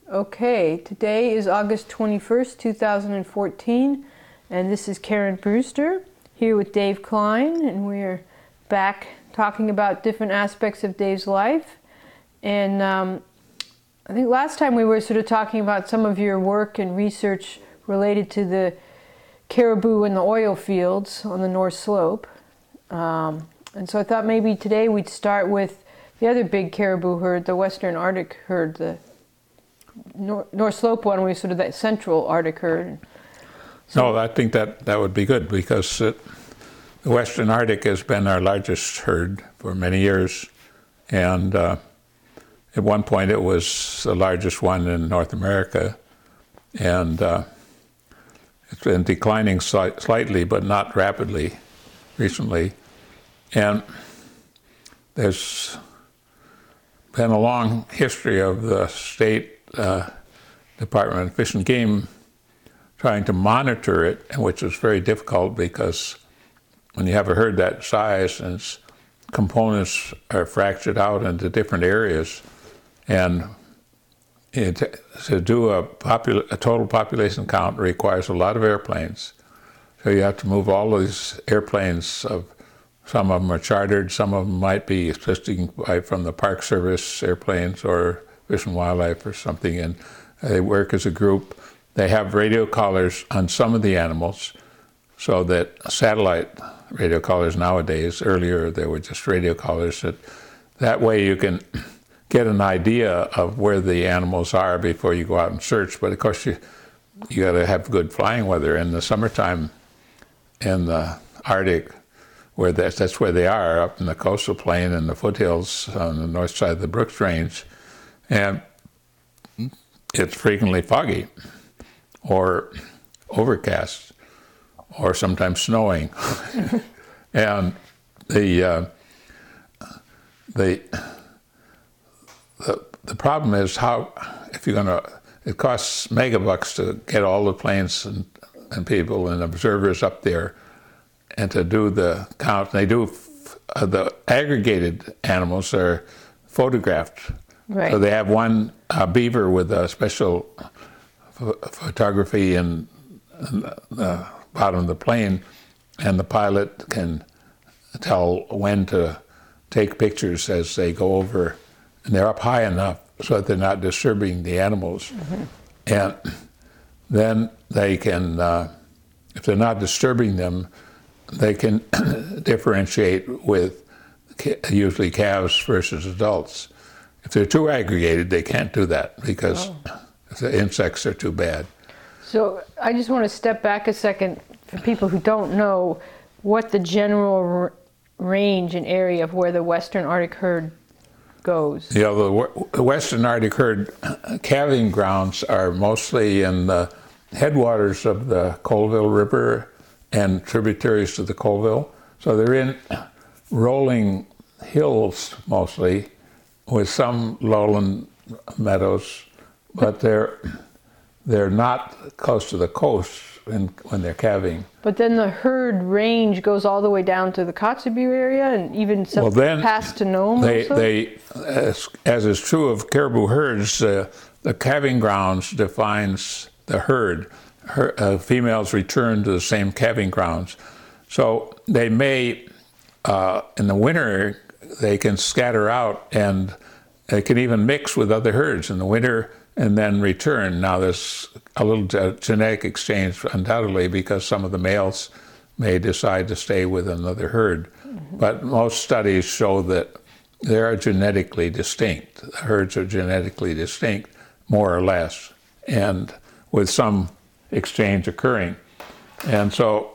Okay, today is August 21st, 2014, and this is Karen Brewster here with Dave Klein, and we're back talking about different aspects of Dave's life. And I think last time we were sort of talking about some of your work and research related to the caribou in the oil fields on the North Slope. And so I thought maybe today we'd start with the other big caribou herd, the Western Arctic herd. The North Slope one was sort of that central Arctic herd. So, no, I think that would be good because the Western Arctic has been our largest herd for many years. And at one point it was the largest one in North America. And it's been declining slightly, but not rapidly recently. And there's been a long history of the state Department of Fish and Game trying to monitor it, which is very difficult because when you have a herd that size and its components are fractured out into different areas, and to do a total population count requires a lot of airplanes. So you have to move all of these airplanes. Some of them are chartered, some of them might be assisting from the Park Service airplanes or Fish and Wildlife or something, and they work as a group. They have radio collars on some of the animals, so that satellite radio collars nowadays, earlier there were just radio collars, that way you can get an idea of where the animals are before you go out and search. But of course you got to have good flying weather. In the summertime in the Arctic, where that's where they are, up in the coastal plain and the foothills on the north side of the Brooks Range, and it's frequently foggy or overcast or sometimes snowing. And the problem is if you're gonna, it costs megabucks to get all the planes and people and observers up there and to do the count. They do, the aggregated animals are photographed. Right. So they have one beaver with a special photography in the bottom of the plane, and the pilot can tell when to take pictures as they go over. And they're up high enough so that they're not disturbing the animals. Mm-hmm. And then they can, if they're not disturbing them, they can differentiate with usually calves versus adults. If they're too aggregated, they can't do that because the insects are too bad. So I just want to step back a second for people who don't know what the general range and area of where the Western Arctic herd goes. You know, the Western Arctic herd calving grounds are mostly in the headwaters of the Colville River and tributaries to the Colville. So they're in rolling hills mostly, with some lowland meadows, but they're not close to the coast when they're calving. But then the herd range goes all the way down to the Kotzebue area and even some past to Nome also? As is true of caribou herds, the calving grounds defines the herd. Females return to the same calving grounds. So they may, in the winter, they can scatter out and they can even mix with other herds in the winter and then return. Now there's a little genetic exchange undoubtedly because some of the males may decide to stay with another herd. Mm-hmm. But most studies show that they are genetically distinct. The herds are genetically distinct, more or less, and with some exchange occurring. And so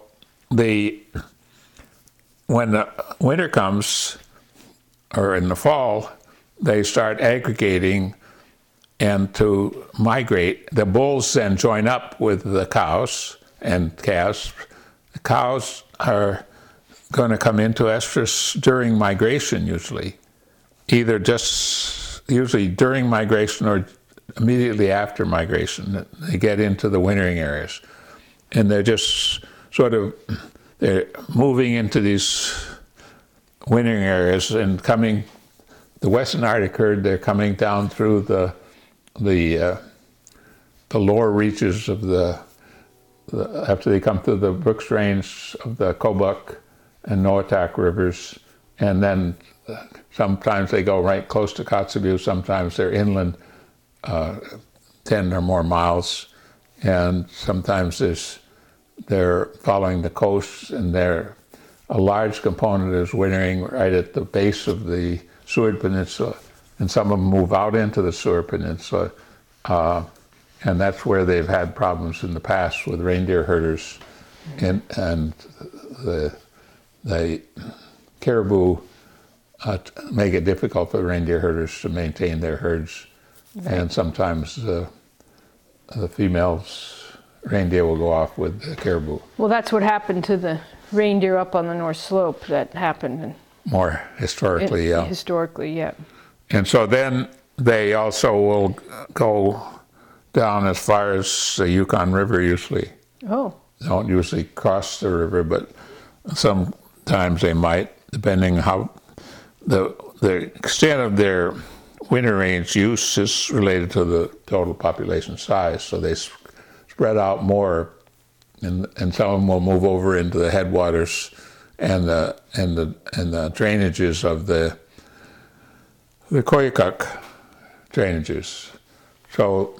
when the winter comes, or in the fall, they start aggregating and to migrate. The bulls then join up with the cows and calves. The cows are going to come into estrus during migration usually, either just usually during migration or immediately after migration. They get into the wintering areas. And they're just they're moving into these wintering areas and coming, the Western Arctic herd, they're coming down through the the lower reaches of after they come through the Brooks Range of the Kobuk and Noatak rivers, and then sometimes they go right close to Kotzebue, sometimes they're inland 10 or more miles, and sometimes they're following the coast, and a large component is wintering right at the base of the Seward Peninsula, and some of them move out into the Seward Peninsula, and that's where they've had problems in the past with reindeer herders, and the caribou make it difficult for the reindeer herders to maintain their herds, and sometimes the females reindeer will go off with the caribou. Well, that's what happened to the reindeer up on the North Slope. That happened More historically, yeah. Historically, yeah. And so then they also will go down as far as the Yukon River usually. Oh. They don't usually cross the river, but sometimes they might, depending how the extent of their winter range use is related to the total population size. So they spread out more, and some of them will move over into the headwaters and the drainages of the Koyukuk drainages. So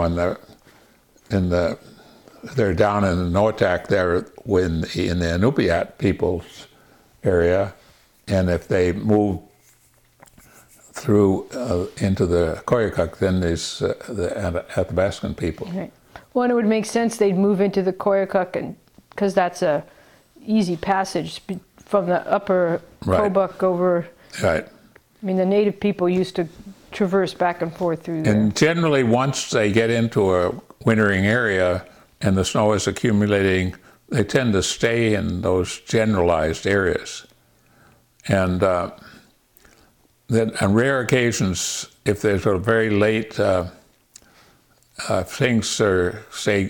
they're down in the Noatak there in the Inupiat people's area, and if they move through into the Koyukuk, then there's the Athabascan people. Right. Well, and it would make sense they'd move into the Koyukuk, because that's a easy passage from the upper Kobuk over. Right. I mean, the native people used to traverse back and forth through there. And generally, once they get into a wintering area and the snow is accumulating, they tend to stay in those generalized areas. And then on rare occasions, if there's a very late things are, say,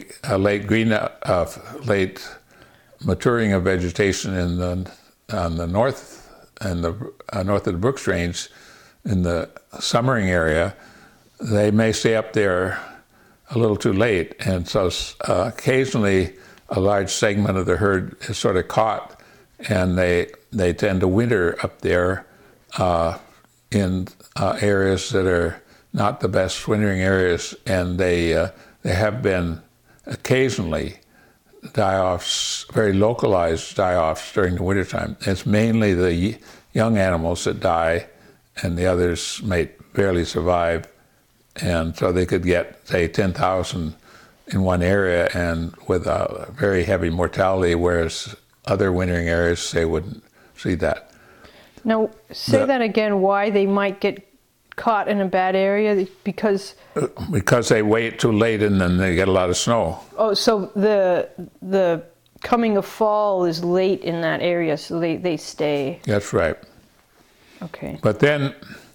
late maturing of vegetation on the north and the north of the Brooks Range in the summering area, they may stay up there a little too late, and so occasionally a large segment of the herd is sort of caught, and they tend to winter up there in areas that are not the best wintering areas, and they have been occasionally die-offs, very localized die-offs during the wintertime. It's mainly the young animals that die, and the others may barely survive. And so they could get, say, 10,000 in one area and with a very heavy mortality, whereas other wintering areas, they wouldn't see that. Now, say that again, why they might get caught in a bad area? Because they wait too late and then they get a lot of snow. Oh, so the coming of fall is late in that area, so they stay. That's right. Okay. But then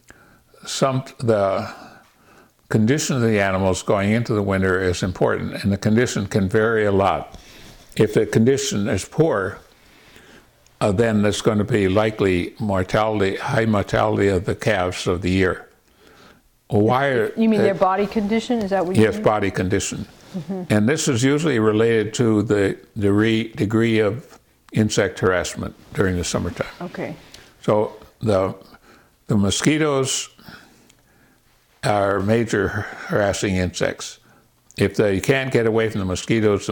the condition of the animals going into the winter is important, and the condition can vary a lot. If the condition is poor, then there's going to be likely high mortality of the calves of the year. You mean their body condition? Is that what you mean? Yes, body condition. Mm-hmm. And this is usually related to the degree of insect harassment during the summertime. Okay. So the mosquitoes are major harassing insects. If they can't get away from the mosquitoes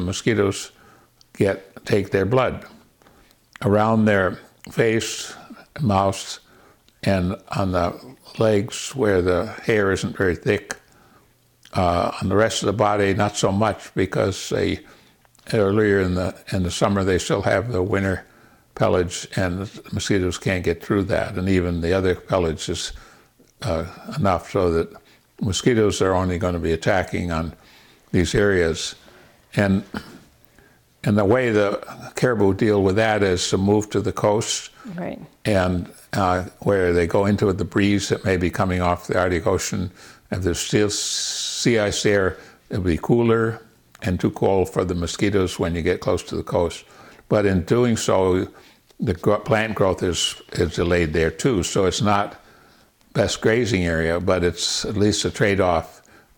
take their blood around their face, mouth, and on the legs where the hair isn't very thick. On the rest of the body, not so much, because earlier in the summer they still have the winter pelage, and the mosquitoes can't get through that, and even the other pelage is enough so that mosquitoes are only going to be attacking on these areas. And the way the caribou deal with that is to move to the coast, right, and where they go into the breeze that may be coming off the Arctic Ocean. If there's still sea ice there, it'll be cooler and too cold for the mosquitoes when you get close to the coast. But in doing so, the plant growth is delayed there too. So it's not best grazing area, but it's at least a trade-off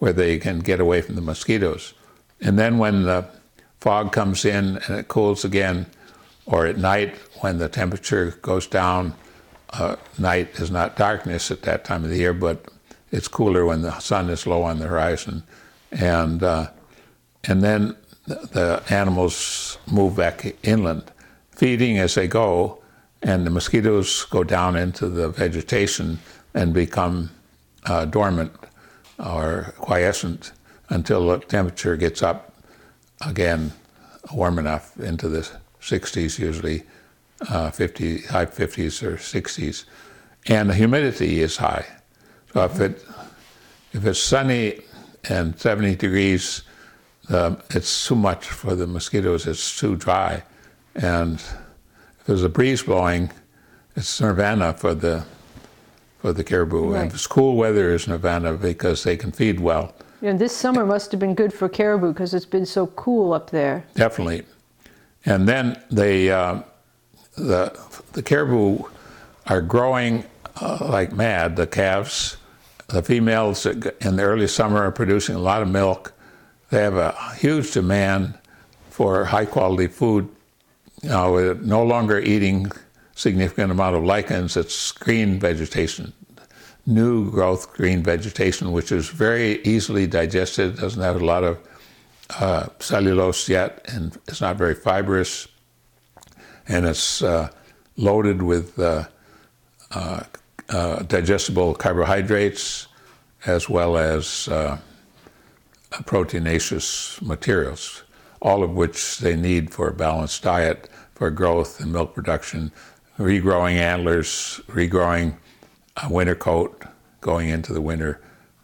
where they can get away from the mosquitoes. And then when the fog comes in and it cools again, or at night when the temperature goes down, night is not darkness at that time of the year, but it's cooler when the sun is low on the horizon. And then the animals move back inland, feeding as they go, and the mosquitoes go down into the vegetation and become dormant or quiescent until the temperature gets up again warm enough into the 60s, usually high 50s or 60s, and the humidity is high. So if it's sunny and 70 degrees, it's too much for the mosquitoes. It's too dry, and if there's a breeze blowing, it's nirvana for the caribou. Right. And if it's cool weather, it's nirvana because they can feed well. And this summer must have been good for caribou because it's been so cool up there. Definitely. And then the caribou are growing like mad, the calves. The females in the early summer are producing a lot of milk. They have a huge demand for high quality food. We're no longer eating significant amount of lichens. It's green vegetation, new growth green vegetation, which is very easily digested, doesn't have a lot of cellulose yet, and it's not very fibrous, and it's loaded with digestible carbohydrates as well as proteinaceous materials, all of which they need for a balanced diet, for growth and milk production, regrowing antlers, regrowing winter coat, going into the winter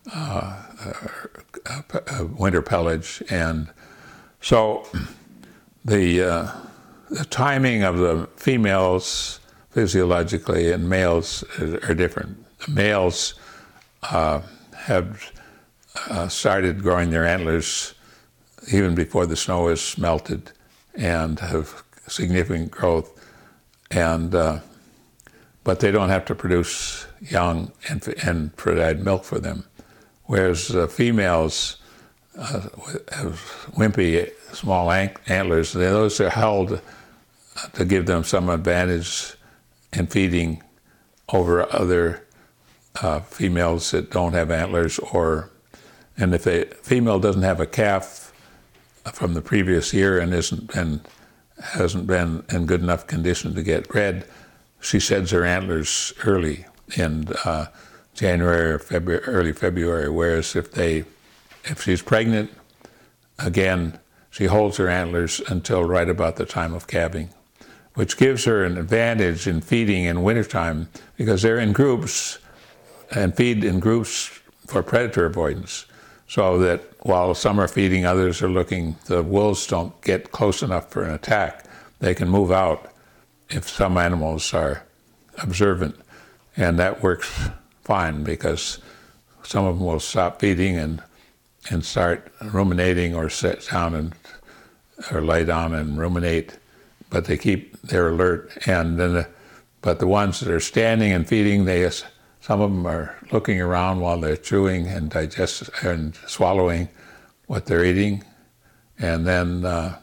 winter pelage. And so the timing of the females physiologically and males are different. The males have started growing their antlers even before the snow is melted and have significant growth, and but they don't have to produce young and provide milk for them. Whereas the females have wimpy, small antlers. Those are held to give them some advantage in feeding over other females that don't have antlers, and if a female doesn't have a calf from the previous year and hasn't been in good enough condition to get bred, she sheds her antlers early in January or February, early February. Whereas if she's pregnant, again, she holds her antlers until right about the time of calving, which gives her an advantage in feeding in wintertime because they're in groups and feed in groups for predator avoidance. So that while some are feeding, others are looking, the wolves don't get close enough for an attack. They can move out if some animals are observant. And that works fine because some of them will stop feeding and start ruminating or sit down or lay down and ruminate, but they're alert. And then, but the ones that are standing and feeding, some of them are looking around while they're chewing and and swallowing what they're eating, and then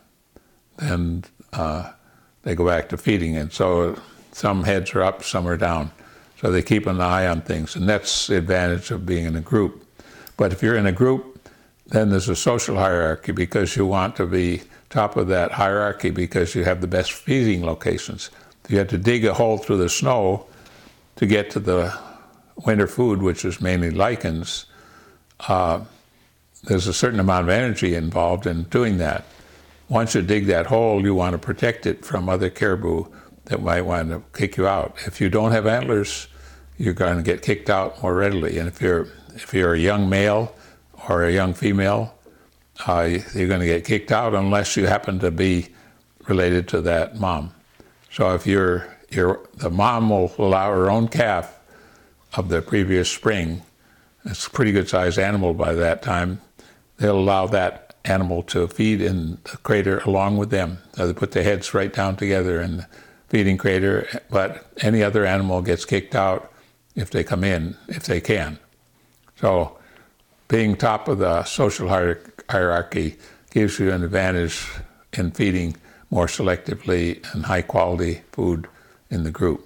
they go back to feeding. And so some heads are up, some are down. So they keep an eye on things, and that's the advantage of being in a group. But if you're in a group, then there's a social hierarchy because you want to be top of that hierarchy because you have the best feeding locations. If you have to dig a hole through the snow to get to the winter food, which is mainly lichens, there's a certain amount of energy involved in doing that. Once you dig that hole, you want to protect it from other caribou that might want to kick you out. If you don't have antlers, you're going to get kicked out more readily. And if you're a young male or a young female, you're going to get kicked out unless you happen to be related to that mom. So if the mom will allow her own calf of the previous spring, it's a pretty good sized animal by that time, they'll allow that animal to feed in the crater along with them. So they put their heads right down together in the feeding crater, but any other animal gets kicked out if they come in, if they can. So being top of the social hierarchy gives you an advantage in feeding more selectively and high quality food in the group.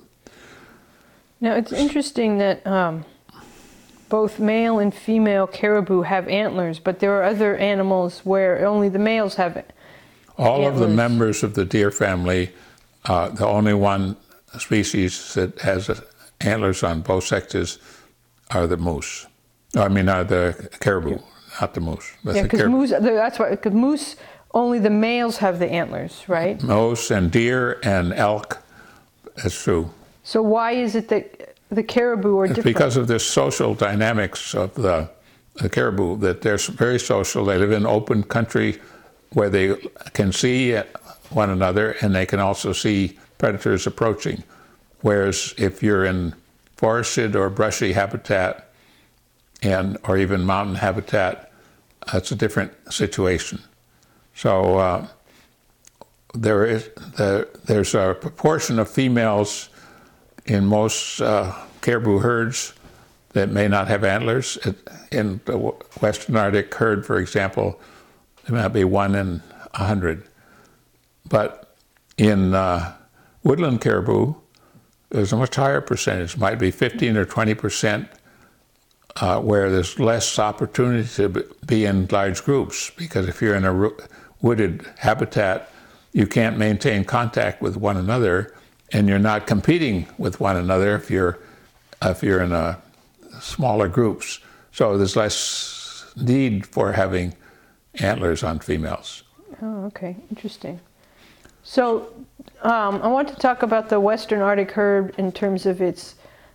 Now it's interesting that both male and female caribou have antlers, but there are other animals where only the males have antlers. All of the members of the deer family, the only one species that has antlers on both sexes are the moose. Are the caribou, not the moose. Yeah, because moose, that's why, because moose, only the males have the antlers, right? Moose and deer and elk, that's true. So why is it that the caribou are different? It's because of the social dynamics of the caribou, that they're very social. They live in open country where they can see one another and they can also see predators approaching. Whereas if you're in forested or brushy habitat or even mountain habitat, it's a different situation. So there's a proportion of females in most caribou herds that may not have antlers. In the Western Arctic herd, for example, there might be 1 in 100. But in woodland caribou, there's a much higher percentage, might be 15 or 20%, where there's less opportunity to be in large groups, because if you're in a wooded habitat, you can't maintain contact with one another, and you're not competing with one another if you're in smaller groups. So there's less need for having antlers on females. Oh, okay, interesting. So I want to talk about the Western Arctic herd in terms of its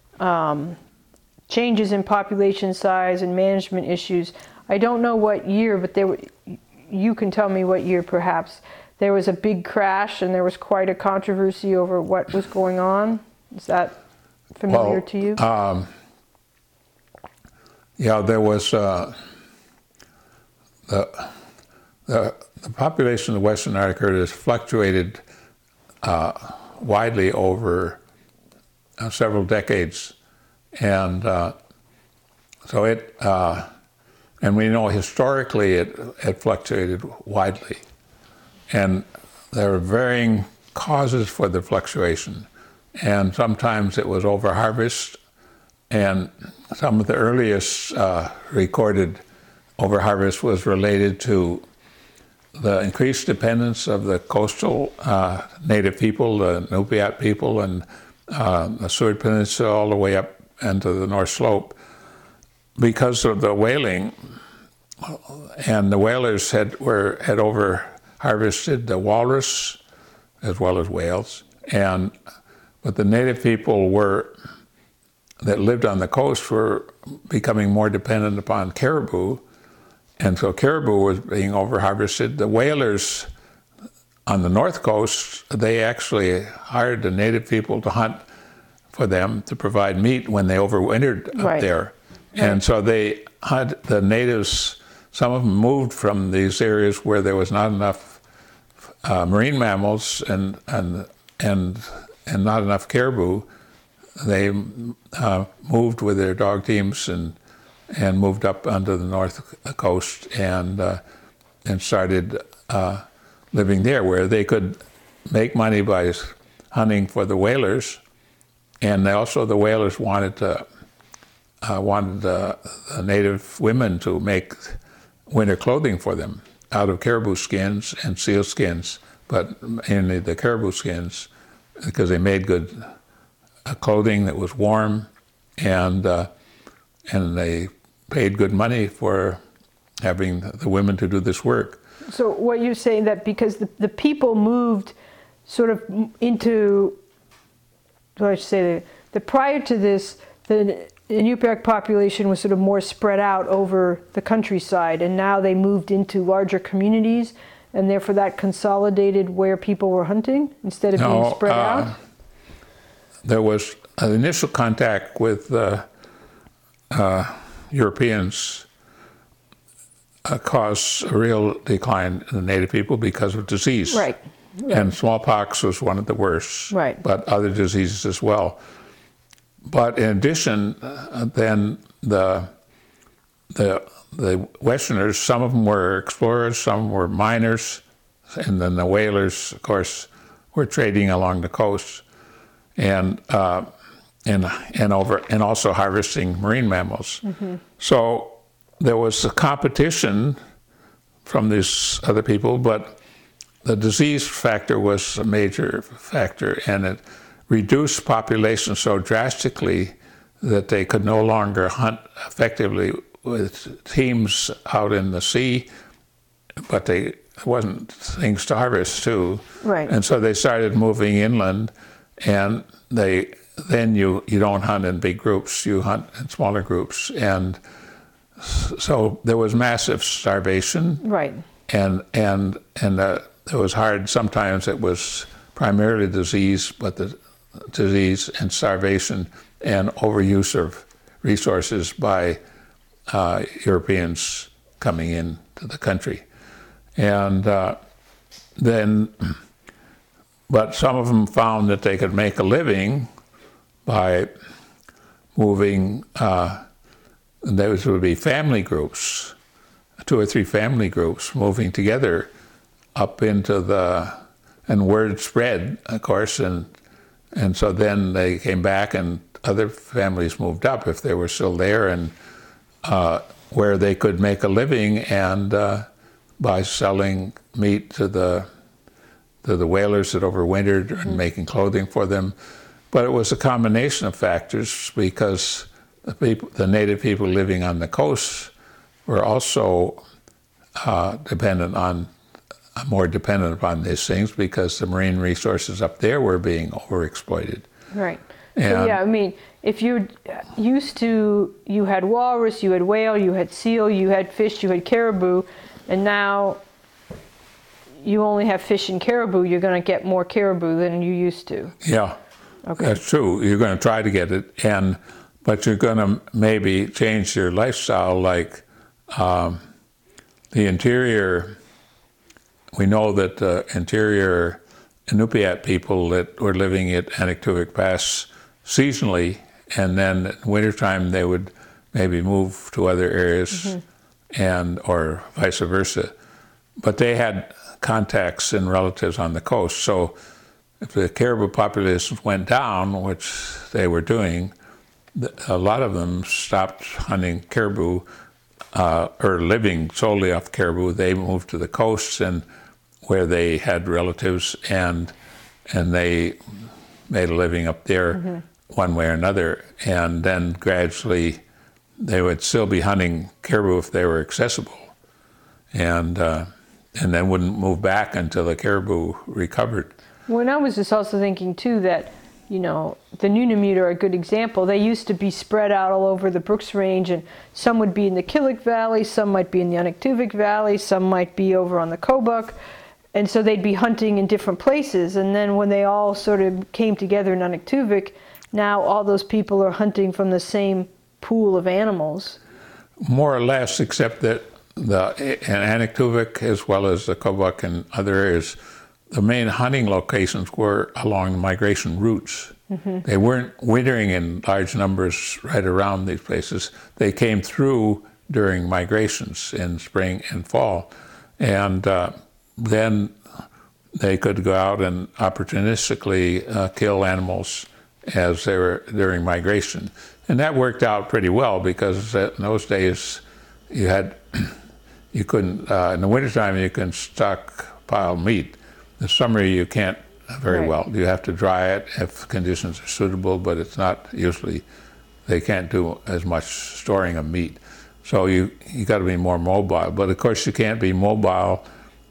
changes in population size and management issues. I don't know what year, but you can tell me what year perhaps. There was a big crash and there was quite a controversy over what was going on. Is that familiar to you? Yeah, there was the population of the Western Arctic herd has fluctuated widely over several decades, and so and we know historically it fluctuated widely, and there are varying causes for the fluctuation, and sometimes it was overharvest, and some of the earliest recorded overharvest was related to the increased dependence of the coastal native people, the Inupiat people, and the Seward Peninsula all the way up into the North Slope, because of the whaling. And the whalers had over-harvested the walrus as well as whales, but the native people that lived on the coast were becoming more dependent upon caribou, and so caribou was being over-harvested. The whalers on the north coast, they actually hired the native people to hunt for them to provide meat when they overwintered up there. And so they had the natives, some of them moved from these areas where there was not enough marine mammals and not enough caribou. They moved with their dog teams and moved up onto the north coast and started living there, where they could make money by hunting for the whalers, and also the whalers wanted the native women to make winter clothing for them out of caribou skins and seal skins, but mainly the caribou skins, because they made good clothing that was warm, and they paid good money for having the women to do this work. So what you're saying, that because the people moved sort of into, what I should say, the prior to this, the Inupiaq population was sort of more spread out over the countryside, and now they moved into larger communities, and therefore that consolidated where people were hunting instead of being spread out? There was an initial contact with Europeans caused a real decline in the native people because of disease. Right. And smallpox was one of the worst, but other diseases as well. But in addition, then the the Westerners, some of them were explorers, some were miners, and then the whalers, of course, were trading along the coast, and also harvesting marine mammals. So there was a competition from these other people, but the disease factor was a major factor, and it reduced population so drastically that they could no longer hunt effectively with teams out in the sea, but there wasn't things to harvest too. Right. And so they started moving inland, and then you don't hunt in big groups, you hunt in smaller groups. And so there was massive starvation. Right. And it was hard. Sometimes it was primarily disease, but the disease and starvation and overuse of resources by Europeans coming into the country. And but some of them found that they could make a living by moving, those would be family groups, 2 or 3 family groups moving together up into and word spread, of course, and so then they came back and other families moved up if they were still there, and where they could make a living and by selling meat to the whalers that overwintered and making clothing for them. But it was a combination of factors, because the native people living on the coast were also more dependent upon these things, because the marine resources up there were being overexploited. Right. And so yeah, I mean, if you're used to, you had walrus, you had whale, you had seal, you had fish, you had caribou, and now you only have fish and caribou, you're going to get more caribou than you used to. Yeah, okay. That's true. You're going to try to get it, but you're going to maybe change your lifestyle, like the interior. We know that the interior Inupiat people that were living at Anaktuvuk Pass seasonally, and then in wintertime they would maybe move to other areas, or vice versa. But they had contacts and relatives on the coast, so if the caribou populations went down, which they were doing, a lot of them stopped hunting caribou or living solely off caribou. They moved to the coasts and where they had relatives, and they made a living up there one way or another. And then gradually they would still be hunting caribou if they were accessible, and then wouldn't move back until the caribou recovered. Well, I was just also thinking too that, the Nunavut are a good example. They used to be spread out all over the Brooks Range, and some would be in the Killick Valley, some might be in the Anaktuvuk Valley, some might be over on the Kobuk. And so they'd be hunting in different places. And then when they all sort of came together in Anaktuvuk, now all those people are hunting from the same pool of animals. More or less, except that in Anaktuvuk, as well as the Kobuk and other areas, the main hunting locations were along the migration routes. They weren't wintering in large numbers right around these places. They came through during migrations in spring and fall. And then they could go out and opportunistically kill animals as they were during migration. And that worked out pretty well, because in those days you couldn't, in the wintertime you can stockpile meat. In the summer you can't very well. You have to dry it if conditions are suitable, but it's not usually, they can't do as much storing of meat. So you got to be more mobile. But of course you can't be mobile,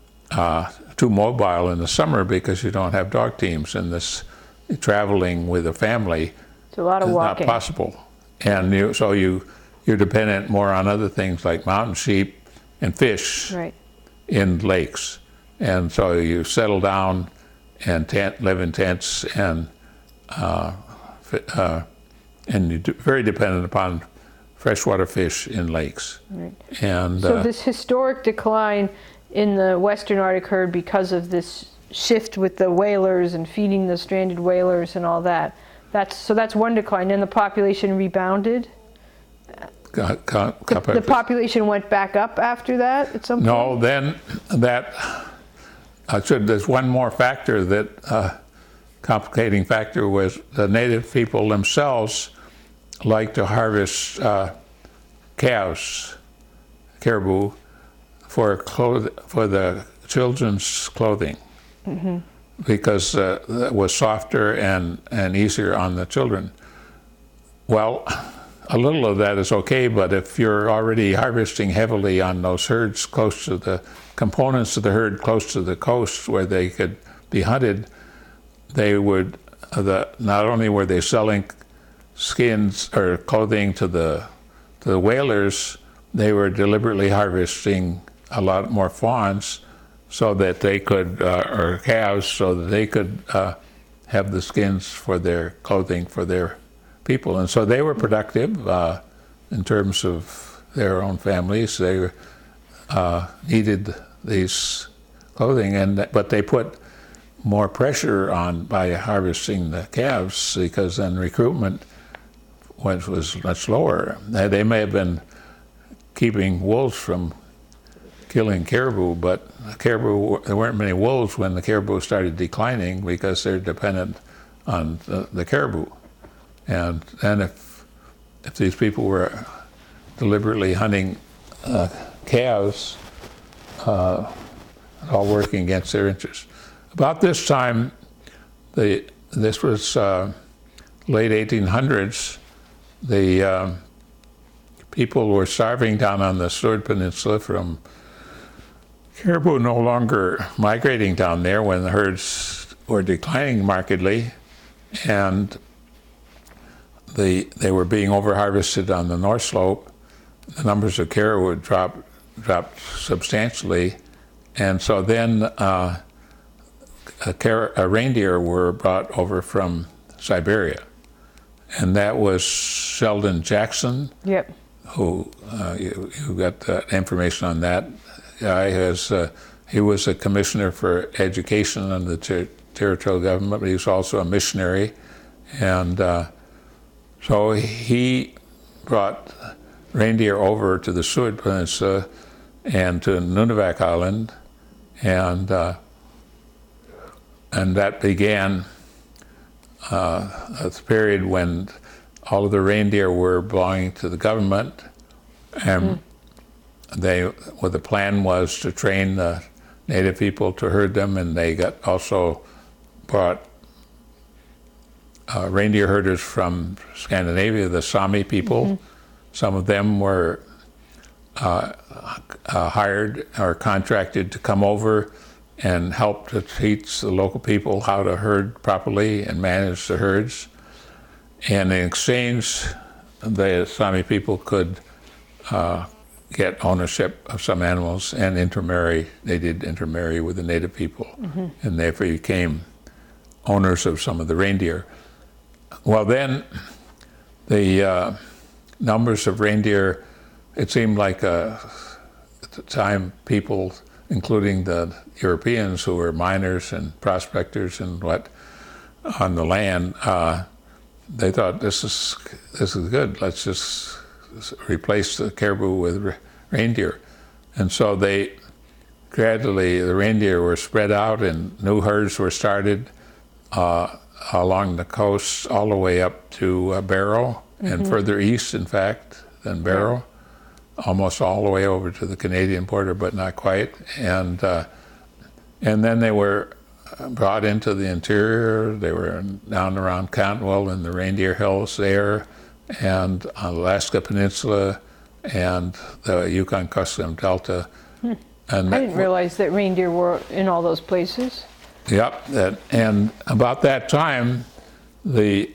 too mobile in the summer, because you don't have dog teams, and this traveling with a family it's a lot of is walking. not possible. And you're dependent more on other things like mountain sheep and fish in lakes. And so you settle down and live in tents, and you're very dependent upon freshwater fish in lakes. Right. And so this historic decline in the Western Arctic herd, because of this shift with the whalers and feeding the stranded whalers and all that, that's one decline. And the population rebounded? The population went back up after that at some point? No, then there's one more factor that complicating factor was the native people themselves like to harvest calves, caribou, for the children's clothing, because it was softer and easier on the children. Well, a little of that is okay, but if you're already harvesting heavily on those herds close to the components of the herd close to the coast where they could be hunted, they would, not only were they selling skins or clothing to the whalers, they were deliberately harvesting a lot more fawns so that they could, or calves, so that they could have the skins for their clothing for their people. And so they were productive in terms of their own families. They needed these clothing, but they put more pressure on by harvesting the calves, because then recruitment was much lower. They may have been keeping wolves from killing caribou, but caribou, there weren't many wolves when the caribou started declining because they're dependent on the caribou. And then if these people were deliberately hunting calves, all working against their interests. About this time, this was late 1800s, the people were starving down on the Seward Peninsula from caribou no longer migrating down there when the herds were declining markedly, and they were being over-harvested on the North Slope. The numbers of caribou dropped substantially, and so then reindeer were brought over from Siberia, and that was Sheldon Jackson. Yep. Who you got the information on that guy? He was a commissioner for education in the territorial government, but he was also a missionary, and so he brought reindeer over to the Seward Peninsula and to Nunivak Island, and that began a period when all of the reindeer were belonging to the government, and the plan was to train the native people to herd them, and they also brought reindeer herders from Scandinavia, the Sami people. Some of them were hired or contracted to come over and help to teach the local people how to herd properly and manage the herds. And in exchange, the Sami people could get ownership of some animals and intermarry. They did intermarry with the native people, and therefore became owners of some of the reindeer. Well, then the numbers of reindeer, it seemed like at the time people, including the Europeans who were miners and prospectors and on the land, they thought this is good. Let's just replace the caribou with reindeer. And so they gradually, the reindeer were spread out and new herds were started along the coast all the way up to Barrow and further east, in fact, than Barrow, almost all the way over to the Canadian border, but not quite. And then they were brought into the interior. They were down around Cantwell in the Reindeer Hills there, and on Alaska Peninsula, and the Yukon-Kuskokwim Delta. And I didn't realize that reindeer were in all those places. Yep, and about that time, the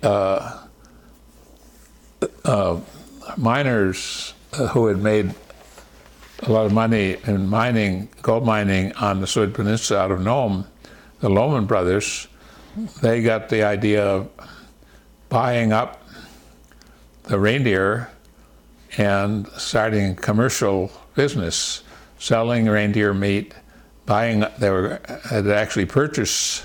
miners who had made a lot of money in gold mining on the Seward Peninsula out of Nome, the Lohman brothers, they got the idea of buying up the reindeer and starting a commercial business, selling reindeer meat, had actually purchased,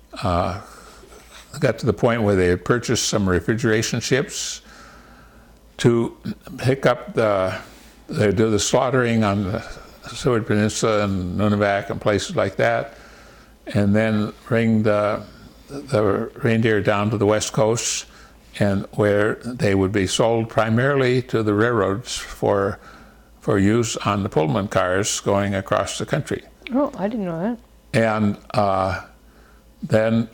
got to the point where they had purchased some refrigeration ships to pick up they do the slaughtering on the Seward Peninsula and Nunivak and places like that, and then bring the reindeer down to the West Coast, and where they would be sold primarily to the railroads for use on the Pullman cars going across the country. Oh, I didn't know that. And then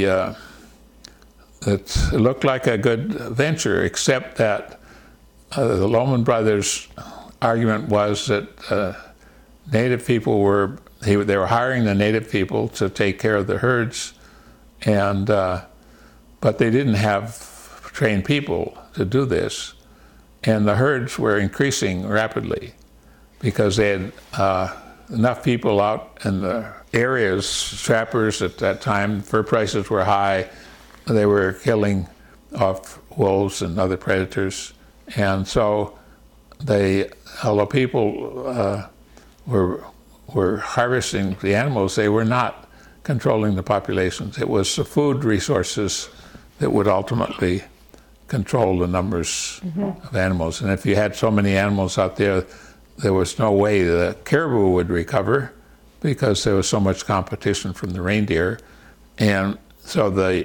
it looked like a good venture, except that the Lohman brothers' argument was that native people they were hiring the native people to take care of the herds, and but they didn't have trained people to do this, and the herds were increasing rapidly because they had enough people out in the areas. Trappers at that time, fur prices were high. They were killing off wolves and other predators, and so although people were harvesting the animals, they were not controlling the populations. It was the food resources that would ultimately control the numbers of animals. And if you had so many animals out there, there was no way the caribou would recover because there was so much competition from the reindeer. And so the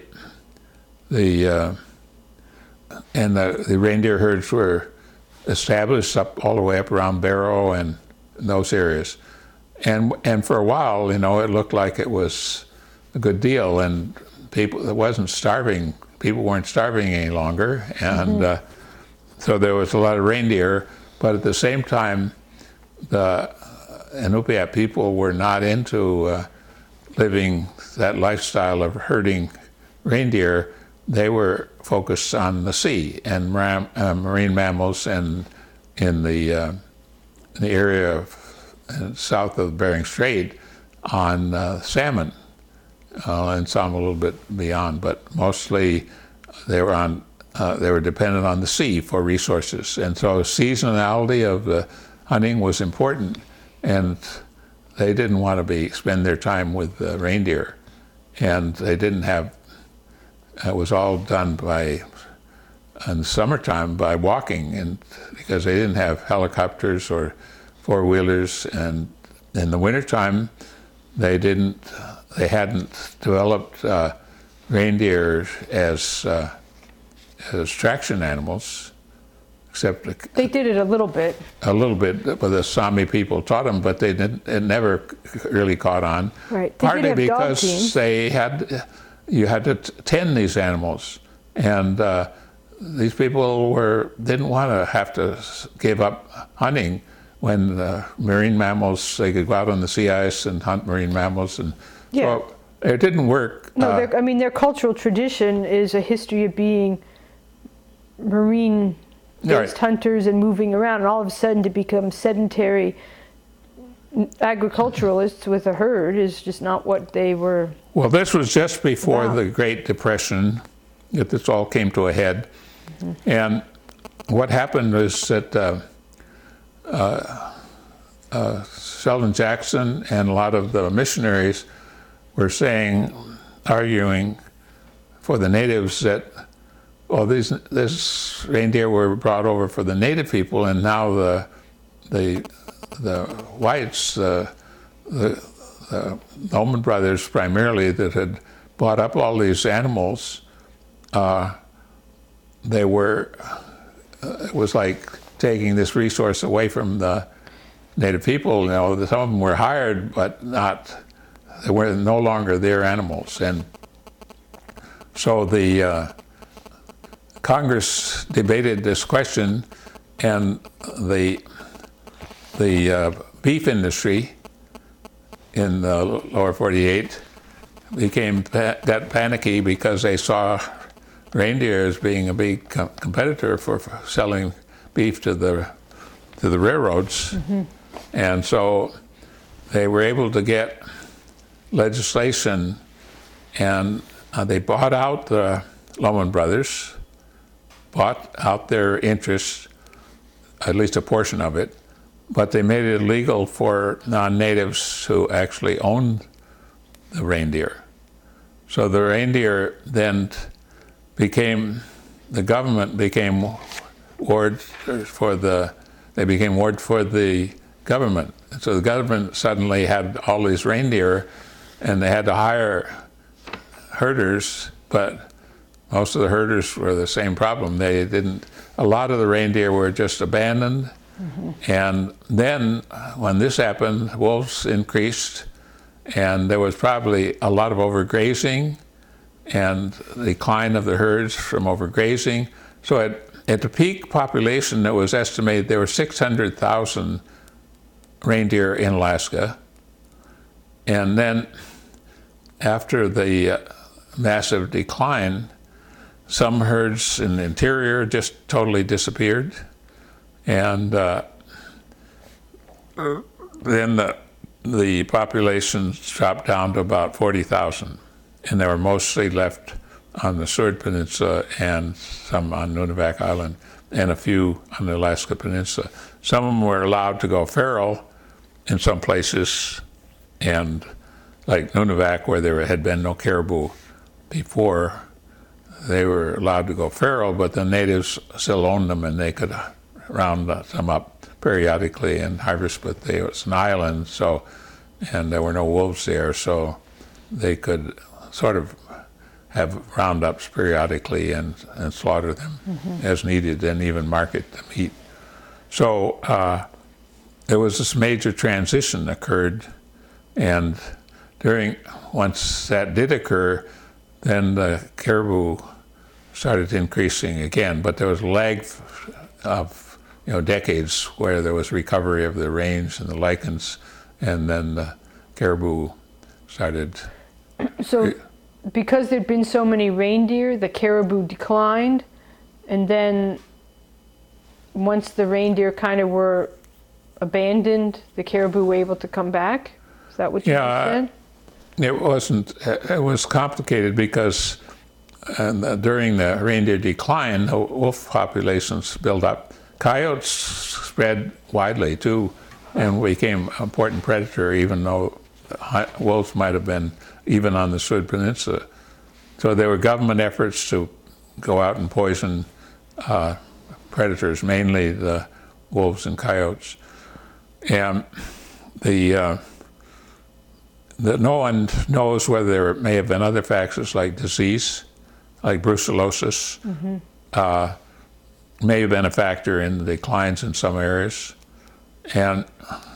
reindeer herds were established all the way up around Barrow and in those areas. And for a while, it looked like it was a good deal, and people weren't starving any longer, and so there was a lot of reindeer. But at the same time, the Inupiat people were not into living that lifestyle of herding reindeer. They were focused on the sea and marine mammals, and in the area south of Bering Strait on salmon, and some a little bit beyond, but mostly they were dependent on the sea for resources. And so seasonality of the hunting was important, and they didn't want to spend their time with reindeer, and they didn't have. It was all done in the summertime by walking, and because they didn't have helicopters or four-wheelers, and in the wintertime they hadn't developed reindeer as traction animals, except they did it a little bit. But the Sami people taught them, but it never really caught on. Right. They partly did have dog because teams. you had to tend these animals, and these people didn't want to have to give up hunting when marine mammals, they could go out on the sea ice and hunt marine mammals, and so it didn't work. No, their cultural tradition is a history of being marine-based hunters and moving around, and all of a sudden to become sedentary agriculturalists with a herd is just not what they were. Well, this was just before the Great Depression that this all came to a head. And what happened was that Sheldon Jackson and a lot of the missionaries were arguing for the natives that, this reindeer were brought over for the native people, and now the whites, the Lohman brothers primarily, that had bought up all these animals, it was like taking this resource away from the native people. Some of them were hired, but they were no longer their animals. And so the Congress debated this question, and the beef industry in the lower 48 got panicky because they saw reindeer as being a big competitor for selling beef to the railroads. And so they were able to get legislation, and they bought out the Lohman brothers, bought out their interests, at least a portion of it, but they made it illegal for non-natives who actually owned the reindeer. So the reindeer then the government became wards for they became wards for the government. So the government suddenly had all these reindeer, and they had to hire herders, but most of the herders were the same problem. A lot of the reindeer were just abandoned. And then when this happened, wolves increased, and there was probably a lot of overgrazing and the decline of the herds from overgrazing. So at the peak population, it was estimated there were 600,000 reindeer in Alaska. And then after the massive decline, some herds in the interior just totally disappeared. And then the population dropped down to about 40,000. And they were mostly left on the Seward Peninsula and some on Nunivak Island and a few on the Alaska Peninsula. Some of them were allowed to go feral in some places, and like Nunivak, where there had been no caribou before, they were allowed to go feral, but the natives still owned them, and they could round them up periodically and harvest. But it was an island, and there were no wolves there, so they could sort of have roundups periodically and slaughter them as needed, and even market the meat. So there was this major transition occurred, and once that did occur, then the caribou started increasing again. But there was a lag of decades where there was recovery of the range and the lichens, and then the caribou started. So because there'd been so many reindeer, the caribou declined, and then once the reindeer kind of were abandoned, the caribou were able to come back? Is that what you said? It wasn't. It was complicated because during the reindeer decline, the wolf populations built up. Coyotes spread widely too, and became an important predator, even though wolves might have been even on the Seward Peninsula. So there were government efforts to go out and poison predators, mainly the wolves and coyotes. And no one knows whether there may have been other factors like disease, like brucellosis, may have been a factor in the declines in some areas. And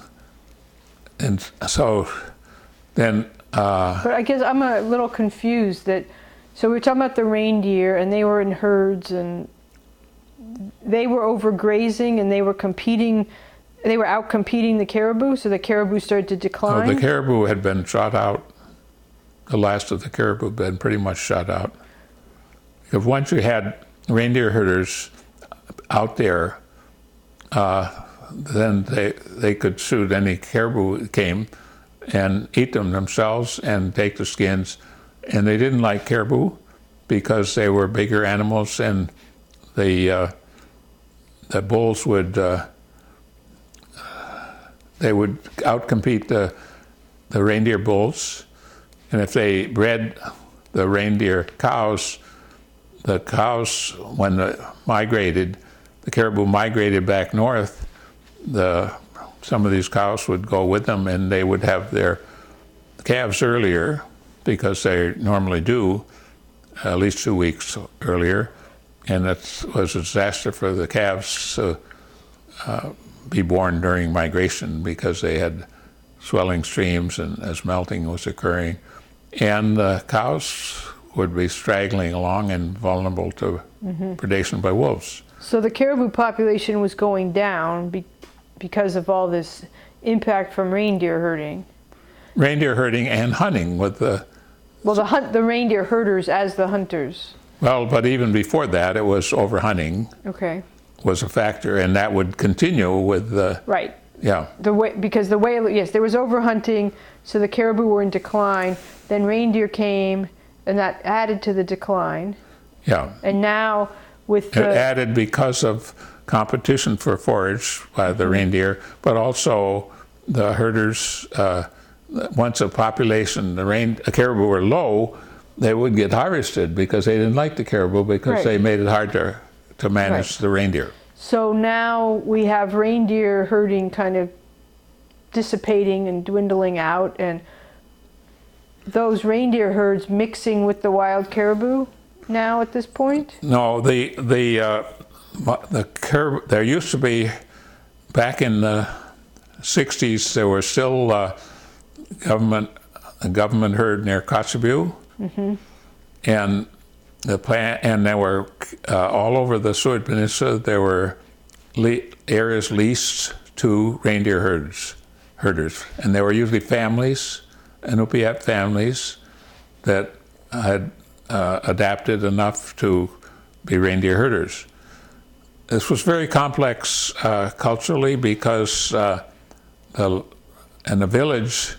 so then... But I guess I'm a little confused so we're talking about the reindeer, and they were in herds, and they were overgrazing, and they were out competing the caribou, so the caribou started to decline? The caribou had been shot out. The last of the caribou had been pretty much shot out. If once you had reindeer herders out there, then they could shoot any caribou that came and eat them themselves and take the skins. And they didn't like caribou because they were bigger animals, and the bulls would outcompete the reindeer bulls. And if they bred the reindeer cows, when the caribou migrated back north, some of these cows would go with them, and they would have their calves earlier, because they normally do, at least 2 weeks earlier. And that was a disaster for the calves to be born during migration, because they had swelling streams and as melting was occurring. And the cows would be straggling along and vulnerable to predation by wolves. So the caribou population was going down because of all this impact from reindeer herding. Reindeer herding and hunting with the... Well, the reindeer herders as the hunters. Well, but even before that, it was overhunting. Okay. Was a factor, and that would continue with the... Right. Yeah. There was overhunting, so the caribou were in decline. Then reindeer came, and that added to the decline. Yeah. And now with It added because of competition for forage by the reindeer, but also the herders, once a population, a caribou were low, they would get harvested because they didn't like the caribou, because they made it hard to manage the reindeer. So now we have reindeer herding kind of dissipating and dwindling out, and those reindeer herds mixing with the wild caribou now at this point? No, there used to be, back in the 60s, there were still a government herd near Kotzebue, and there were all over the Seward Peninsula. There were areas leased to reindeer herders, and they were usually families, Inupiat families, that had adapted enough to be reindeer herders. This was very complex culturally, because in a village,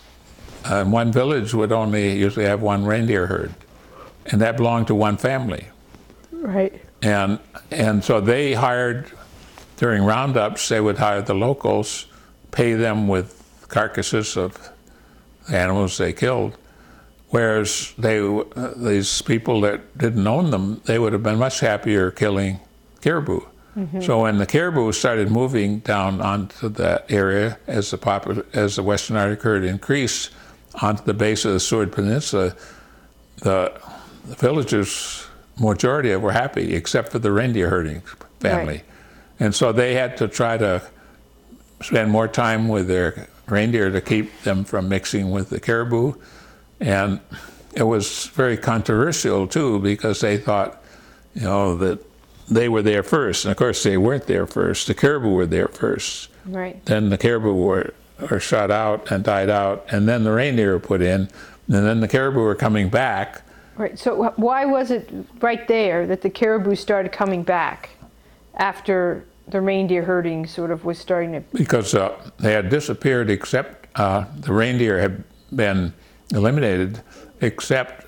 one village would only usually have one reindeer herd, and that belonged to one family. Right. And so they hired, during roundups, they would hire the locals, pay them with carcasses of animals they killed, whereas these people that didn't own them, they would have been much happier killing caribou. So when the caribou started moving down onto that area, as the Western Arctic herd increased onto the base of the Seward Peninsula, the villagers, majority of, were happy, except for the reindeer herding family. Right. And so they had to try to spend more time with their reindeer to keep them from mixing with the caribou. And it was very controversial too, because they thought, that they were there first. And of course they weren't there first. The caribou were there first. Right. Then the caribou were shot out and died out, and then the reindeer were put in, and then the caribou were coming back. Right. So why was it right there that the caribou started coming back after the reindeer herding sort of was starting to? Because they had disappeared, except the reindeer had been eliminated, except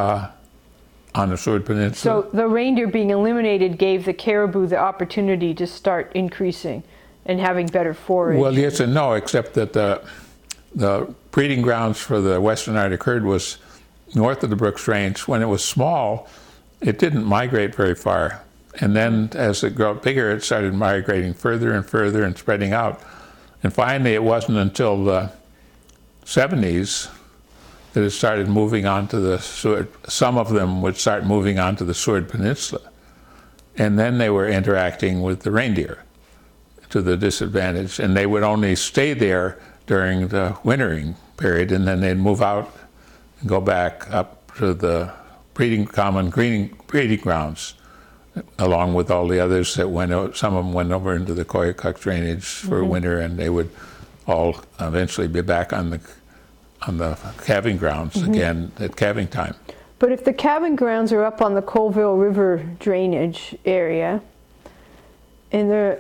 on the Seward Peninsula. So the reindeer being eliminated gave the caribou the opportunity to start increasing and having better forage. Well, yes and no, except that the breeding grounds for the Western Arctic herd was north of the Brooks Range. When it was small, it didn't migrate very far. And then as it grew bigger, it started migrating further and further and spreading out. And finally, it wasn't until the 70s that it started moving onto the Seward. Some of them would start moving onto the Seward Peninsula. And then they were interacting with the reindeer to the disadvantage. And they would only stay there during the wintering period, and then they'd move out and go back up to the common breeding grounds, along with all the others that went out. Some of them went over into the Koyukuk drainage for winter, and they would all eventually be back on the calving grounds again at calving time. But if the calving grounds are up on the Colville River drainage area, and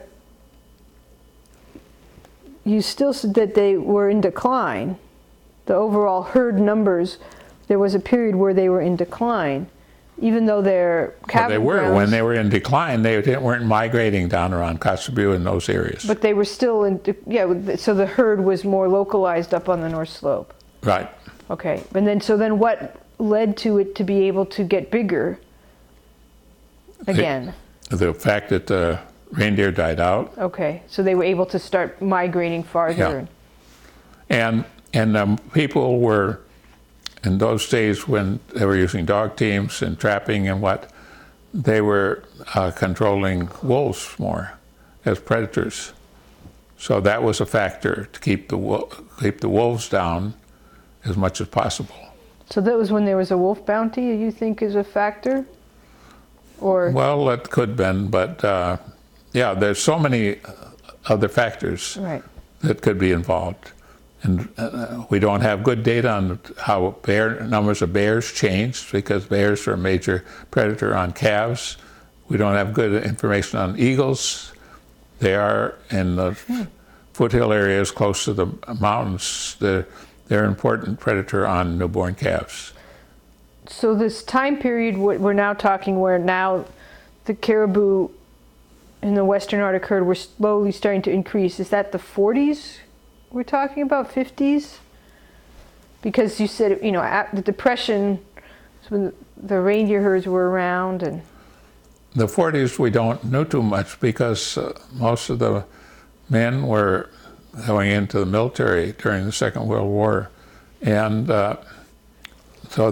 you still said that they were in decline, the overall herd numbers, there was a period where they were in decline, even though their calving grounds... Well, they were. When they were in decline, they weren't migrating down around Kotzebue in those areas. But they were still in, so the herd was more localized up on the North Slope. Right. Okay, and then what led to it to be able to get bigger again? The fact that the reindeer died out. Okay, so they were able to start migrating farther. Yeah. And people were, in those days when they were using dog teams and trapping and they were controlling wolves more as predators. So that was a factor to keep the wolves down as much as possible. So that was when there was a wolf bounty, you think, is a factor? Or? Well, it could have been, but there's so many other factors that could be involved. And we don't have good data on how numbers of bears changed, because bears are a major predator on calves. We don't have good information on eagles. They are in the foothill areas close to the mountains. They're an important predator on newborn calves. So this time period we're now talking, where now the caribou in the Western Arctic herd were slowly starting to increase, is that the 40s we're talking about, 50s? Because you said, the Depression, when the reindeer herds were around, and... the 40s we don't know too much because most of the men were going into the military during the Second World War, and so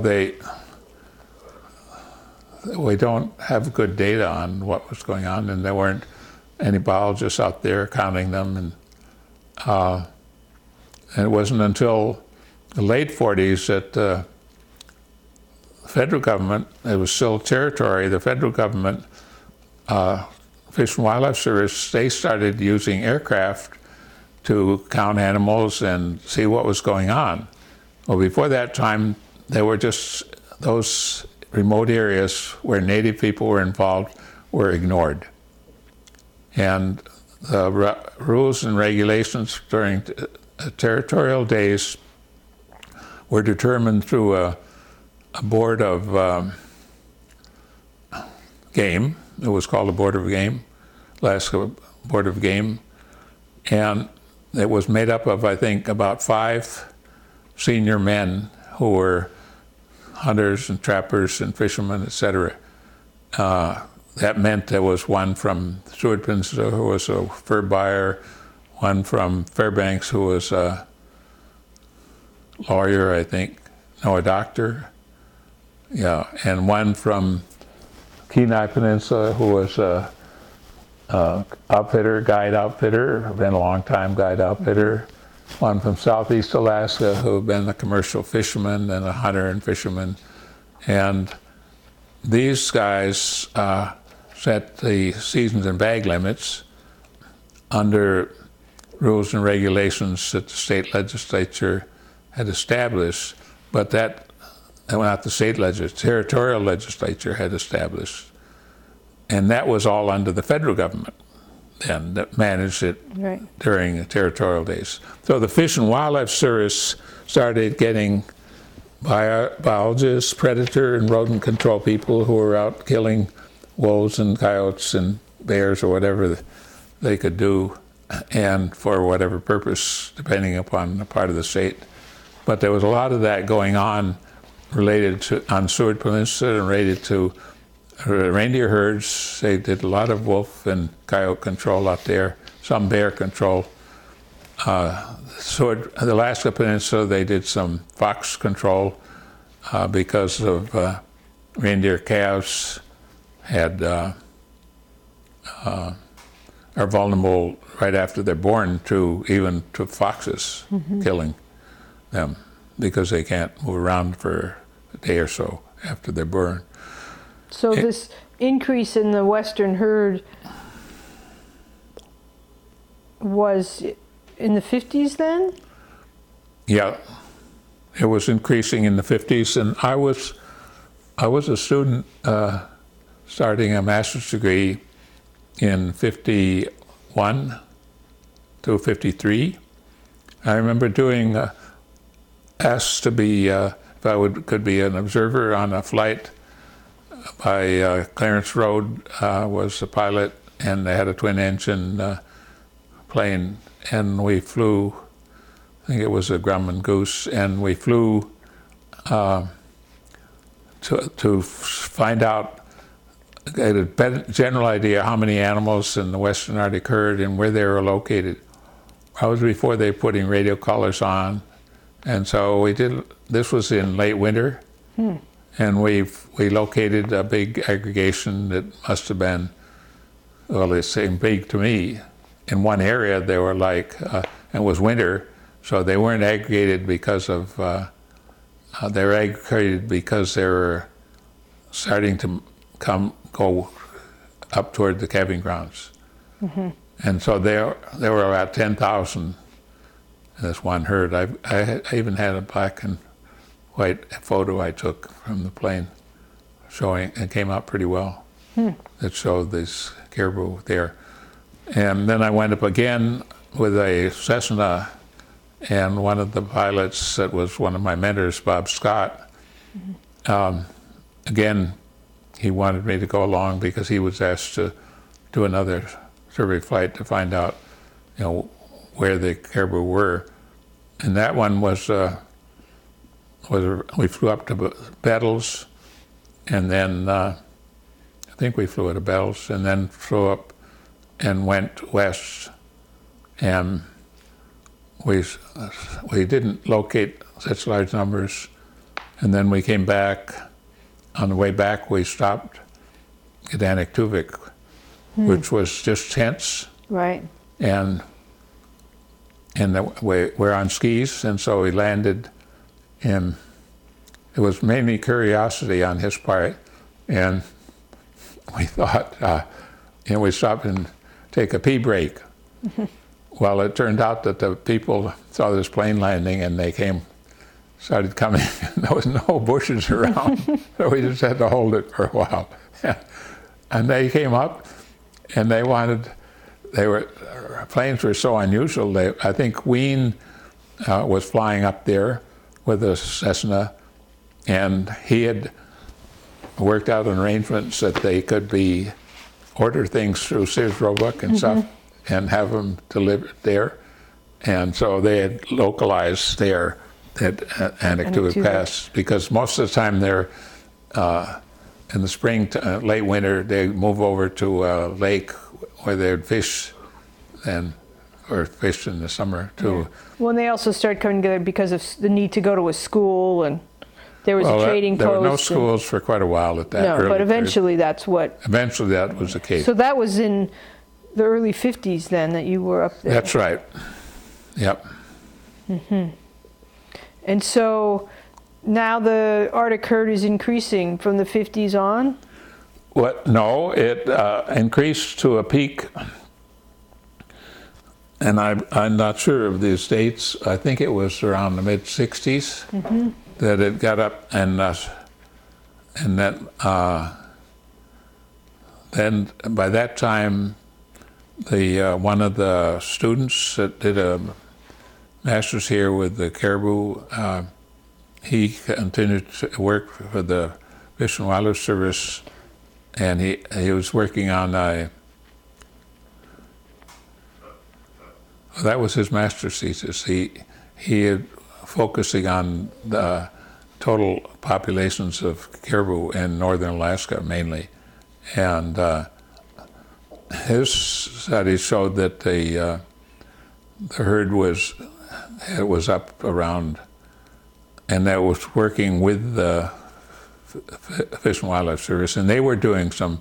we don't have good data on what was going on, and there weren't any biologists out there counting them, and it wasn't until the late 40s that the federal government, it was still territory, the federal government, Fish and Wildlife Service, they started using aircraft to count animals and see what was going on. Well, before that time, there were just those remote areas where native people were involved were ignored. And the rules and regulations during territorial days were determined through a board of game. It was called the Board of Game, Alaska Board of Game. And it was made up of, I think, about 5 senior men who were hunters and trappers and fishermen, etc. That meant there was one from Seward Peninsula who was a fur buyer, one from Fairbanks who was a lawyer, I think, no, a doctor, yeah, and one from Kenai Peninsula who was a outfitter, guide outfitter, been a long time guide outfitter, one from Southeast Alaska who had been a commercial fisherman and a hunter and fisherman. And these guys set the seasons and bag limits under rules and regulations that the state legislature had established, but that not the state legislature, territorial legislature had established. And that was all under the federal government then that managed it during the territorial days. So the Fish and Wildlife Service started getting biologists, predator and rodent control people who were out killing wolves and coyotes and bears or whatever they could do, and for whatever purpose, depending upon the part of the state. But there was a lot of that going on related to, on Seward Peninsula, and related to reindeer herds. They did a lot of wolf and coyote control out there, some bear control. The Alaska Peninsula, they did some fox control because of reindeer calves are vulnerable right after they're born to foxes killing them because they can't move around for a day or so after they're born. So this increase in the western herd was in the 50s then? Yeah, it was increasing in the 50s, and I was a student starting a master's degree in 51 to 53. I remember doing asked to be if I could be an observer on a flight by Clarence Road, was a pilot, and they had a twin-engine plane, and we flew. I think it was a Grumman Goose, and we flew to find out, get a general idea how many animals in the Western Arctic herd and where they were located. I was before they were putting radio collars on, and so we did. This was in late winter, and we located a big aggregation that must have been, well, it seemed big to me. In one area, they were like, it was winter, so they weren't aggregated because of. They were aggregated because they were starting to go up toward the camping grounds. And so there were about 10,000 in this one herd. I even had a black and white photo I took from the plane showing, it came out pretty well, that showed this caribou there. And then I went up again with a Cessna, and one of the pilots that was one of my mentors, Bob Scott, again, he wanted me to go along because he was asked to do another survey flight to find out, where the caribou were. And that one was we flew up to Bettles, and then I think we flew out of Bells, and then flew up and went west, and we didn't locate such large numbers, and then we came back. On the way back, we stopped at Anaktuvik, which was just tents, Right. and we're on skis, and so we landed, and it was mainly curiosity on his part, and we thought, we stopped and take a pee break. Well, it turned out that the people saw this plane landing, and they started coming. There was no bushes around, so we just had to hold it for a while. And they came up, and planes were so unusual. I think Wien was flying up there with a Cessna, and he had worked out an arrangement that they could order things through Sears Roebuck and stuff, and have them delivered there. And so they had localized there at Anaktuvik Pass, because most of the time they're in the spring, late winter, they move over to a lake where they'd fish, or fish in the summer too. Yeah. Well, and they also started coming together because of the need to go to a school, and there was a trading post. There were no schools for quite a while at that. No, but eventually that was the case. So that was in the early 50s then that you were up there. That's right. Yep. And so now the Arctic herd is increasing from the 50s on? No, it increased to a peak, and I'm not sure of the dates. I think it was around the mid-60s that it got up, and then by that time, one of the students that did a master's here with the caribou, he continued to work for the Fish and Wildlife Service, and he was working on that was his master's thesis. He had focusing on the total populations of caribou in northern Alaska mainly, and his studies showed that the herd was up around, and that was working with the Fish and Wildlife Service, and they were doing some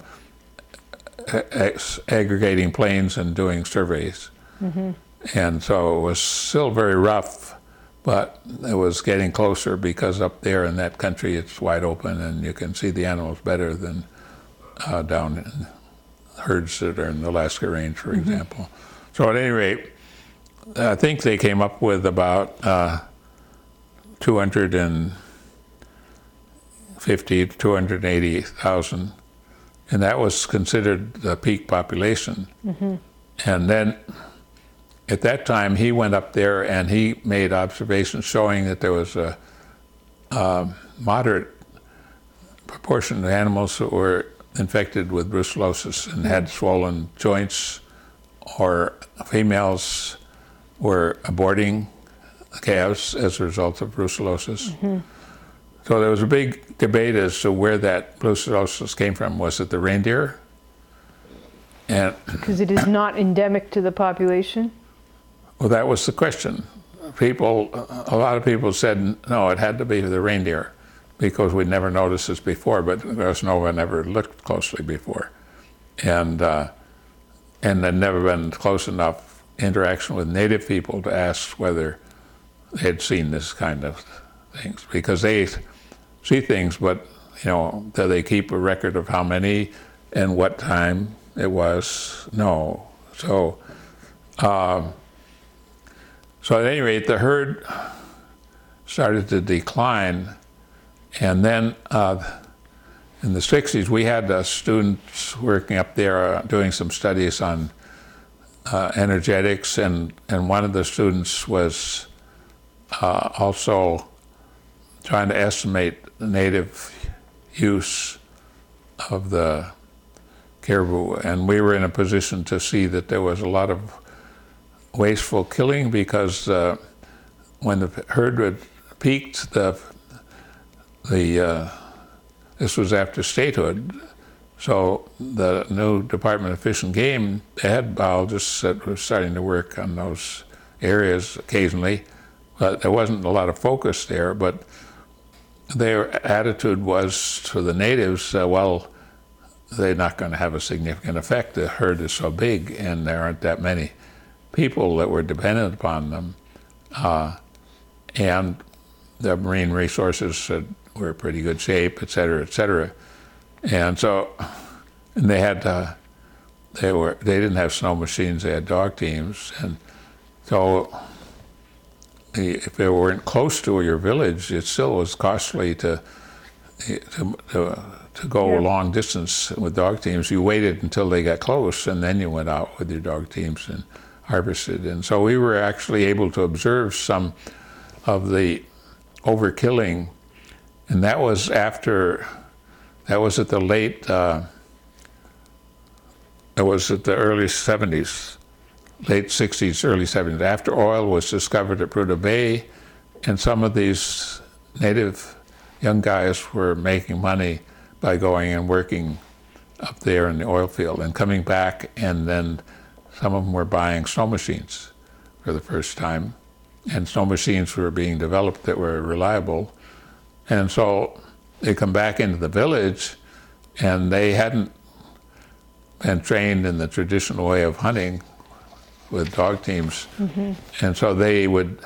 aggregating planes and doing surveys. And so it was still very rough, but it was getting closer, because up there in that country it's wide open and you can see the animals better than down in herds that are in the Alaska Range, for example. So at any rate, I think they came up with about 250 to 280,000, and that was considered the peak population. And then at that time, he went up there and he made observations showing that there was a moderate proportion of animals that were infected with brucellosis and had swollen joints, or females were aborting calves as a result of brucellosis. So there was a big debate as to where that brucellosis came from. Was it the reindeer? And because it is not endemic to the population? Well, that was the question. A lot of people said, no, it had to be the reindeer, because we'd never noticed this before, but no one ever looked closely before. And there'd never been close enough interaction with native people to ask whether they'd seen this kind of things, because they see things, but do they keep a record of how many and what time it was? No. So at any rate, the herd started to decline, and then in the 60s, we had students working up there doing some studies on energetics, and one of the students was also trying to estimate the native use of the caribou, and we were in a position to see that there was a lot of wasteful killing, because when the herd had peaked, this was after statehood, So the new Department of Fish and Game, they had biologists that were starting to work on those areas occasionally, but there wasn't a lot of focus there. But their attitude was to the natives, well, they're not going to have a significant effect. The herd is so big, and there aren't that many people that were dependent upon them. And the marine resources were in pretty good shape, et cetera, et cetera. And so, and they didn't have snow machines, they had dog teams. And so if they weren't close to your village, it still was costly to go a long distance with dog teams. You waited until they got close, and then you went out with your dog teams and harvested. And so we were actually able to observe some of the overkilling, and that was at the early 70s, late 60s, early 70s, after oil was discovered at Prudhoe Bay, and some of these native young guys were making money by going and working up there in the oil field and coming back, and then some of them were buying snow machines for the first time, and snow machines were being developed that were reliable. And so they come back into the village, and they hadn't been trained in the traditional way of hunting with dog teams. Mm-hmm. And so they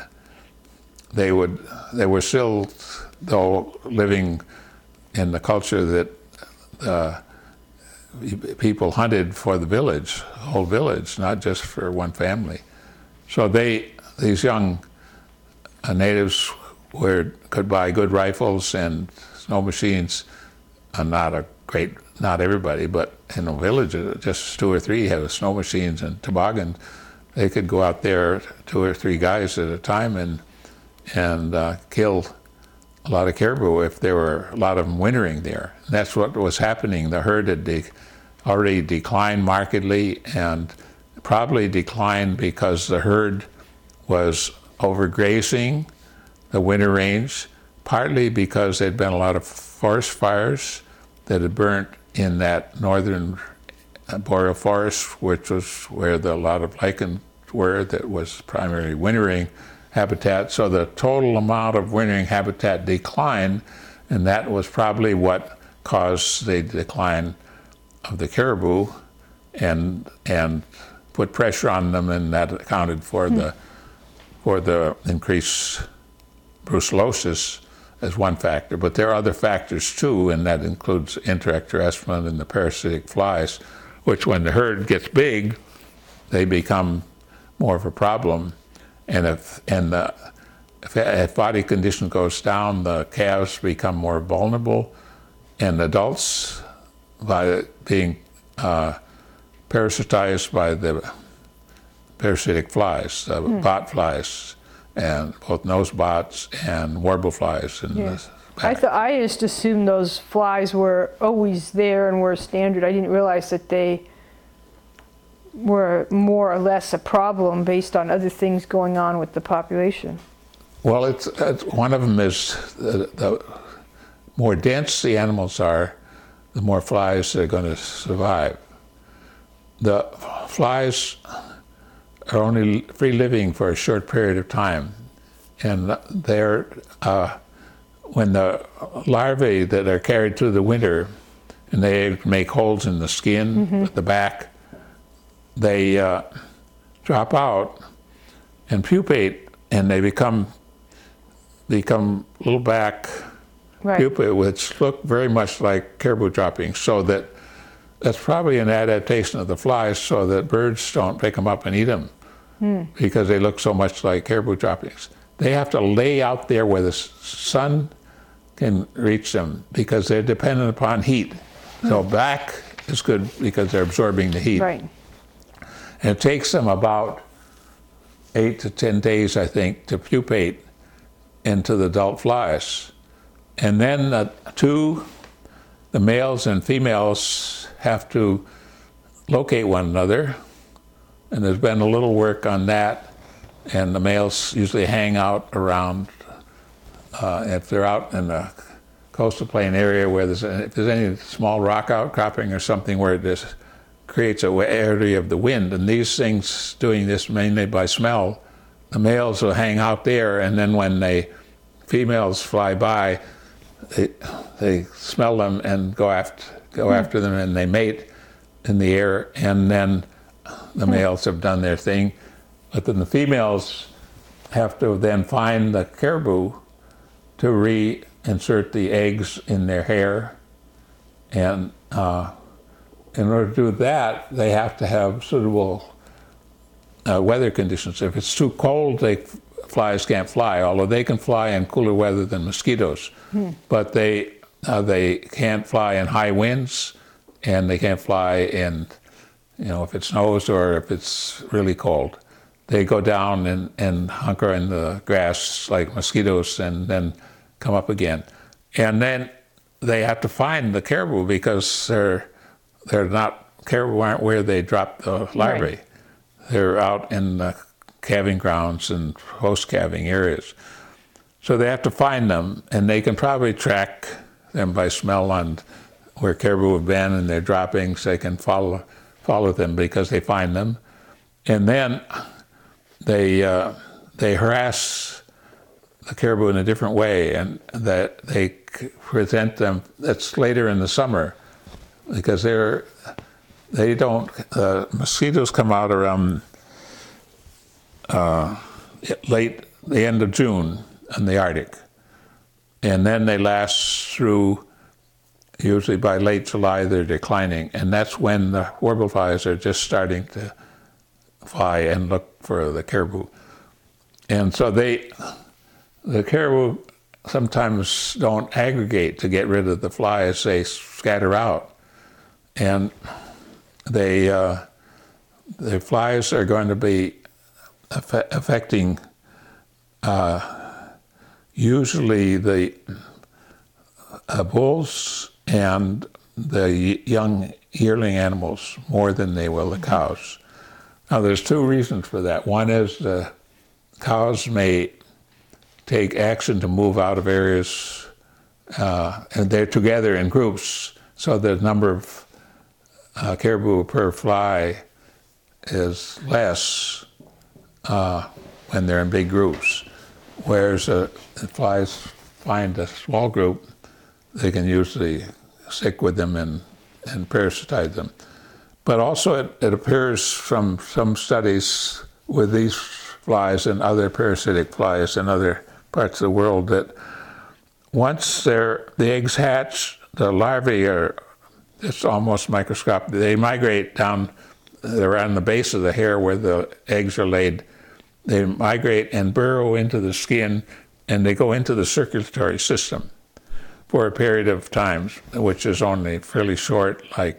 were still, though, living in the culture that people hunted for the village, the whole village, not just for one family. So these young natives could buy good rifles and snow machines. Not everybody, but in a village, just 2 or 3 have snow machines and toboggan. They could go out there, 2 or 3 guys at a time, and kill a lot of caribou if there were a lot of them wintering there. And that's what was happening. The herd had already declined markedly, and probably declined because the herd was overgrazing the winter range, partly because there'd been a lot of forest fires that had burnt in that northern boreal forest, which was where a lot of lichens were, that was primarily wintering habitat. So the total amount of wintering habitat declined, and that was probably what caused the decline of the caribou and put pressure on them, and that accounted for the increased brucellosis as one factor. But there are other factors too, and that includes Enteroctodesmon and the parasitic flies, which when the herd gets big, they become more of a problem. And if body condition goes down, the calves become more vulnerable, and adults, by being parasitized by the parasitic flies, bot flies, and both nose bots and warble flies. I just assumed those flies were always there and were standard. I didn't realize that they were more or less a problem based on other things going on with the population. Well, it's one of them is the more dense the animals are, the more flies are going to survive. The flies are only free living for a short period of time, and they're when the larvae that are carried through the winter, and they make holes in the skin at the back, they drop out and pupate, and they become little back pupae, which look very much like caribou droppings. So that's probably an adaptation of the flies, so that birds don't pick them up and eat them, because they look so much like caribou droppings. They have to lay out there where the sun can reach them, because they're dependent upon heat. So back is good because they're absorbing the heat. Right. And it takes them about 8 to 10 days, I think, to pupate into the adult flies. And then the males and females have to locate one another, and there's been a little work on that, and the males usually hang out around, if they're out in the coastal plain area where if there's any small rock outcropping or something where this creates a area of the wind, and these things doing this mainly by smell, the males will hang out there, and then when females fly by, they smell them and go after them, and they mate in the air, and then the males have done their thing. But then the females have to then find the caribou to reinsert the eggs in their hair. And in order to do that, they have to have suitable weather conditions. If it's too cold, flies can't fly, although they can fly in cooler weather than mosquitoes. But they can't fly in high winds, and they can't fly in, if it snows or if it's really cold. They go down and hunker in the grass like mosquitoes and then come up again. And then they have to find the caribou because caribou aren't where they drop the larvae. Right. They're out in the calving grounds and post-calving areas. So they have to find them, and they can probably track them by smell on where caribou have been and their droppings. They can follow them because they find them. And then they harass the caribou in a different way, and that they present them. That's later in the summer, because mosquitoes come out around the end of June in the Arctic, and then they last through. Usually by late July they're declining, and that's when the warbleflies are just starting to fly and look for the caribou. And so the caribou sometimes don't aggregate to get rid of the flies. They scatter out, and the flies are going to be affecting usually the bulls and the young yearling animals more than they will the cows. Now, there's two reasons for that. One is the cows may take action to move out of areas, and they're together in groups, so the number of caribou per fly is less when they're in big groups. Whereas the flies find a small group, they can usually stick with them and parasitize them. But also it appears from some studies with these flies and other parasitic flies in other parts of the world that once the eggs hatch, the larvae are just almost microscopic. They migrate down around the base of the hair where the eggs are laid. They migrate and burrow into the skin, and they go into the circulatory system for a period of time, which is only fairly short, like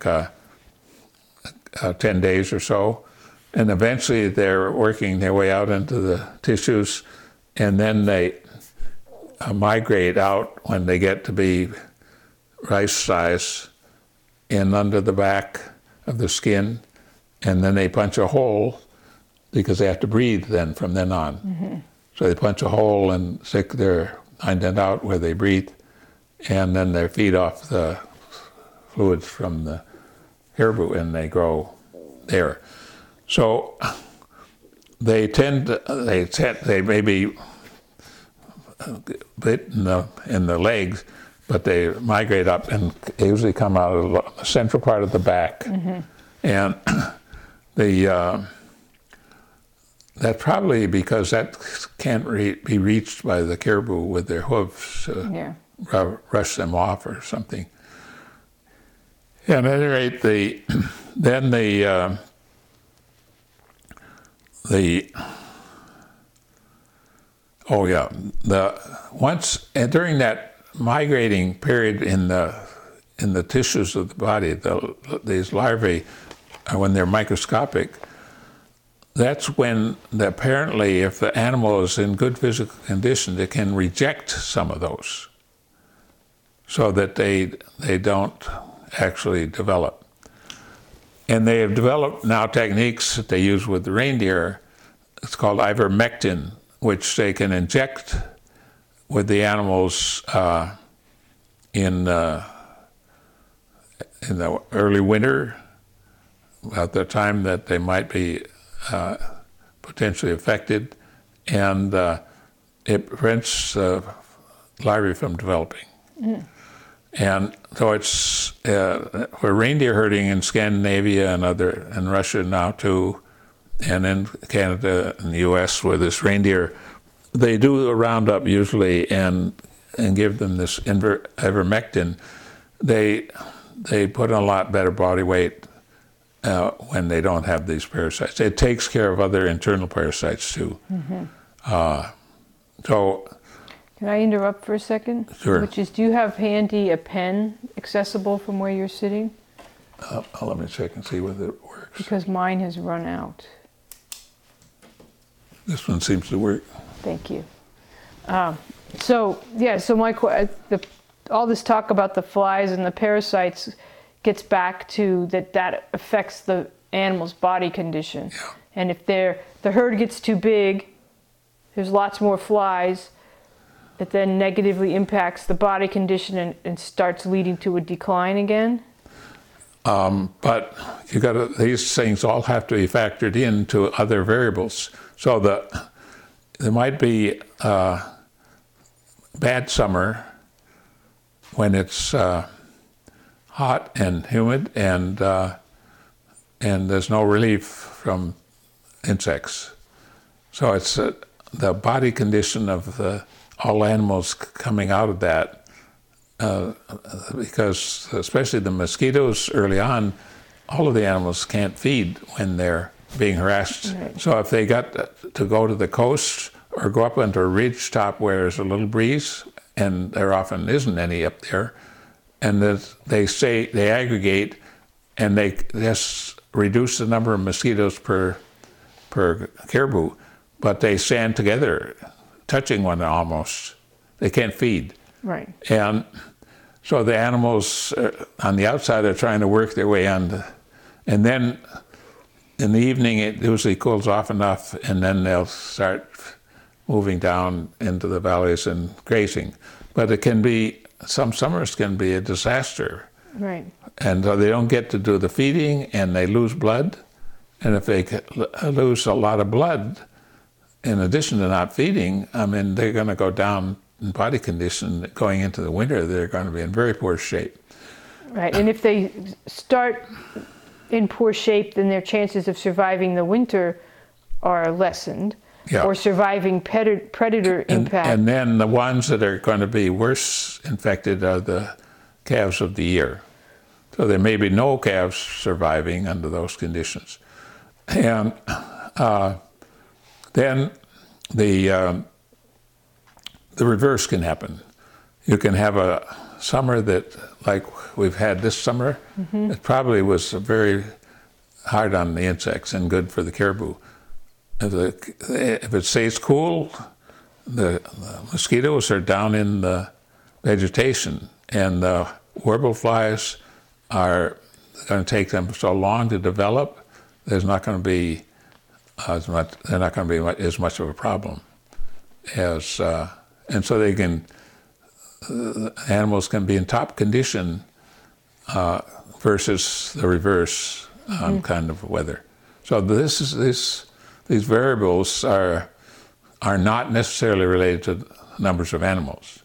10 days or so. And eventually they're working their way out into the tissues, and then they migrate out when they get to be rice size in under the back of the skin, and then they punch a hole because they have to breathe then from then on. Mm-hmm. So they punch a hole and stick their hind end out where they breathe, and then they feed off the fluids from the caribou and they grow there. So they may be bit in the legs, but they migrate up and they usually come out of the central part of the back. Mm-hmm. And that's probably because that can't be reached by the caribou with their hooves. Rush them off or something. Yeah, at any rate, during that migrating period in the tissues of the body, these larvae, when they're microscopic, that's when apparently, if the animal is in good physical condition, it can reject some of those, so that they don't actually develop. And they have developed now techniques that they use with the reindeer. It's called ivermectin, which they can inject with the animals in the early winter, about the time that they might be potentially affected, and it prevents larvae from developing. And so it's for reindeer herding in Scandinavia and Russia now too, and in Canada and the U.S. where this reindeer, they do a roundup usually and give them this ivermectin. They put on a lot better body weight when they don't have these parasites. It takes care of other internal parasites too. So. Can I interrupt for a second? Sure. Which is, do you have handy a pen accessible from where you're sitting? Let me check and see whether it works. Because mine has run out. This one seems to work. Thank you. So all this talk about the flies and the parasites gets back to that affects the animal's body condition. Yeah. And if the herd gets too big, there's lots more flies. It then negatively impacts the body condition and starts leading to a decline again? But these things all have to be factored into other variables. So there might be a bad summer when it's hot and humid and there's no relief from insects. So it's the body condition of all animals coming out of that, because especially the mosquitoes early on, all of the animals can't feed when they're being harassed. Right. So if they got to go to the coast or go up onto a ridge top where there's a little breeze, and there often isn't any up there, and they aggregate and they just reduce the number of mosquitoes per caribou, but they stand together, touching one almost. They can't feed. Right. And so the animals on the outside are trying to work their way on. And then in the evening it usually cools off enough, and then they'll start moving down into the valleys and grazing. But some summers can be a disaster. Right. And so they don't get to do the feeding, and they lose blood. And if they lose a lot of blood, in addition to not feeding, they're going to go down in body condition. Going into the winter, they're going to be in very poor shape. Right, and if they start in poor shape, then their chances of surviving the winter are lessened, or surviving predator impact. And then the ones that are going to be worse infected are the calves of the year. So there may be no calves surviving under those conditions. And then the reverse can happen. You can have a summer that, like we've had this summer, it probably was very hard on the insects and good for the caribou. If it stays cool, the mosquitoes are down in the vegetation, and the warble flies are going to take them so long to develop. There's not going to be as much. They're not going to be as much of a problem as, and so they can. Animals can be in top condition versus the reverse kind of weather. So these variables are not necessarily related to numbers of animals,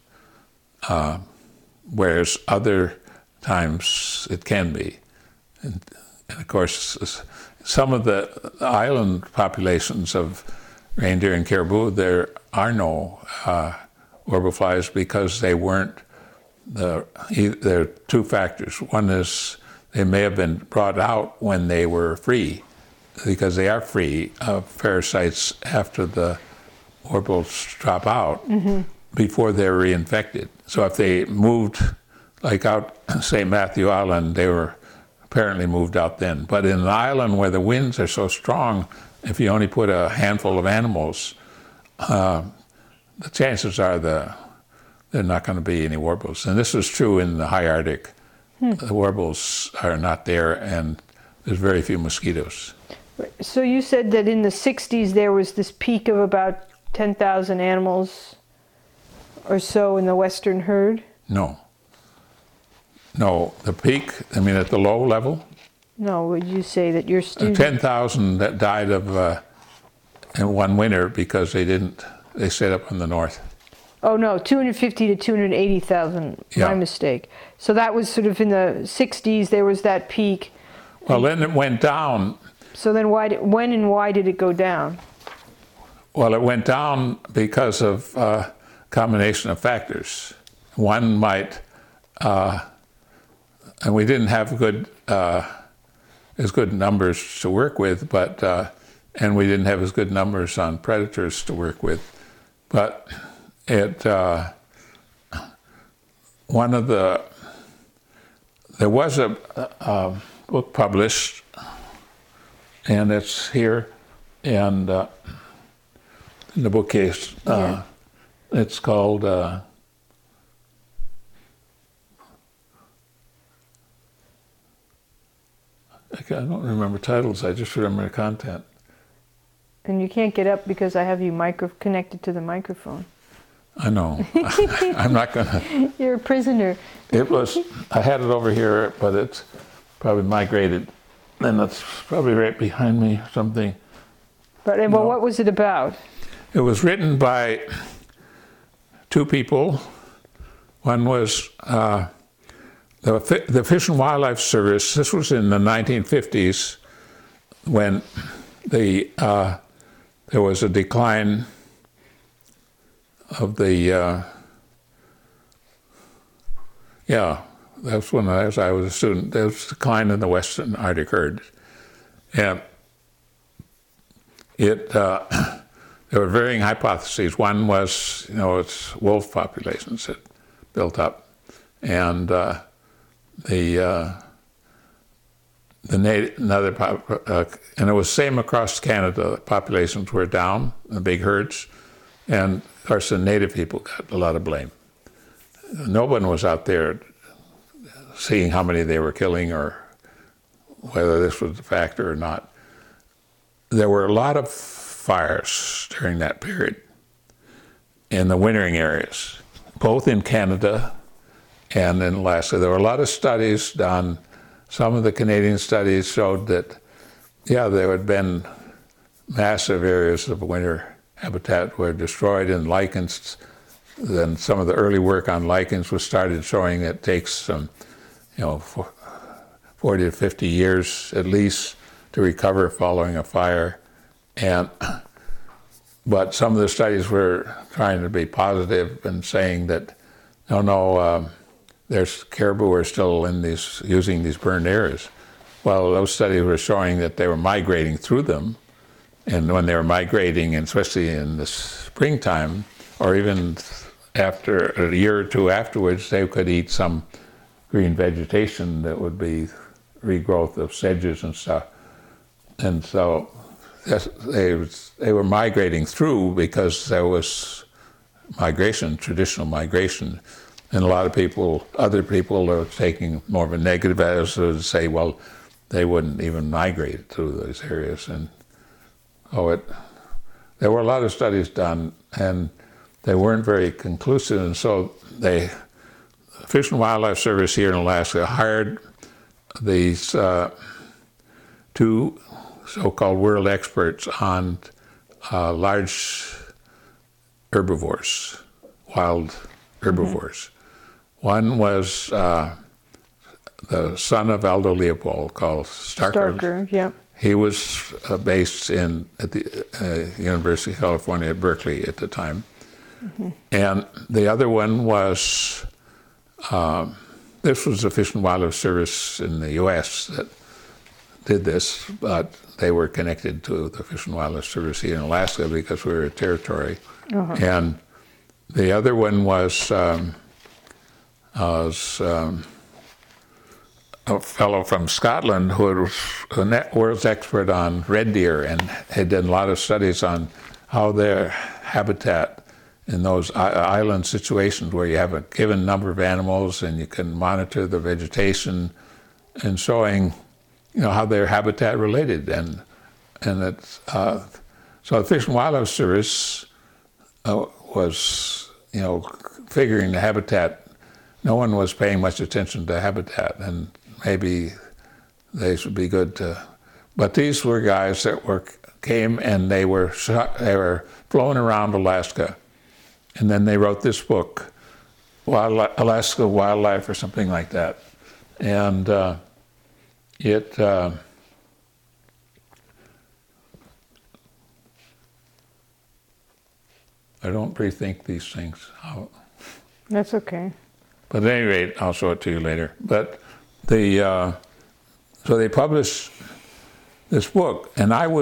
whereas other times it can be. And of course, some of the island populations of reindeer and caribou, there are no warble flies because they weren't. There are two factors. One is they may have been brought out when they were free, because they are free of parasites after the warbles drop out, before they're reinfected. So if they moved, like out St. Matthew Island, they were apparently moved out then. But in an island where the winds are so strong, if you only put a handful of animals, the chances are there are not going to be any warbles. And this is true in the high Arctic. The warbles are not there, and there's very few mosquitoes. So you said that in the 60s there was this peak of about 10,000 animals or so in the western herd? No. No, the peak, I mean at the low level, No, would you say that your students... 10,000 that died of in one winter because they stayed up in the north. Oh no, 250 to 280,000. Yeah. My mistake. So that was sort of in the 60s. There was that peak. Well, then it went down. So then when and why did it go down? Well, it went down because of a combination of factors. One might, and we didn't have as good numbers to work with, but and we didn't have as good numbers on predators to work with, but there was a book published, and it's here, and in the bookcase. Yeah. It's called I don't remember titles, I just remember the content. And you can't get up because I have you connected to the microphone. I know. I'm not gonna. You're a prisoner. I had it over here, but it's probably migrated. And it's probably right behind me or something. But well, No. what was it about? It was written by two people. One was the Fish and Wildlife Service. This was in the 1950s when there was a decline of the that's when I was a student. There was a decline in the Western Arctic herd, and there were varying hypotheses. One was, it's wolf populations that built up, and and it was same across Canada. Populations were down, the big herds, and of course the native people got a lot of blame. No one was out there seeing how many they were killing or whether this was a factor or not. There were a lot of fires during that period in the wintering areas, both in Canada and in Alaska. There were a lot of studies done. Some of the Canadian studies showed that, there had been massive areas of winter habitat were destroyed, and lichens. Then some of the early work on lichens was started showing that it takes some, 40 to 50 years at least to recover following a fire. But some of the studies were trying to be positive and saying that, there's caribou are still using these burned areas. Well, those studies were showing that they were migrating through them, and when they were migrating, and especially in the springtime, or even after a year or two afterwards, they could eat some green vegetation that would be regrowth of sedges and stuff. And so they were migrating through because there was migration, traditional migration. And a lot of other people are taking more of a negative attitude to say, well, they wouldn't even migrate through those areas. And there were a lot of studies done, and they weren't very conclusive. And so the Fish and Wildlife Service here in Alaska hired these two so-called world experts on large herbivores, wild herbivores. One was the son of Aldo Leopold, called Starker. Starker, yeah. He was based at the University of California at Berkeley at the time. Mm-hmm. And the other one was, this was the Fish and Wildlife Service in the U.S. that did this, but they were connected to the Fish and Wildlife Service here in Alaska because we were a territory. Uh-huh. And the other one was a fellow from Scotland who was a world's expert on red deer and had done a lot of studies on how their habitat in those island situations where you have a given number of animals and you can monitor the vegetation and showing, how their habitat related. And it's, so the Fish and Wildlife Service was, figuring the habitat no one was paying much attention to habitat, and maybe they should be good to. But these were guys that came and they were flown around Alaska, and then they wrote this book, Alaska Wildlife or something like that, and I don't rethink these things. That's okay. But at any rate, I'll show it to you later. But so they published this book, and I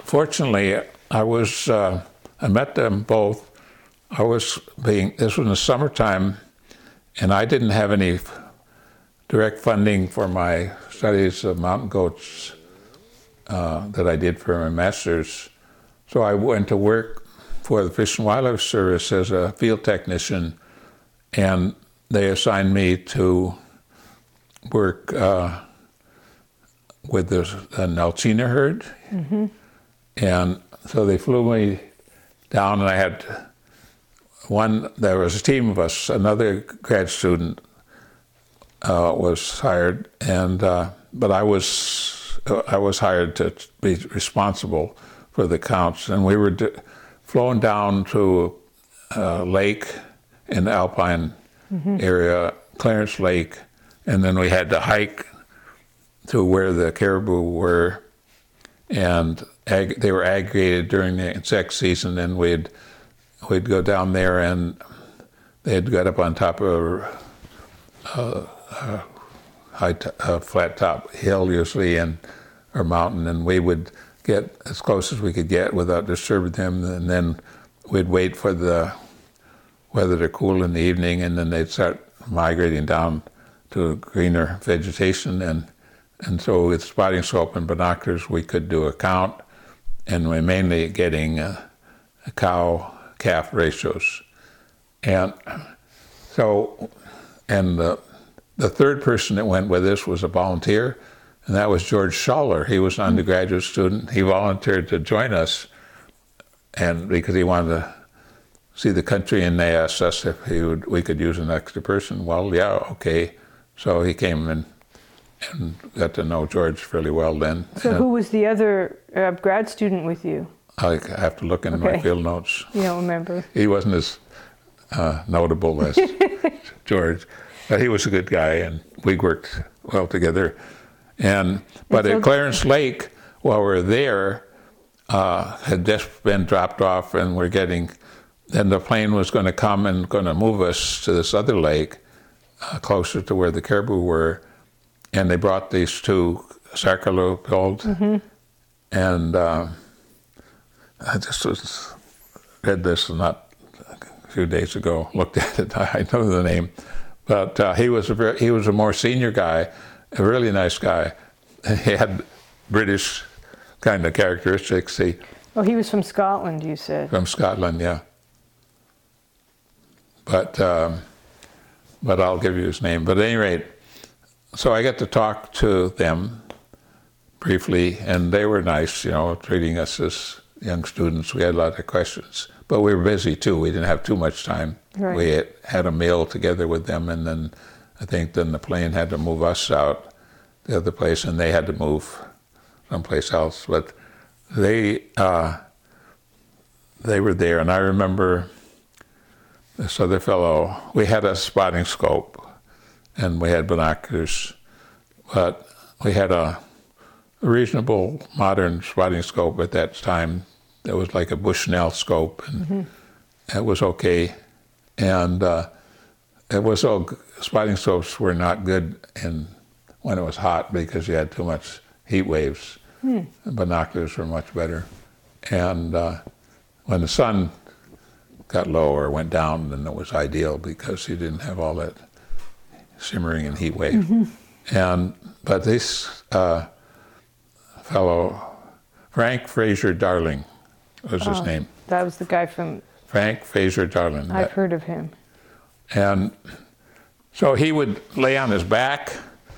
met them both. This was in the summertime, and I didn't have any direct funding for my studies of mountain goats that I did for my master's. So I went to work for the Fish and Wildlife Service as a field technician, and they assigned me to work with the Nelchina herd. Mm-hmm. And so they flew me down, and I had there was a team of us, another grad student was hired, and but I was hired to be responsible for the counts, and we were flown down to a lake in the Alpine area, Clarence Lake, and then we had to hike to where the caribou were, and they were aggregated during the insect season, and we'd go down there, and they had got up on top of a flat top hill usually, or mountain, and we would get as close as we could get without disturbing them, and then we'd wait for the weather to cool in the evening, and then they'd start migrating down to greener vegetation, and so with spotting scope and binoculars we could do a count, and we're mainly getting cow-calf ratios. And so, and the third person that went with us was a volunteer, and that was George Schaller. He was an undergraduate student. He volunteered to join us, and because he wanted to see the country, and they asked us if we could use an extra person. Well, yeah, okay. So he came and got to know George fairly well then. So who was the other grad student with you? I have to look in my field notes. You don't remember? He wasn't as notable as George, but he was a good guy, and we worked well together. But at Clarence Lake, while we were there, had just been dropped off, and then the plane was going to come and going to move us to this other lake, closer to where the caribou were, and they brought these two sarcolephids, and I just read this not a few days ago, looked at it, I know the name, but he was a more senior guy, a really nice guy. He had British kind of characteristics. He was from Scotland, you said. From Scotland, yeah. But I'll give you his name. But at any rate, so I got to talk to them briefly, and they were nice, treating us as young students. We had a lot of questions, but we were busy too. We didn't have too much time. Right. We had a meal together with them, and then I think the plane had to move us out the other place, and they had to move someplace else. But they were there, and I remember this other fellow. We had a spotting scope, and we had binoculars, but we had a reasonable modern spotting scope at that time. It was like a Bushnell scope, and it was okay. And spotting scopes were not good when it was hot because you had too much heat waves. Binoculars were much better. And when the sun got low or went down, then it was ideal because you didn't have all that shimmering and heat wave. But this fellow, Frank Fraser Darling was his name. That was the guy from... Frank Fraser Darling. I've heard of him. And so he would lay on his back,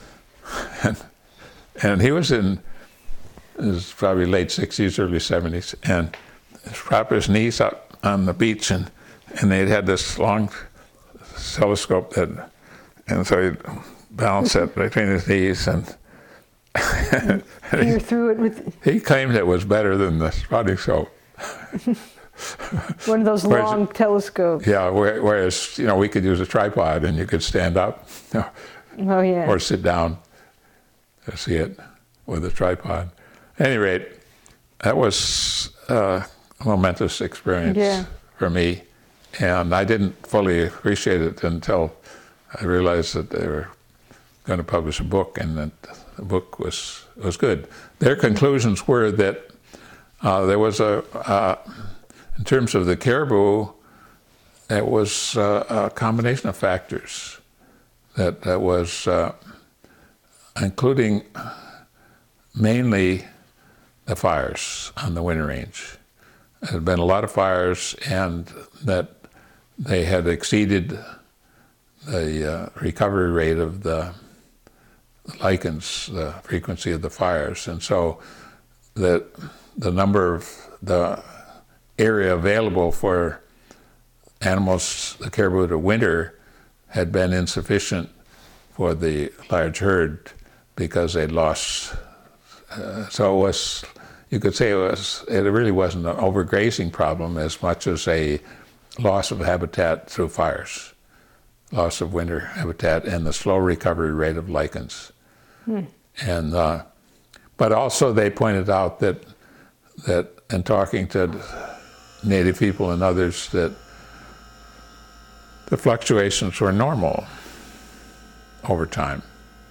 and he was in his probably late 60s, early 70s, and he'd prop his knees up on the beach, and they'd had this long telescope that And so he'd balance it between his knees, and You're through it with he claimed it was better than the spotting scope. one of those long telescopes. Yeah, whereas, you know, we could use a tripod and you could stand up Oh yeah. or sit down to see it with a tripod. At any rate, that was a momentous experience for me, and I didn't fully appreciate it until I realized that they were going to publish a book, and that the book was good. Their conclusions were that there was in terms of the caribou, it was a combination of factors that was including mainly the fires on the Winter Range. There had been a lot of fires, and that they had exceeded the recovery rate of the lichens, the frequency of the fires, and so the number of the area available for animals, the caribou, to winter had been insufficient for the large herd because they'd lost. So it was, you could say it really wasn't an overgrazing problem as much as a loss of habitat through fires, loss of winter habitat, and the slow recovery rate of lichens. And but also they pointed out that in talking to Native people and others, that the fluctuations were normal over time.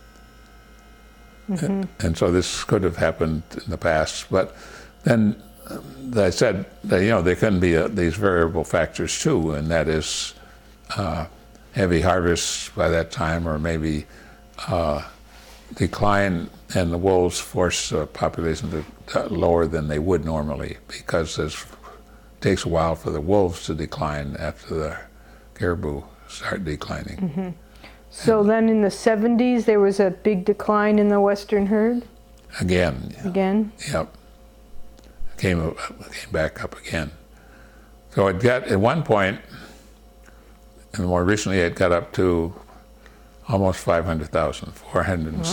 And so this could have happened in the past, but then they said that, you know, there can be these variable factors too, and that is heavy harvests by that time, or maybe decline, and the wolves force the population to lower than they would normally, because it takes a while for the wolves to decline after the caribou start declining. So then in the 70s, there was a big decline in the western herd? Again. Yep. Came back up again. So it got, at one point, and more recently, it got up to almost 500,000, 400 and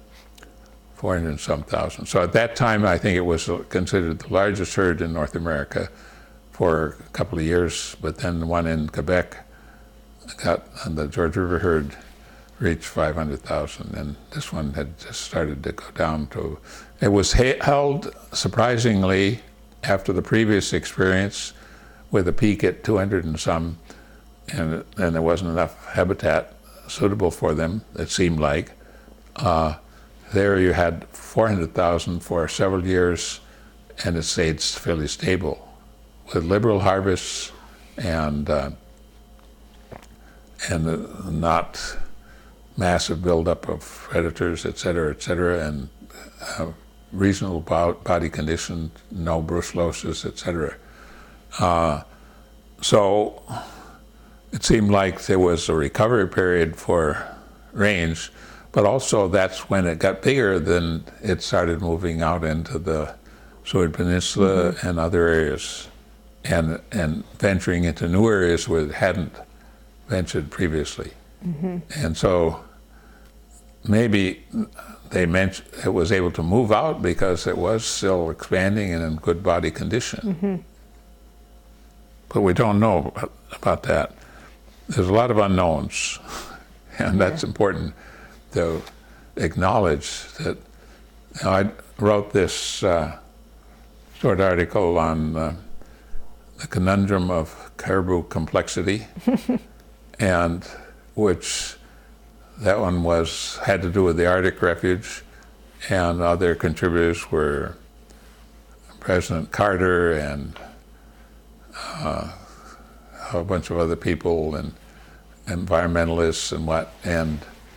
some thousand. So at that time, I think it was considered the largest herd in North America for a couple of years, but then the one in Quebec and the George River herd reached 500,000, and this one had just started to go down to, it was held surprisingly after the previous experience with a peak at 200 and some, and there wasn't enough habitat suitable for them, it seemed like. There you had 400,000 for several years, and it stayed fairly stable with liberal harvests and not massive buildup of predators, et cetera, and reasonable body condition, no brucellosis, et cetera. So it seemed like there was a recovery period for range, but also that's when it got bigger, then it started moving out into the Seward Peninsula and other areas, and venturing into new areas where it hadn't ventured previously. And so maybe it was able to move out because it was still expanding and in good body condition. But we don't know about that. There's a lot of unknowns, and that's important to acknowledge that. You know, I wrote this short article on the conundrum of caribou complexity, and which that one had to do with the Arctic Refuge, and other contributors were President Carter and a bunch of other people and environmentalists and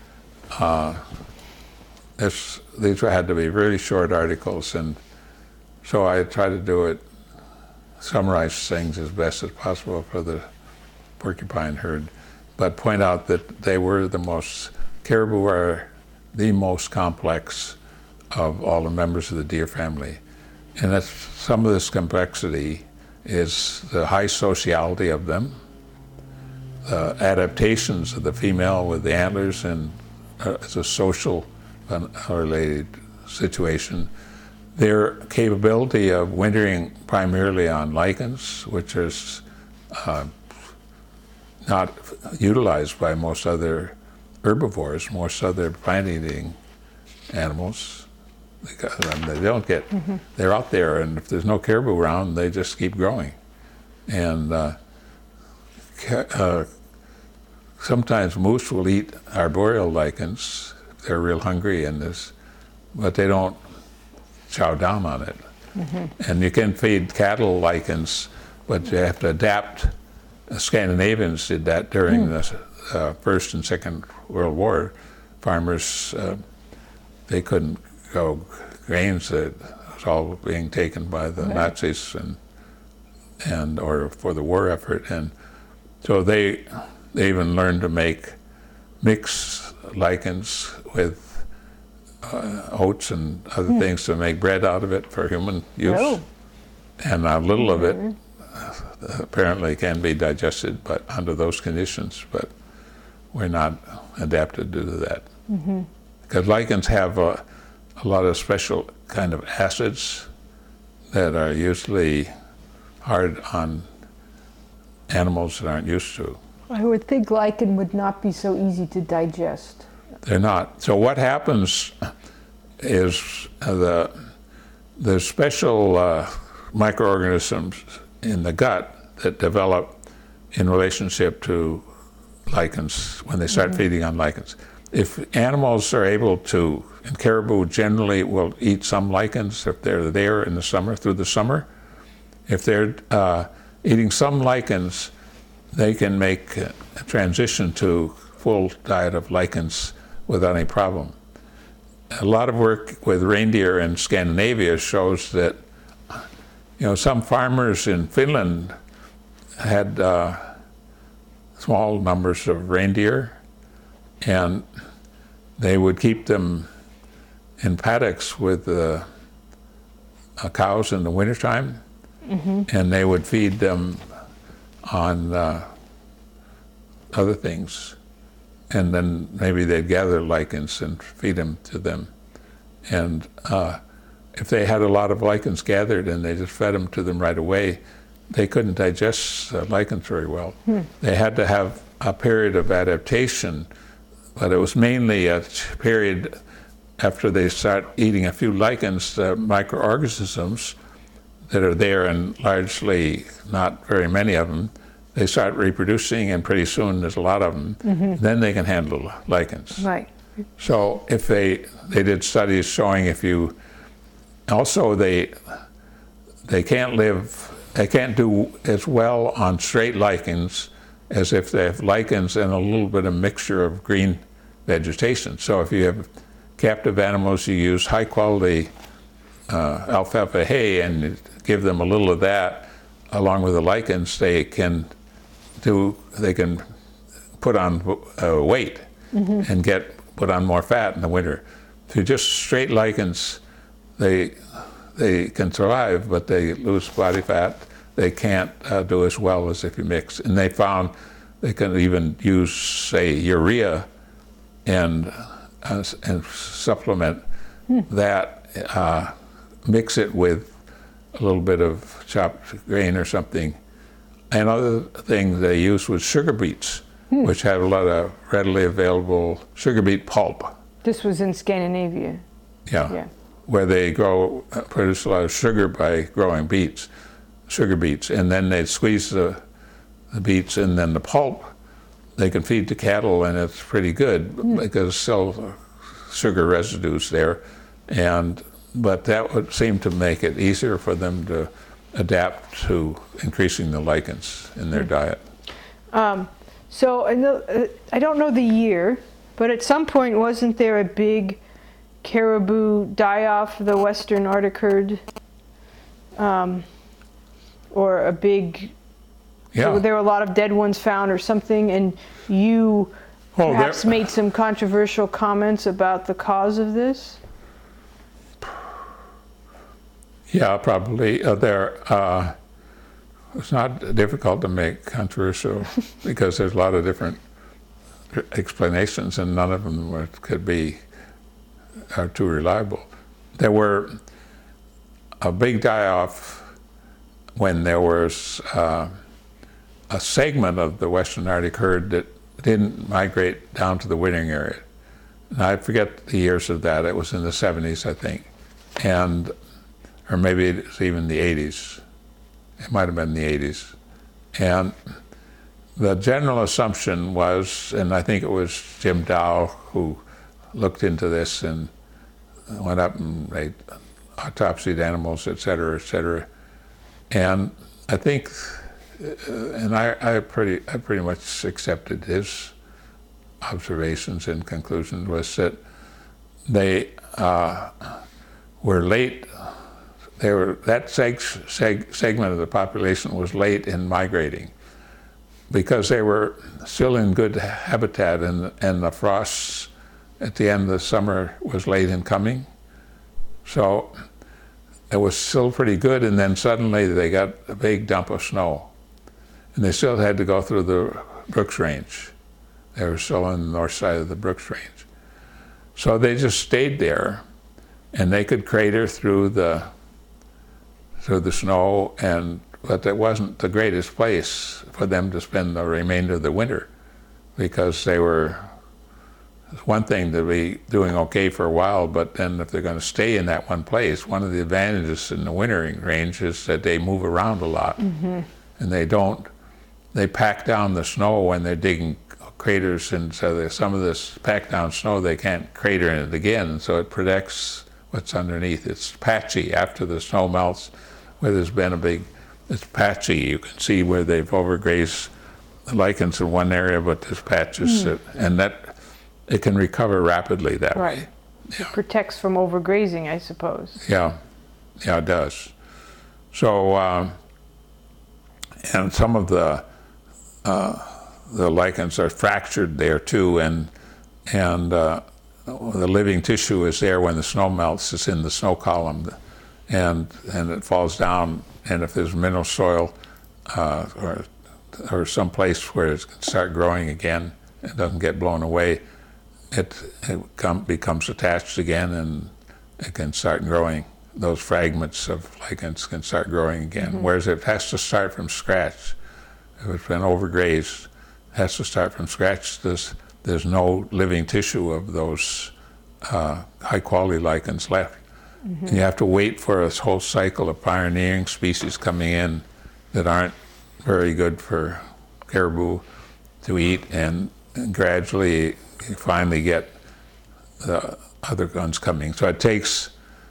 these had to be really short articles, and so I tried to summarize things as best as possible for the porcupine herd, but point out that caribou are the most complex of all the members of the deer family. And that's, some of this complexity is the high sociality of them, the adaptations of the female with the antlers, and as a social related situation. Their capability of wintering primarily on lichens, which is not utilized by most other herbivores, most other plant-eating animals, because they don't get, they're out there, and if there's no caribou around, they just keep growing. And sometimes moose will eat arboreal lichens. They're real hungry, but they don't chow down on it. And you can feed cattle lichens, but you have to adapt. The Scandinavians did that during the First and Second World War. Farmers, they couldn't grow grains. It was all being taken by the Nazis and or for the war effort. And so they even learned to mix lichens with oats and other things to make bread out of it for human use. Oh. And a little of it apparently can be digested, but under those conditions. But we're not adapted to do that. Because lichens have a lot of special kind of acids that are usually hard on animals that aren't used to. I would think lichen would not be so easy to digest. They're not. So what happens is the special microorganisms in the gut that develop in relationship to lichens when they start feeding on lichens. If animals are able to, and caribou generally will eat some lichens if they're there in the summer, through the summer. If they're eating some lichens, they can make a transition to full diet of lichens without any problem. A lot of work with reindeer in Scandinavia shows that, some farmers in Finland had small numbers of reindeer, and they would keep them in paddocks with cows in the wintertime, and they would feed them on other things. And then maybe they'd gather lichens and feed them to them. And if they had a lot of lichens gathered and they just fed them to them right away, they couldn't digest lichens very well. They had to have a period of adaptation, but it was mainly a period after they start eating a few lichens, the microorganisms that are there, and largely not very many of them, they start reproducing, and pretty soon there's a lot of them. Then they can handle lichens. Right. So if they did studies showing if you, also they can't do as well on straight lichens as if they have lichens and a little bit of mixture of green vegetation. So if you have captive animals, you use high quality alfalfa hay and give them a little of that along with the lichens, they can put on weight and put on more fat in the winter. If you just straight lichens, they can survive, but they lose body fat. They can't do as well as if you mix. And they found they can even use, say, urea and supplement that, mix it with a little bit of chopped grain or something. Another thing they used was sugar beets, which have a lot of readily available sugar beet pulp. This was in Scandinavia. Yeah. Where they produce a lot of sugar by growing sugar beets, and then they squeeze the beets, and then the pulp they can feed to cattle, and it's pretty good because still sugar residues there, but that would seem to make it easier for them to adapt to increasing the lichens in their diet. So I don't know the year, but at some point wasn't there a big caribou die-off of the western Arctic herd? Or a big, so there were a lot of dead ones found or something, and you perhaps made some controversial comments about the cause of this? Yeah, probably. it's not difficult to make controversial because there's a lot of different explanations, and none of them are too reliable. There were a big die-off when there was a segment of the Western Arctic herd that didn't migrate down to the wintering area. And I forget the years of that. It was in the 70s, I think, or maybe it's even the 80s. It might have been the 80s. And the general assumption was, and I think it was Jim Dow who looked into this and went up and they autopsied animals, et cetera, and I think, and I pretty much accepted his observations and conclusions, was that they were late. That segment of the population was late in migrating because they were still in good habitat, and the frosts at the end of the summer was late in coming. So it was still pretty good, and then suddenly they got a big dump of snow. And they still had to go through the Brooks Range. They were still on the north side of the Brooks Range. So they just stayed there, and they could crater through the snow, but it wasn't the greatest place for them to spend the remainder of the winter, because it's one thing to be doing okay for a while, but then if they're going to stay in that one place, one of the advantages in the wintering range is that they move around a lot. Mm-hmm. And they pack down the snow when they're digging craters, and so there's some of this packed down snow, they can't crater in it again, so it protects what's underneath. It's patchy after the snow melts, where there's been it's patchy. You can see where they've overgrazed the lichens in one area, but there's patches, and that it can recover rapidly that way. Yeah. It protects from overgrazing, I suppose. Yeah, it does. So, and some of the lichens are fractured there too, and the living tissue is there when the snow melts. It's in the snow column, and it falls down. And if there's mineral soil or some place where it can start growing again, it doesn't get blown away, it becomes attached again, and it can start growing. Those fragments of lichens can start growing again. Mm-hmm. Whereas it has to start from scratch. If it's been overgrazed, it has to start from scratch. There's no living tissue of those high quality lichens left. Mm-hmm. And you have to wait for a whole cycle of pioneering species coming in that aren't very good for caribou to eat, and gradually you finally get the other ones coming. So it takes,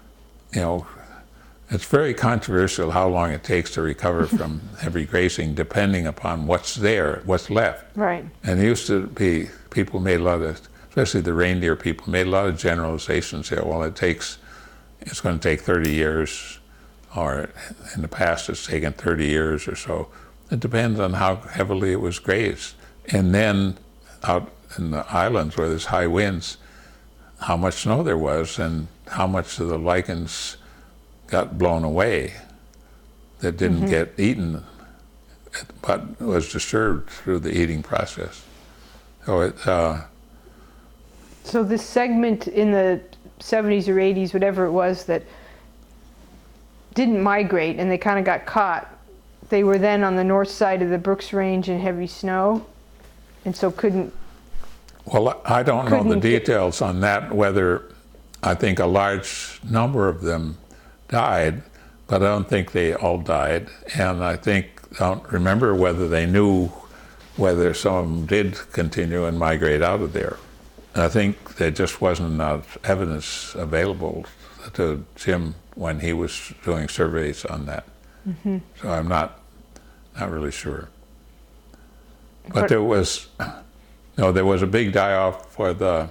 it's very controversial how long it takes to recover from heavy grazing, depending upon what's there, what's left. Right. And it used to be, people made a lot of, especially the reindeer people, made a lot of generalizations there. Well, it's going to take 30 years, or in the past it's taken 30 years or so. It depends on how heavily it was grazed. And then out in the islands where there's high winds, how much snow there was and how much of the lichens got blown away that didn't get eaten, but was disturbed through the eating process. So So this segment in the 70s or 80s, whatever it was, that didn't migrate and they kind of got caught, they were then on the north side of the Brooks Range in heavy snow, and so couldn't. Well, I don't know the details on that, whether I think a large number of them died, but I don't think they all died. And I don't remember whether they knew whether some of them did continue and migrate out of there. And I think there just wasn't enough evidence available to Jim when he was doing surveys on that. Mm-hmm. So I'm not really sure. But there was a big die-off for the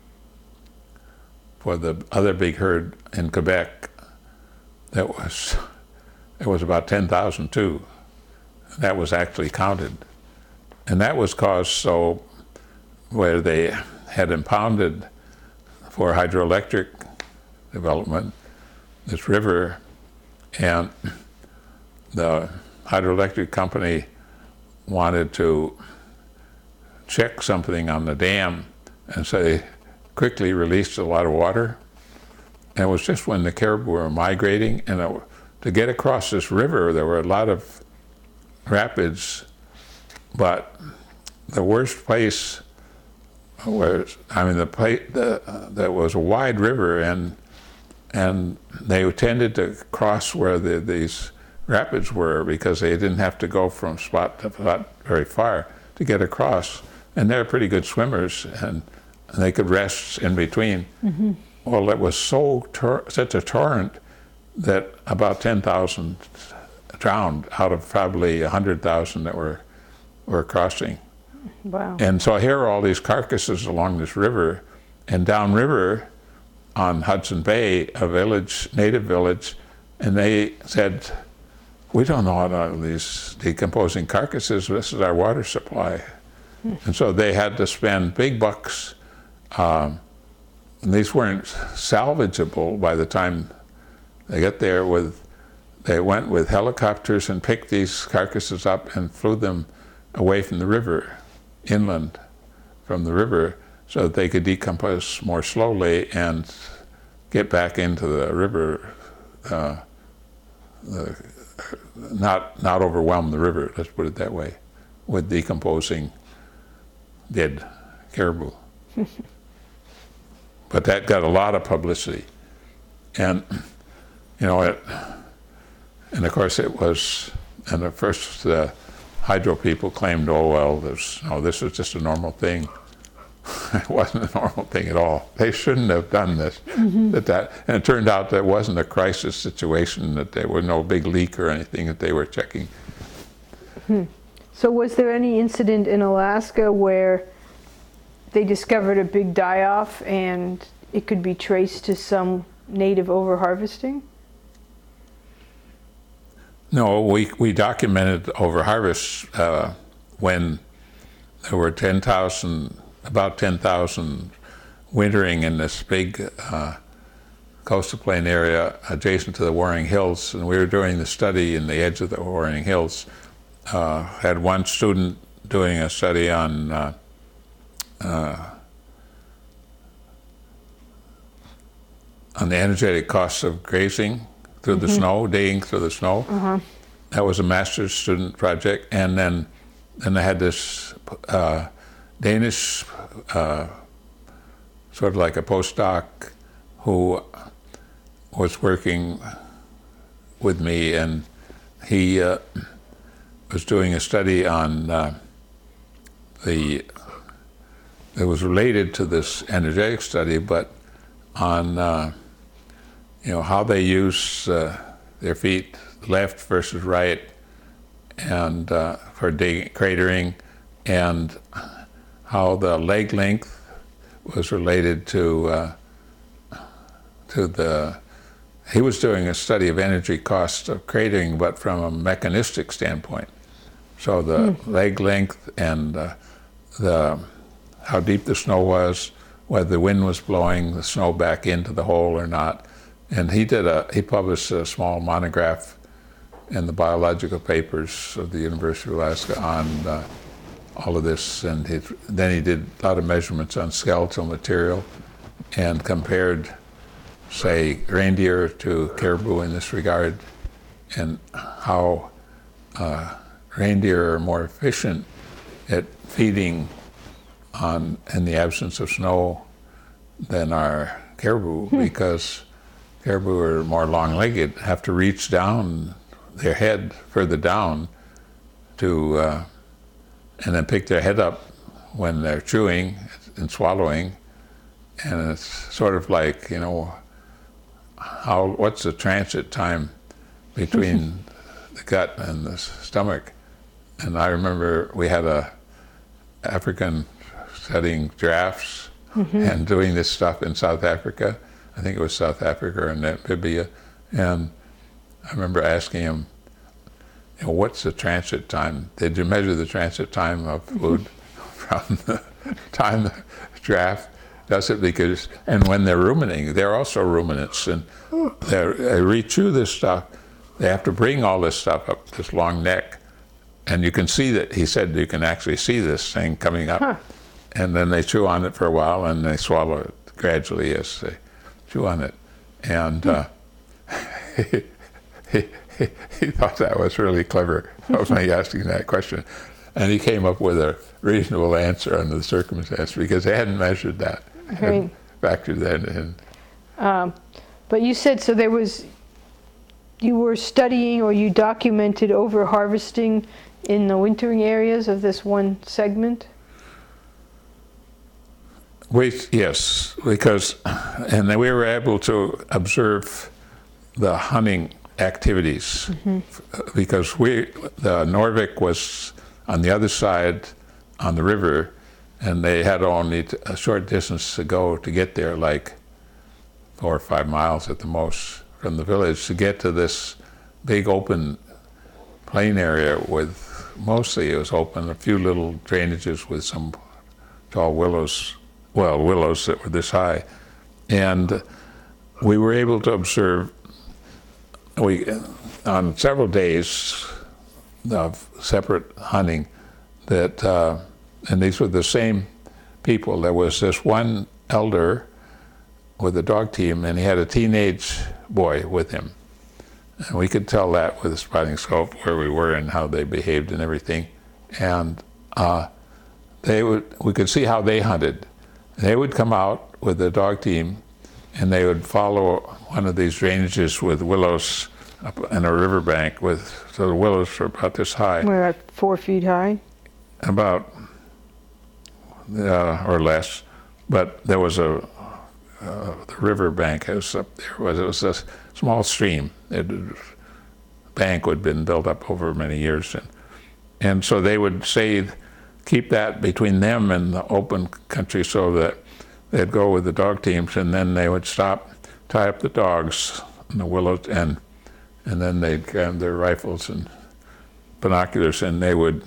other big herd in Quebec. It was about 10,000 too. That was actually counted, and that was caused where they had impounded for hydroelectric development this river, and the hydroelectric company wanted to check something on the dam, and so they quickly released a lot of water. And it was just when the caribou were migrating, and to get across this river, there were a lot of rapids, but the worst place was, I mean, there was a wide river, and they tended to cross where these rapids were because they didn't have to go from spot to spot very far to get across. And they're pretty good swimmers, and they could rest in between. Mm-hmm. Well, it was such a torrent that about 10,000 drowned out of probably 100,000 that were crossing. Wow. And so here are all these carcasses along this river, and downriver on Hudson Bay, a village, native village, and they said, we don't know all these decomposing carcasses, this is our water supply. And so they had to spend big bucks, and these weren't salvageable by the time they got there. They went with helicopters and picked these carcasses up and flew them away from the river, inland from the river, so that they could decompose more slowly and get back into the river, not overwhelm the river, let's put it that way, with decomposing dead caribou. But that got a lot of publicity. And, you know, and of course it was, and at first the hydro people claimed, oh, well, this was just a normal thing. It wasn't a normal thing at all. They shouldn't have done this. Mm-hmm. And it turned out that it wasn't a crisis situation, that there was no big leak or anything that they were checking. Hmm. So was there any incident in Alaska where they discovered a big die-off and it could be traced to some native over-harvesting? No, we documented overharvest when there were about 10,000 wintering in this big coastal plain area adjacent to the Warring Hills, and we were doing the study in the edge of the Warring Hills. Had one student doing a study on the energetic costs of grazing through the snow, digging through the snow. Uh-huh. That was a master's student project, and then I had this Danish, sort of like a postdoc, who was working with me, and he was doing a study on it was related to this energetic study, but on how they use their feet, left versus right, and for cratering, and how the leg length was related to he was doing a study of energy costs of cratering, but from a mechanistic standpoint. So the leg length and how deep the snow was, whether the wind was blowing the snow back into the hole or not. And he published a small monograph in the biological papers of the University of Alaska on all of this, and then he did a lot of measurements on skeletal material and compared, say, reindeer to caribou in this regard, and how reindeer are more efficient at feeding in the absence of snow than are caribou, because caribou are more long-legged, have to reach down their head further down to and then pick their head up when they're chewing and swallowing. And it's sort of like, what's the transit time between the gut and the stomach? And I remember we had a African studying giraffes and doing this stuff in South Africa. I think it was South Africa or Namibia. And I remember asking him, what's the transit time? Did you measure the transit time of food from the time the giraffe does it? And when they're ruminating, they're also ruminants, and they rechew this stuff, they have to bring all this stuff up this long neck, and you can see that. He said you can actually see this thing coming up, and then they chew on it for a while, and they swallow it gradually as they chew on it. And he thought that was really clever of me asking that question, and he came up with a reasonable answer under the circumstance because they hadn't measured that, hadn't factored that in. But you said so you were studying or you documented over harvesting in the wintering areas of this one segment? Yes, and then we were able to observe the hunting activities because the Norvik was on the other side on the river, and they had only a short distance to go to get there, like 4 or 5 miles at the most from the village, to get to this big open plain area with mostly it was open, a few little drainages with some tall willows that were this high. And we were able to observe on several days of separate hunting that, and these were the same people. There was this one elder with a dog team, and he had a teenage boy with him. And we could tell that with a spotting scope where we were and how they behaved and everything. And we could see how they hunted. They would come out with the dog team, and they would follow one of these drainages with willows up in a riverbank so the willows were about this high. We're at 4 feet high? About, or less. But there was the riverbank was up there. It was a small stream. Bank had been built up over many years. And so they would keep that between them and the open country so that they'd go with the dog teams, and then they would stop, tie up the dogs in the willows, and then they'd grab their rifles and binoculars, and they would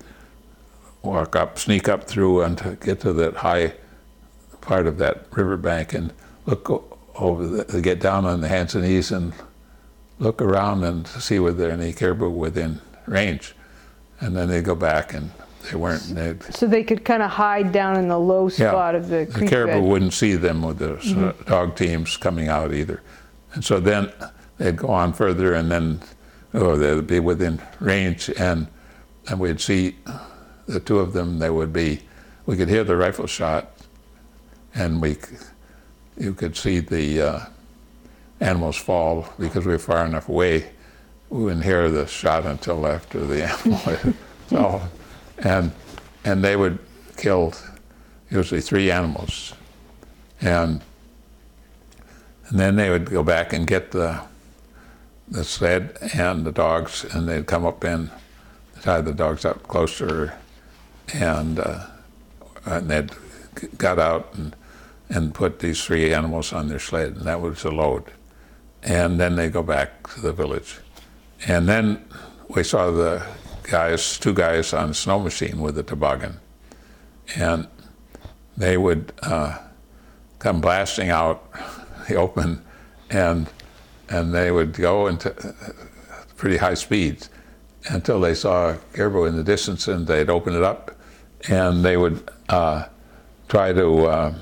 sneak up through and get to that high part of that riverbank and look over, get down on the hands and knees and look around and see whether there are any caribou within range. And then they'd go back, and they weren't. So they could kind of hide down in the low spot of the creek the caribou bed. wouldn't see them with the dog teams coming out either. And so then they'd go on further, and then they'd be within range, and we'd see the two of them. We could hear the rifle shot, and you could see the animals fall because we were far enough away. We wouldn't hear the shot until after the animal fell. And they would kill usually 3 animals. And then they would go back and get the sled and the dogs, and they'd come up and tie the dogs up closer, and they'd got out and put these 3 animals on their sled, and that was the load. And then they go back to the village. And then we saw the 2 guys on a snow machine with a toboggan. And they would come blasting out the open, and they would go into pretty high speeds until they saw a caribou in the distance, and they'd open it up, and they would try to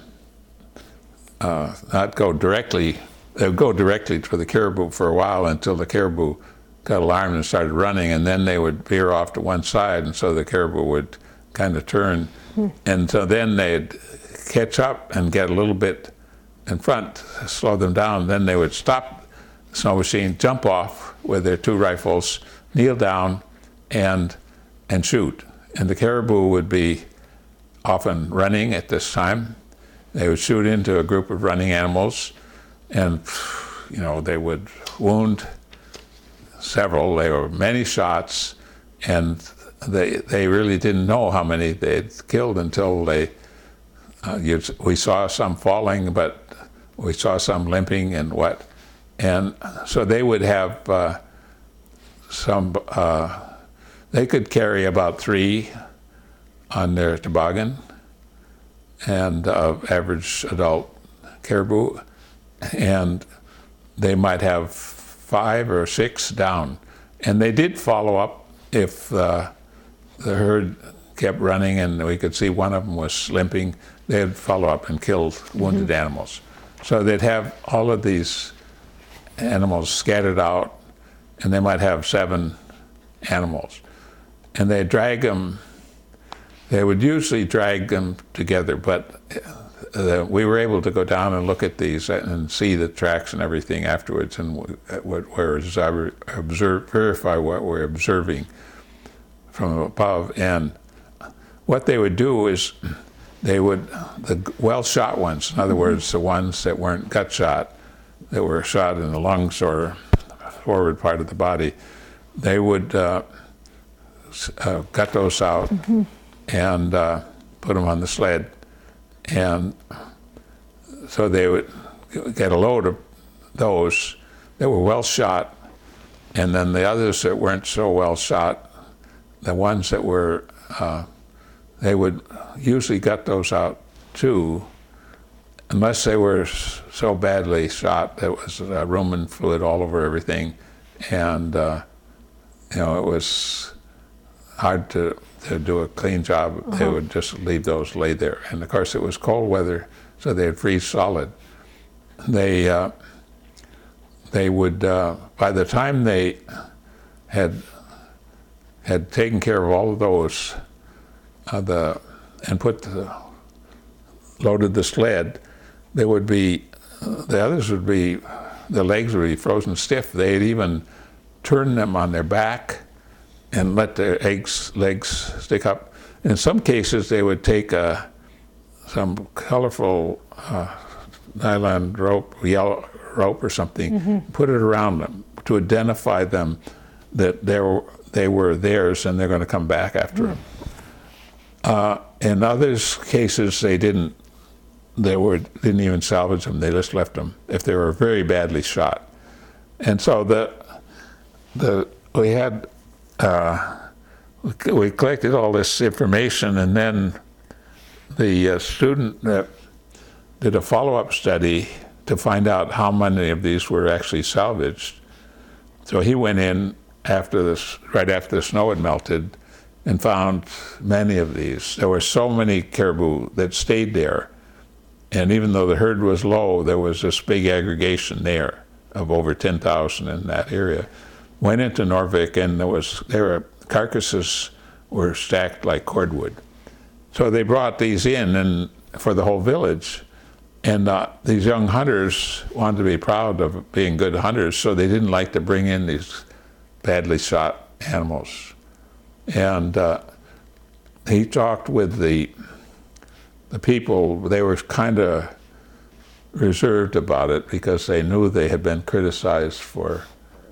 not go directly. They would go directly to the caribou for a while until the caribou got alarmed and started running, and then they would veer off to one side, and so the caribou would kind of turn. And so then they'd catch up and get a little bit in front, slow them down. Then they would stop the snow machine, jump off with their 2 rifles, kneel down, and shoot. And the caribou would be often running at this time. They would shoot into a group of running animals, and they would wound several. There were many shots, and they really didn't know how many they'd killed until we saw some falling, but we saw some limping and what. And so they would have they could carry about 3 on their toboggan, and average adult caribou, and they might have 5 or 6 down. And they did follow up if the herd kept running and we could see one of them was limping. They'd follow up and kill wounded animals. So they'd have all of these animals scattered out, and they might have 7 animals. And they drag them, they would usually drag them together, but we were able to go down and look at these and see the tracks and everything afterwards, and verify what we're observing from above. And what they would do is they would, the well-shot ones, in other words, the ones that weren't gut shot, that were shot in the lungs or forward part of the body, they would gut those out and put them on the sled. And so they would get a load of those that were well shot, and then the others that weren't so well shot, the ones that were, they would usually gut those out too, unless they were so badly shot that was rumen fluid all over everything, and you know, it was hard to do a clean job. They would just leave those lay there. And of course it was cold weather, so they'd freeze solid. They would, by the time they had taken care of all of those, and loaded the sled, they would be, the others would be, the legs would be frozen stiff. They'd even turn them on their back and let their legs stick up. In some cases, they would take some colorful nylon rope, yellow rope or something, put it around them to identify them that they were theirs and they're going to come back after them. In others cases, they didn't even salvage them. They just left them if they were very badly shot. And so we collected all this information, and then the student did a follow-up study to find out how many of these were actually salvaged. So he went in right after the snow had melted, and found many of these. There were so many caribou that stayed there, and even though the herd was low, there was this big aggregation there of over 10,000 in that area. Went into Norvik, and carcasses were stacked like cordwood. So they brought these in and for the whole village, and these young hunters wanted to be proud of being good hunters, so they didn't like to bring in these badly shot animals. And he talked with the people. They were kind of reserved about it because they knew they had been criticized for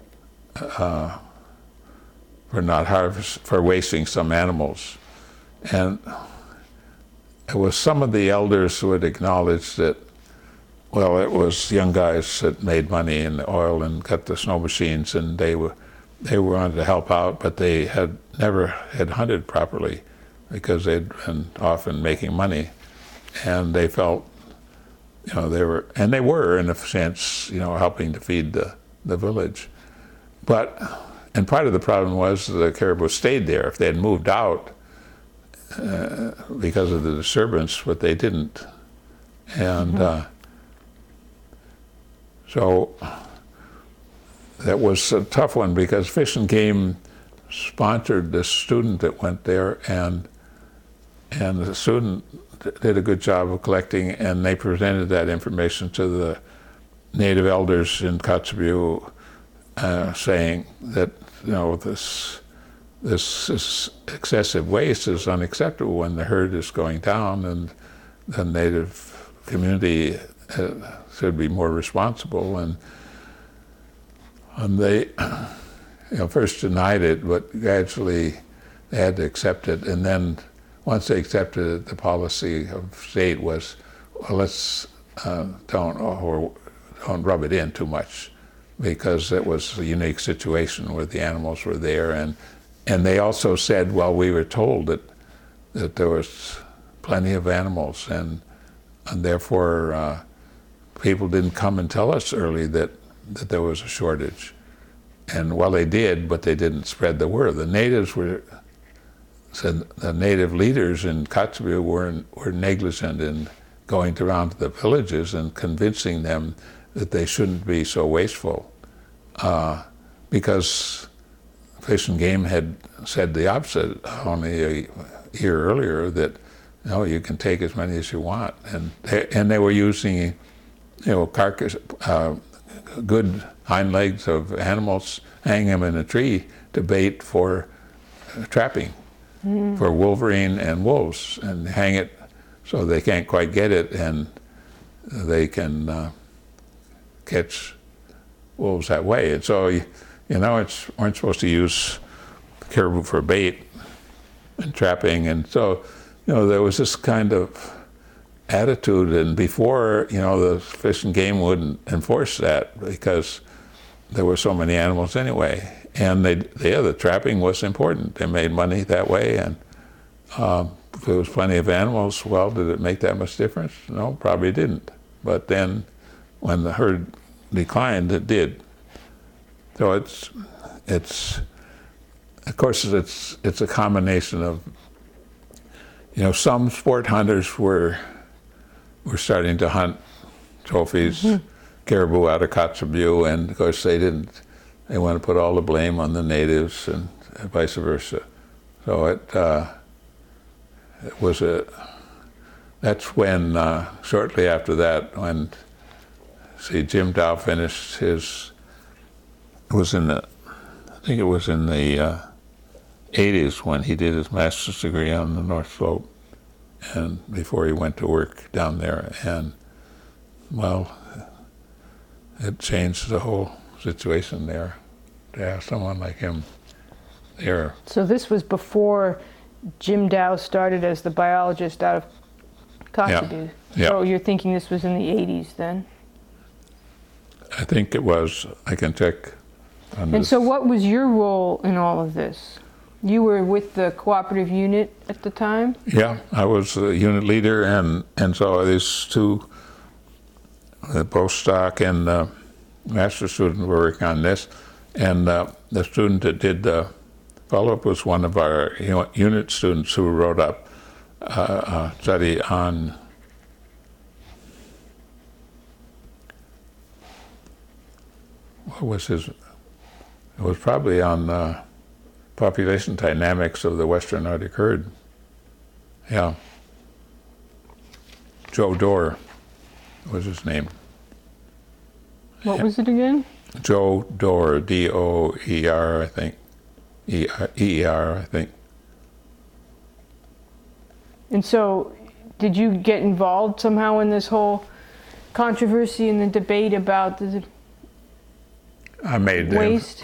wasting some animals. And it was some of the elders who had acknowledged that, well, it was young guys that made money in the oil and got the snow machines, and they wanted to help out, but they had never hunted properly because they'd been often making money, and they felt, they were in a sense, helping to feed the village. And part of the problem was the caribou stayed there. If they had moved out because of the disturbance, but they didn't. And so that was a tough one because Fish and Game sponsored this student that went there, and the student did a good job of collecting, and they presented that information to the native elders in Kotzebue, saying that this excessive waste is unacceptable when the herd is going down, and the native community should be more responsible. And they first denied it, but gradually they had to accept it. And then once they accepted it, the policy of state was, well, let's don't rub it in too much, because it was a unique situation where the animals were there. And they also said, well, we were told that there was plenty of animals, and therefore people didn't come and tell us early that there was a shortage. and well, they did, but they didn't spread the word. The natives said the native leaders in Kotzebue were negligent in going around to the villages and convincing them that they shouldn't be so wasteful, because Fish and Game had said the opposite only a year earlier, that no, you can take as many as you want, and they were using, carcass, good hind legs of animals, hang them in a tree to bait for trapping, for wolverine and wolves, and hang it so they can't quite get it, and they can catch wolves that way. And so, weren't supposed to use caribou for bait and trapping, and so, there was this kind of attitude, and before, the Fish and Game wouldn't enforce that because there were so many animals anyway, and the trapping was important. They made money that way, and if there was plenty of animals, well, did it make that much difference? No, probably didn't. But then, when the herd declined, it did. So it's of course it's a combination of, some sport hunters were starting to hunt trophies, caribou out of Kotzebue, and of course they want to put all the blame on the natives and vice versa. So it was that's when, shortly after that, when, Jim Dow finished his, I think it was in the 80s when he did his master's degree on the North Slope, and before he went to work down there, and well, it changed the whole situation there to have someone like him there. So this was before Jim Dow started as the biologist out of Kotzebue. Yeah. So you're thinking this was in the 80s then? I think it was. I can check on And this. so what was your role in all of this? You were with the cooperative unit at the time? Yeah, I was the unit leader, and so these two, the postdoc and the master student, were working on this, and the student that did the follow-up was one of our unit students who wrote up a study on what was his? It was probably on population dynamics of the Western Arctic herd. Yeah. Joe Dorr was his name. What was it again? Joe Dorr, D-O-E-R, I think. E-E-R, I think. And so did you get involved somehow in this whole controversy and the debate about the waste?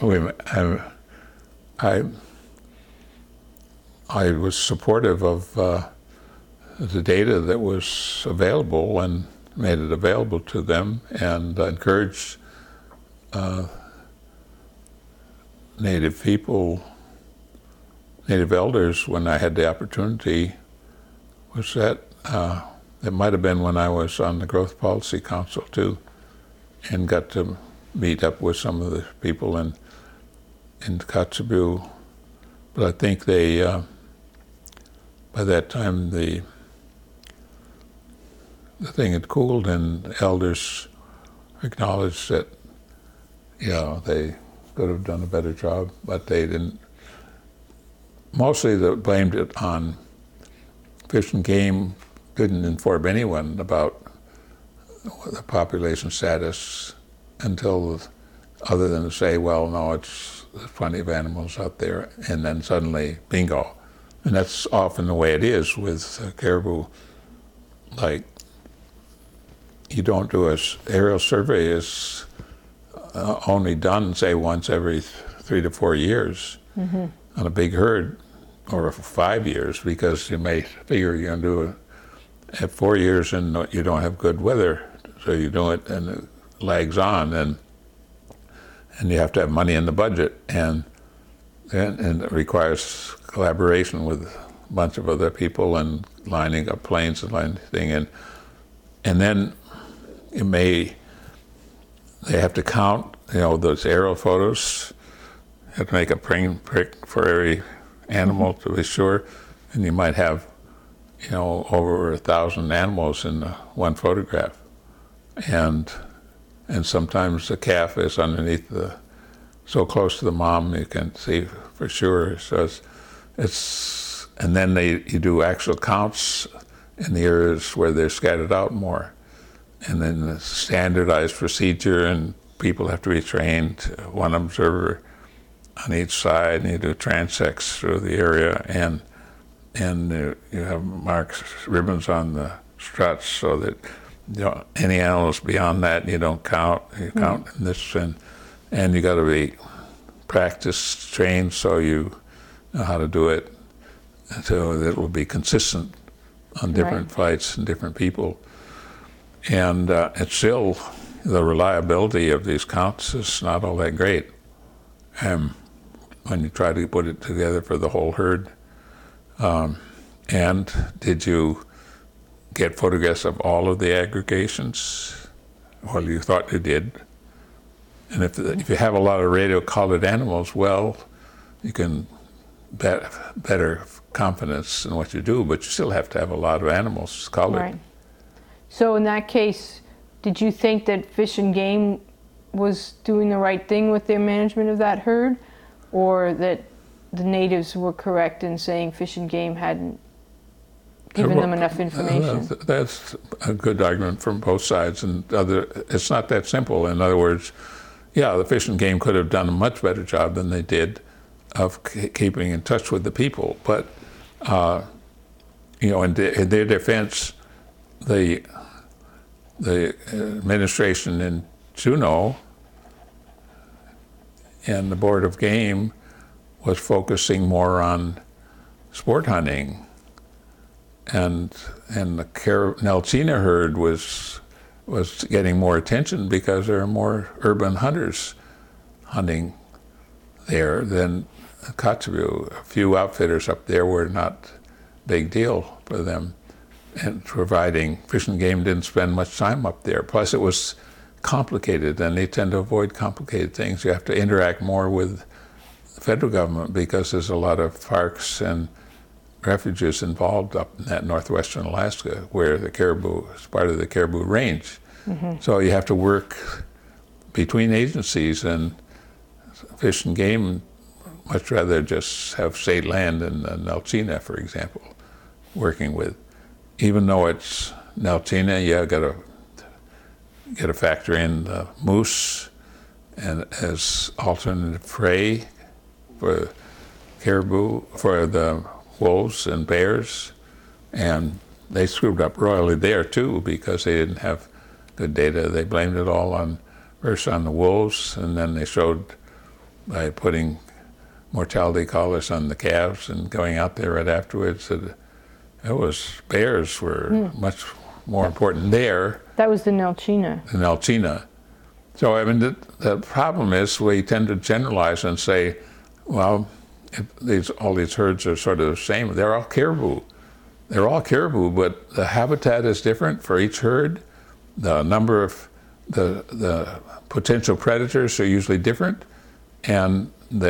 I was supportive of the data that was available and made it available to them, and encouraged Native people, Native elders, when I had the opportunity. Was that it might have been when I was on the Growth Policy Council too, and got to meet up with some of the people in Kotzebue. But I think they, by that time, the thing had cooled, and elders acknowledged that, they could have done a better job, but they didn't. Mostly they blamed it on Fish and Game. Didn't inform anyone about the population status until, other than to say, well, no, there's plenty of animals out there, and then suddenly, bingo. And that's often the way it is with caribou. Like, you don't do an aerial survey is only done, say, once every 3 to 4 years on a big herd, or 5 years, because you may figure you're going to do it at 4 years and you don't have good weather, so you do it and it lags on, and you have to have money in the budget, and it requires collaboration with a bunch of other people and lining up planes and thing, and then they have to count, those aerial photos have to make a prick for every animal to be sure, and you might have, over 1,000 animals in one photograph, and sometimes the calf is underneath so close to the mom you can see for sure. So it's and then you do actual counts in the areas where they're scattered out more, and then the standardized procedure, and people have to be trained, one observer on each side, and you do transects through the area, and you have marks, ribbons on the struts, so that any animals beyond that you don't count. You count in this, and you got to be practiced, trained, so you know how to do it, so that it will be consistent on different flights and different people. And it's still, the reliability of these counts is not all that great when you try to put it together for the whole herd. And did you get photographs of all of the aggregations? Well, you thought you did. And if you have a lot of radio-collared animals, well, you can better confidence in what you do, but you still have to have a lot of animals collared. Right. So in that case, did you think that Fish and Game was doing the right thing with their management of that herd, or that the natives were correct in saying Fish and Game hadn't given them enough information? That's a good argument from both sides, and it's not that simple. In other words, yeah, the Fish and Game could have done a much better job than they did of keeping in touch with the people. But, in their defense, the administration in Juneau and the Board of Game was focusing more on sport hunting, and the Nelchina herd was getting more attention because there are more urban hunters hunting there than Kotzebue. A few outfitters up there were not a big deal for them, and providing Fish and Game didn't spend much time up there. Plus it was complicated, and they tend to avoid complicated things. You have to interact more with the federal government because there's a lot of parks and refuges involved up in that northwestern Alaska where the caribou is part of the Caribou Range. Mm-hmm. So you have to work between agencies, and Fish and Game much rather just have state land in Nelchina, for example, working with. Even though it's Nelchina, you got to factor in the moose and as alternative prey for caribou, for the wolves and bears, and they screwed up royally there too because they didn't have good data. They blamed it all first on the wolves, and then they showed by putting mortality collars on the calves and going out there right afterwards that bears were much more important there. That was the Nelchina. The Nelchina. So, I mean, the problem is we tend to generalize and say, well, all these herds are sort of the same. They're all caribou. They're all caribou, but the habitat is different for each herd. The number of the potential predators are usually different, and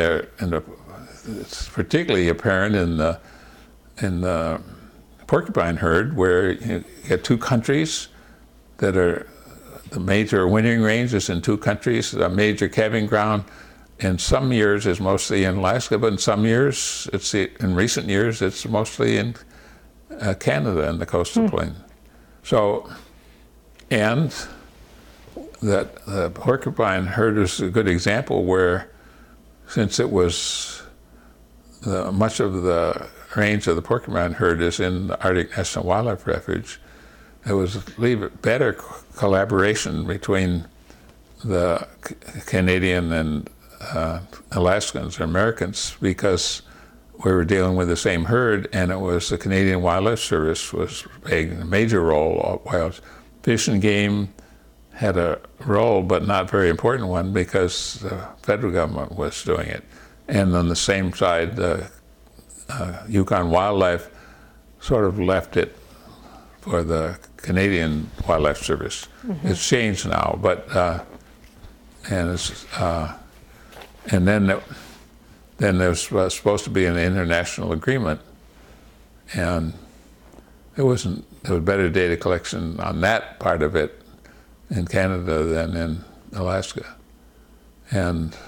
it's particularly apparent in the porcupine herd, where you get two countries that are the major wintering range is in two countries. The major calving ground in some years is mostly in Alaska, but in some years, in recent years, it's mostly in Canada and the coastal plain. So, and that the porcupine herd is a good example where, since it was much of the range of the porcupine herd is in the Arctic National Wildlife Refuge, there was better collaboration between the Canadian and Alaskans or Americans, because we were dealing with the same herd, and it was the Canadian Wildlife Service was playing a major role, while Fish and Game had a role, but not a very important one, because the federal government was doing it. And on the same side, the Yukon Wildlife sort of left it for the Canadian Wildlife Service. Mm-hmm. It's changed now, but and then then there's supposed to be an international agreement, and there was better data collection on that part of it in Canada than in Alaska. And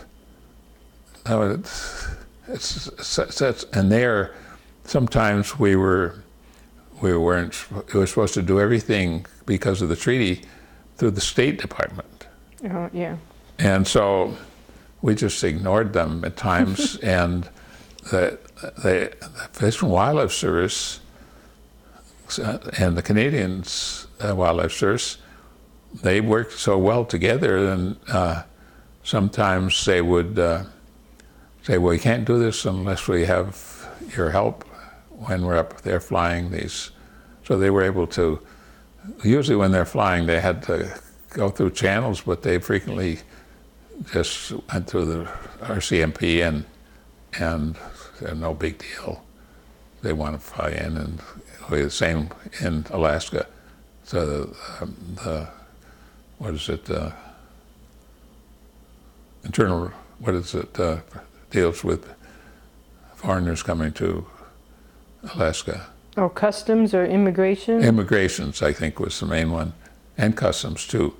and there, sometimes we were supposed to do everything because of the treaty through the State Department. Oh, yeah. And so we just ignored them at times, and the Fish and Wildlife Service and the Canadian Wildlife Service, they worked so well together, and sometimes they would say, well, we can't do this unless we have your help when we're up there flying these. So they were able to, usually when they're flying, they had to go through channels, but they frequently just went through the RCMP and no big deal. They want to fly in, and the same in Alaska. So deals with foreigners coming to Alaska. Oh, customs or immigration? Immigrations, I think, was the main one, and customs too.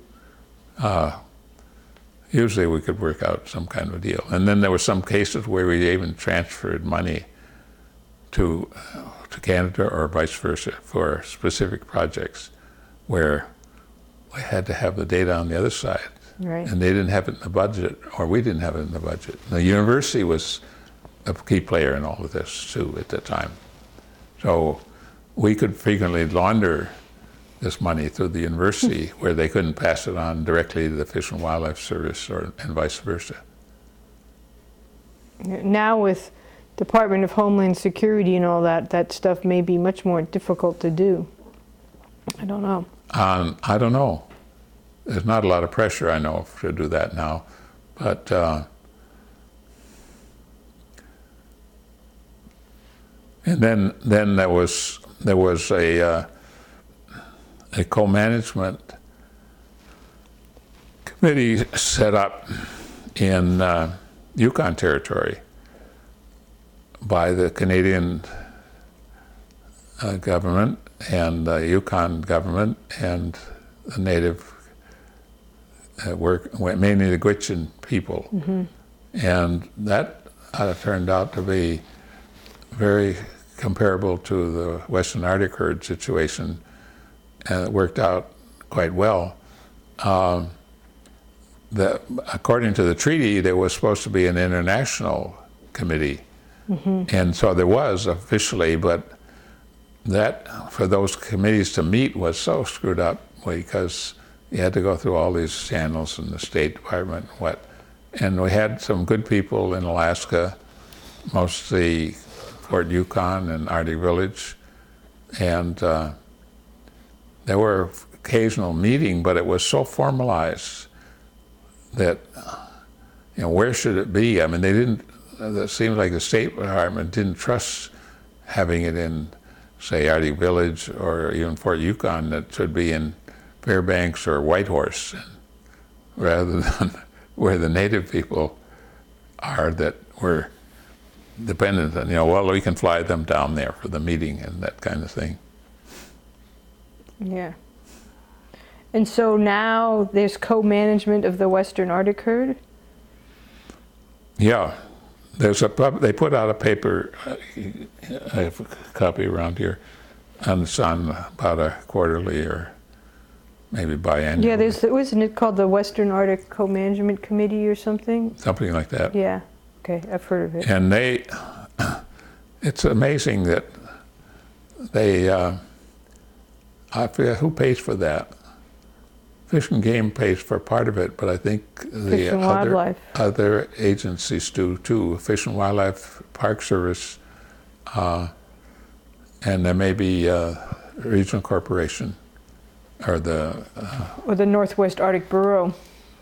Usually we could work out some kind of a deal. And then there were some cases where we even transferred money to Canada or vice versa for specific projects where we had to have the data on the other side. Right. And they didn't have it in the budget, or we didn't have it in the budget. The university was a key player in all of this too at the time. So we could frequently launder this money through the university where they couldn't pass it on directly to the Fish and Wildlife Service and vice versa. Now with Department of Homeland Security and all that stuff may be much more difficult to do. I don't know. I don't know. There's not a lot of pressure, I know, to do that now. But and then there was a co-management committee set up in Yukon Territory by the Canadian government and the Yukon government and the native mainly the Gwich'in people. Mm-hmm. And that turned out to be very comparable to the Western Arctic herd situation, and it worked out quite well. According to the treaty, there was supposed to be an international committee, mm-hmm. and so there was officially, but that for those committees to meet was so screwed up because you had to go through all these channels in the State Department and we had some good people in Alaska, mostly Fort Yukon and Arctic Village, and there were occasional meeting, but it was so formalized that, where should it be? I mean, it seemed like the State Department didn't trust having it in, say, Arctic Village or even Fort Yukon. That should be in Fairbanks or Whitehorse, rather than where the native people are that were dependent on, well, we can fly them down there for the meeting and that kind of thing. Yeah. And so now there's co-management of the Western Arctic herd? Yeah. They put out a paper, I have a copy around here, and it's on about a quarterly or maybe biannual. Yeah, wasn't it called the Western Arctic Co-Management Committee or something? Something like that. Yeah, okay, I've heard of it. And it's amazing that I forget who pays for that. Fish and Game pays for part of it, but I think the other agencies do too. Fish and Wildlife, Park Service, and there may be Regional Corporation, or the Northwest Arctic Bureau,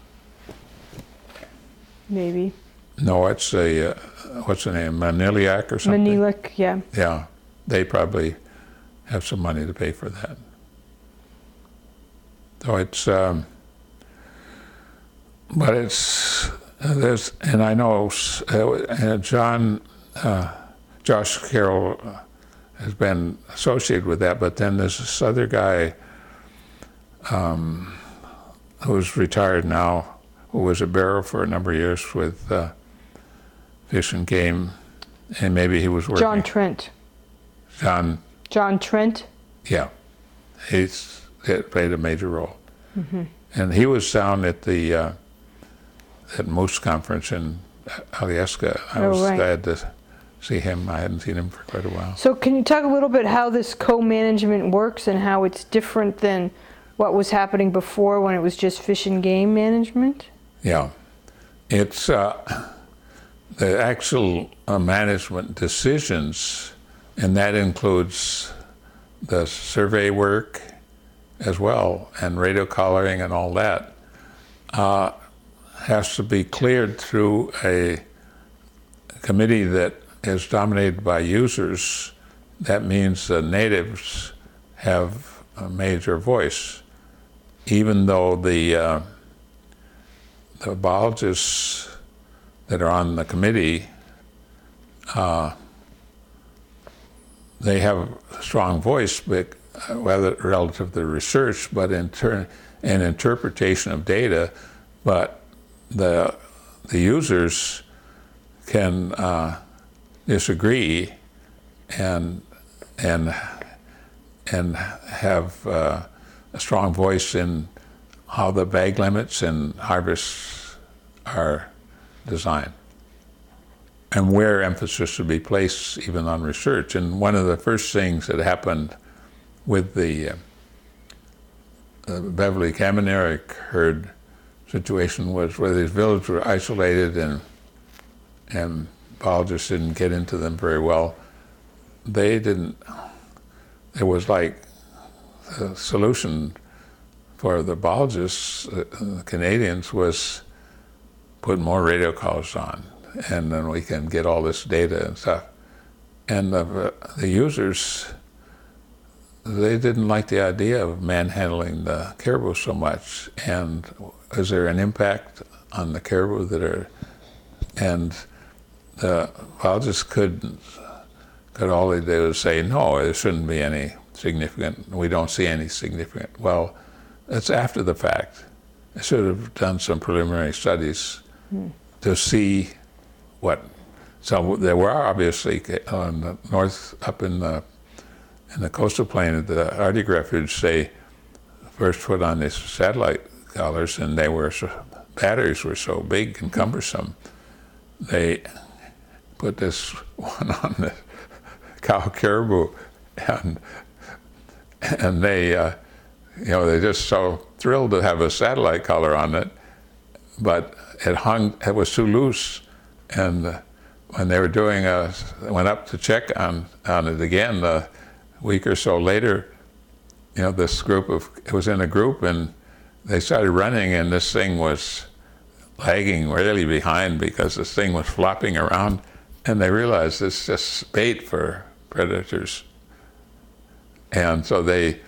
maybe. No, it's what's the name, Maniliak or something? Maniliak, yeah. Yeah, they probably have some money to pay for that. So but and I know Josh Carroll has been associated with that, but then there's this other guy who's retired now, who was a barrow for a number of years with Fish and Game, and maybe he was working. John Trent. John Trent? Yeah. It played a major role. Mm-hmm. And he was down at the at Moose Conference in Alyeska. I was glad to see him. I hadn't seen him for quite a while. So can you talk a little bit how this co-management works and how it's different than what was happening before when it was just Fish and Game management? Yeah. It's the actual management decisions, and that includes the survey work as well, and radio collaring and all that, has to be cleared through a committee that is dominated by users. That means the natives have a major voice, even though the biologists that are on the committee, they have a strong voice, but whether relative to research, but in turn, an interpretation of data. But the users can disagree and have a strong voice in how the bag limits and harvests are designed, and where emphasis should be placed even on research. And one of the first things that happened with the Beverly Kamenerik herd situation was where these villages were isolated and biologists didn't get into them very well. It was like the solution for the biologists, the Canadians, was put more radio collars on, and then we can get all this data and stuff. And the users, they didn't like the idea of manhandling the caribou so much. And is there an impact on the caribou that are, and the biologists could all they did was say, no, there shouldn't be any significant, we don't see any significant. Well, it's after the fact. I should have done some preliminary studies to see what, so there were obviously on the north, up in the coastal plain of the Arctic Refuge, they first put on these satellite collars, and batteries were so big and cumbersome, they put this one on the cow caribou, and they, they're just so thrilled to have a satellite collar on it, but it was too loose, and when they were went up to check on it again a week or so later, this it was in a group, and they started running, and this thing was lagging really behind because this thing was flopping around, and they realized it's just bait for predators. And so they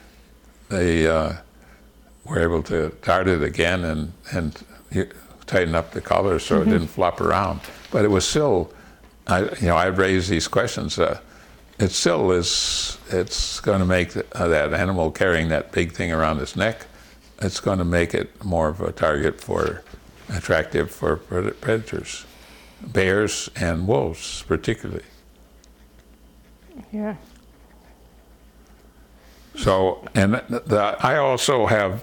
were able to dart it again and tighten up the collar so it didn't flop around. But it was still, I raised these questions. It still is, it's going to make that animal carrying that big thing around its neck, it's going to make it more of a target attractive for predators, bears and wolves particularly. Yeah. So, and I also have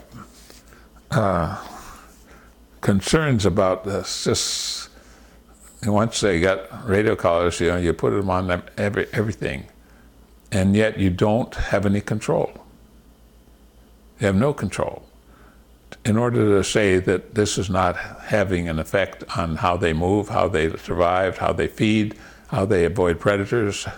concerns about this. Just once they got radio collars, you put them on everything, and yet you don't have any control. You have no control. In order to say that this is not having an effect on how they move, how they survive, how they feed, how they avoid predators,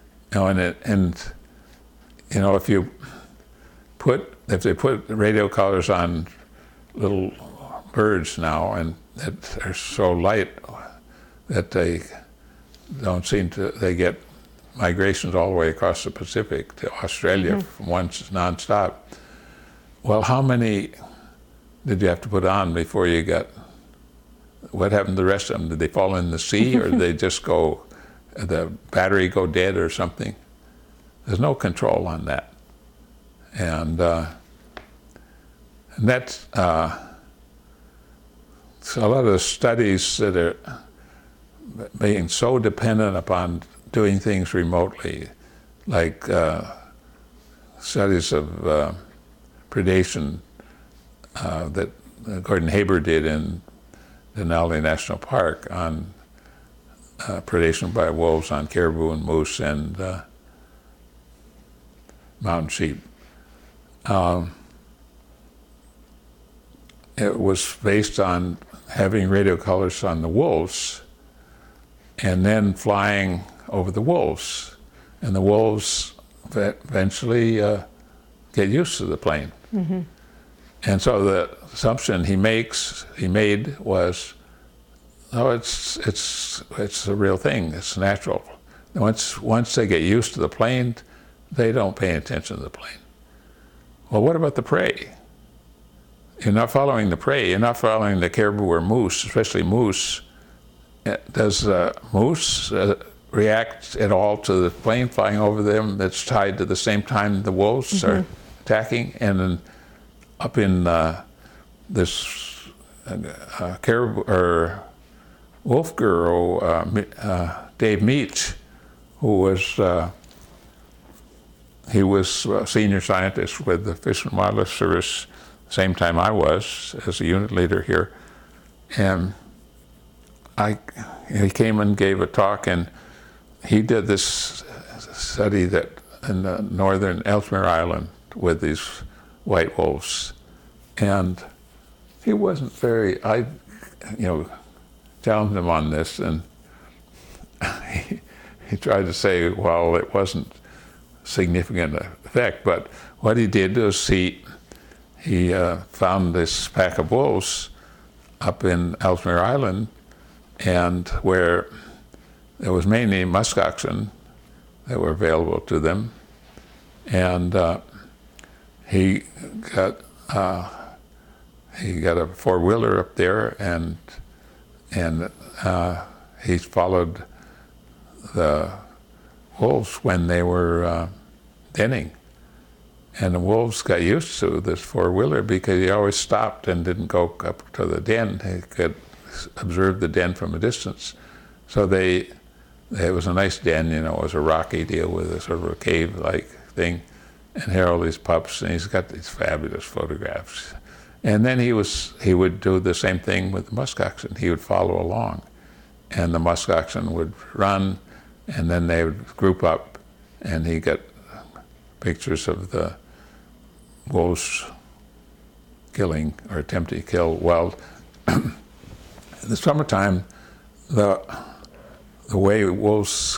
if they put radio collars on little birds now, and that they're so light that they don't they get migrations all the way across the Pacific to Australia from once nonstop. Well, how many did you have to put on before you got what happened to the rest of them? Did they fall in the sea, or did they just go, the battery go dead or something? There's no control on that. And that's, so a lot of the studies that are being so dependent upon doing things remotely, like studies of predation that Gordon Haber did in Denali National Park on predation by wolves on caribou and moose and mountain sheep. It was based on having radio colors on the wolves and then flying over the wolves. And the wolves eventually get used to the plane. Mm-hmm. And so the assumption he made was, oh, it's a real thing. It's natural. Once they get used to the plane, they don't pay attention to the plane. Well, what about the prey? You're not following the prey. You're not following the caribou or moose, especially moose. Does moose react at all to the plane flying over them that's tied to the same time the wolves mm-hmm. are attacking? And then up in this caribou or wolf guru, Dave Meach, who was he was a senior scientist with the Fish and Wildlife Service, same time I was as a unit leader here, and he came and gave a talk, and he did this study that in the northern Ellesmere Island with these white wolves, and he wasn't very. Challenged him on this, and he tried to say, well, it wasn't significant effect, but what he did was he found this pack of wolves up in Ellesmere Island, and where there was mainly muskoxen that were available to them, and he got a four-wheeler up there, and he followed the wolves when they were denning. And the wolves got used to this four-wheeler because he always stopped and didn't go up to the den. He could observe the den from a distance. So it was a nice den, it was a rocky deal with a sort of a cave-like thing. And here are all these pups, and he's got these fabulous photographs. And then he would do the same thing with the muskoxen. He would follow along, and the muskoxen would run, and then they would group up, and he got pictures of the wolves killing or attempting to kill wild. In the summertime, the way wolves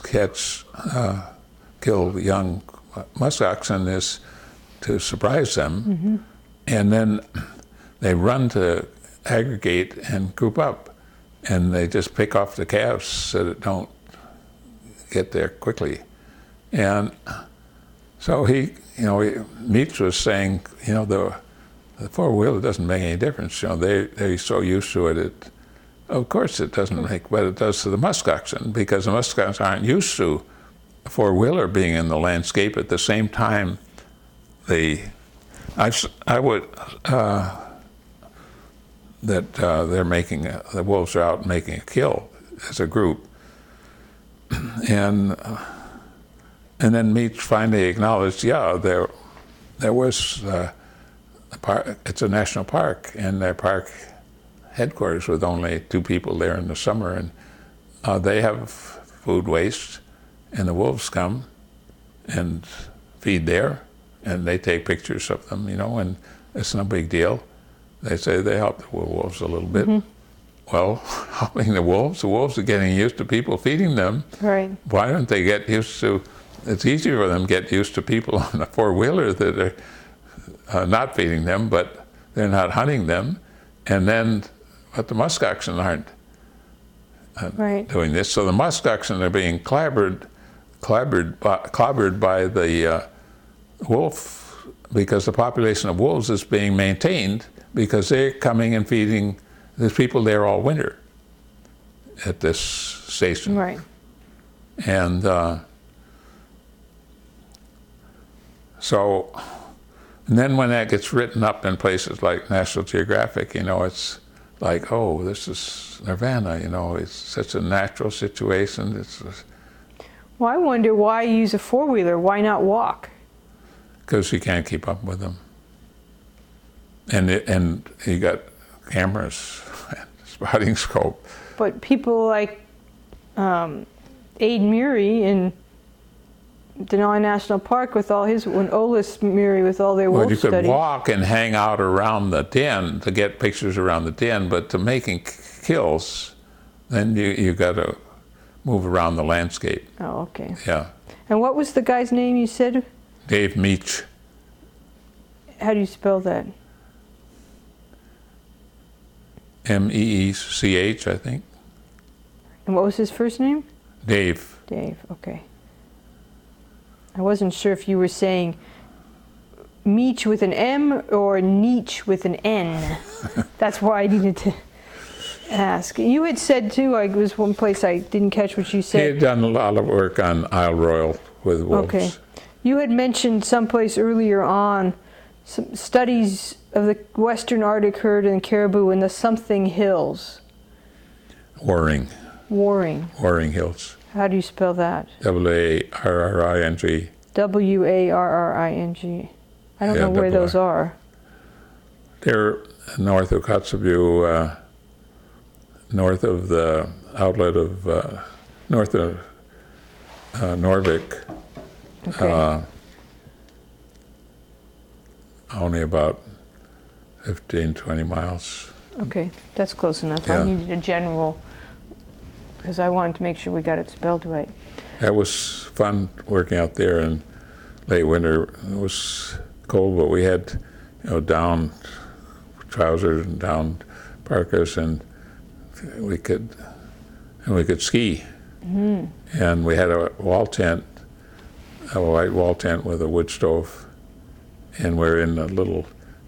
kill young muskoxen is to surprise them, mm-hmm. and then they run to aggregate and group up, and they just pick off the calves so that don't get there quickly. And so Meach was saying, the four-wheeler doesn't make any difference. They're so used to it. Of course it doesn't make, but it does to the muskoxen, because the muskoxen aren't used to a four-wheeler being in the landscape at the same time. The wolves are out making a kill as a group, and then Meach finally acknowledged, there was a park. It's a national park, and their park headquarters with only 2 people there in the summer, and they have food waste, and the wolves come and feed there, and they take pictures of them, and it's no big deal. They say they help the wolves a little bit. Mm-hmm. Well, helping the wolves are getting used to people feeding them. Right. Why don't they get used to, it's easier for them to get used to people on a four-wheeler that are not feeding them, but they're not hunting them. And then, but the muskoxen aren't doing this. So the muskoxen are being clobbered by the wolf, because the population of wolves is being maintained because they're coming and feeding. There's people there all winter. at this station. Right. And and then when that gets written up in places like National Geographic, it's like, oh, this is Nirvana, it's such a natural situation. Well, I wonder why use a four-wheeler, why not walk? Because you can't keep up with them. And you got cameras, spotting scope. But people like Aid Murray in Denali National Park with all his, when Olis Murray with all their wolf you could studies. walk and hang out around the den to get pictures around the den, but to making kills, then you got to move around the landscape. Oh, okay. Yeah. And what was the guy's name you said? Dave Meach. How do you spell that? Meech, I think. And what was his first name? Dave. Dave, okay. I wasn't sure if you were saying Meech with an M or Nietzsche with an N. That's why I needed to ask. You had said too, it was one place I didn't catch what you He said. had done a lot of work on Isle Royal with wolves. Okay. You had mentioned someplace earlier on some studies of the western Arctic herd and caribou in the something hills. Warring Hills. Hills. How do you spell that? Warring. Warring. I don't know where those are. They're north of Kotzebue, north of the outlet of, north of Norvik. Okay. Only about 15, 20 miles. Okay, that's close enough. Yeah. I needed a general, because I wanted to make sure we got it spelled right. That was fun working out there in late winter. It was cold, but we had, down trousers and down parkas, and we could ski. Mm-hmm. And we had a wall tent, a white wall tent with a wood stove, and we're in a little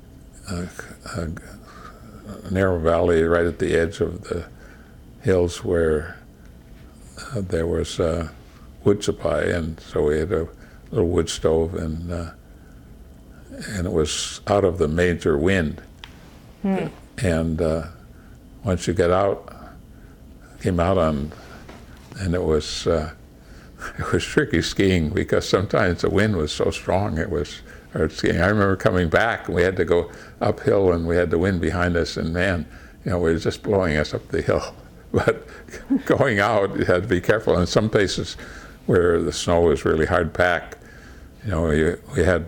narrow valley right at the edge of the hills where there was wood supply, and so we had a little wood stove, and it was out of the major wind. And once you get out, came out on, and it was tricky skiing because sometimes the wind was so strong it was hard skiing. I remember coming back and we had to go uphill and we had the wind behind us, and man, it was just blowing us up the hill. But going out, you had to be careful. In some places where the snow was really hard packed, we had,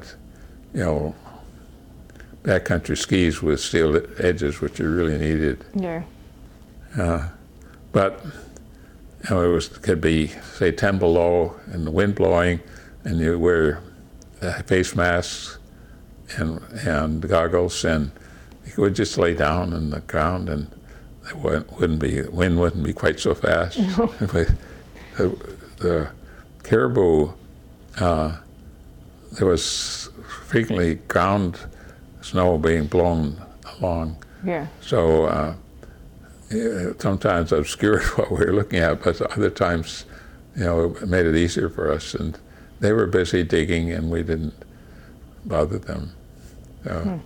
backcountry skis with steel edges, which you really needed. Yeah. But it could be, say, 10 below and the wind blowing, and you wear face masks and goggles, and you would just lay down on the ground, and wind wouldn't be quite so fast. No. The caribou, there was frequently ground snow being blown along. Yeah. So sometimes obscured what we were looking at, but other times, it made it easier for us. And they were busy digging, and we didn't bother them. So.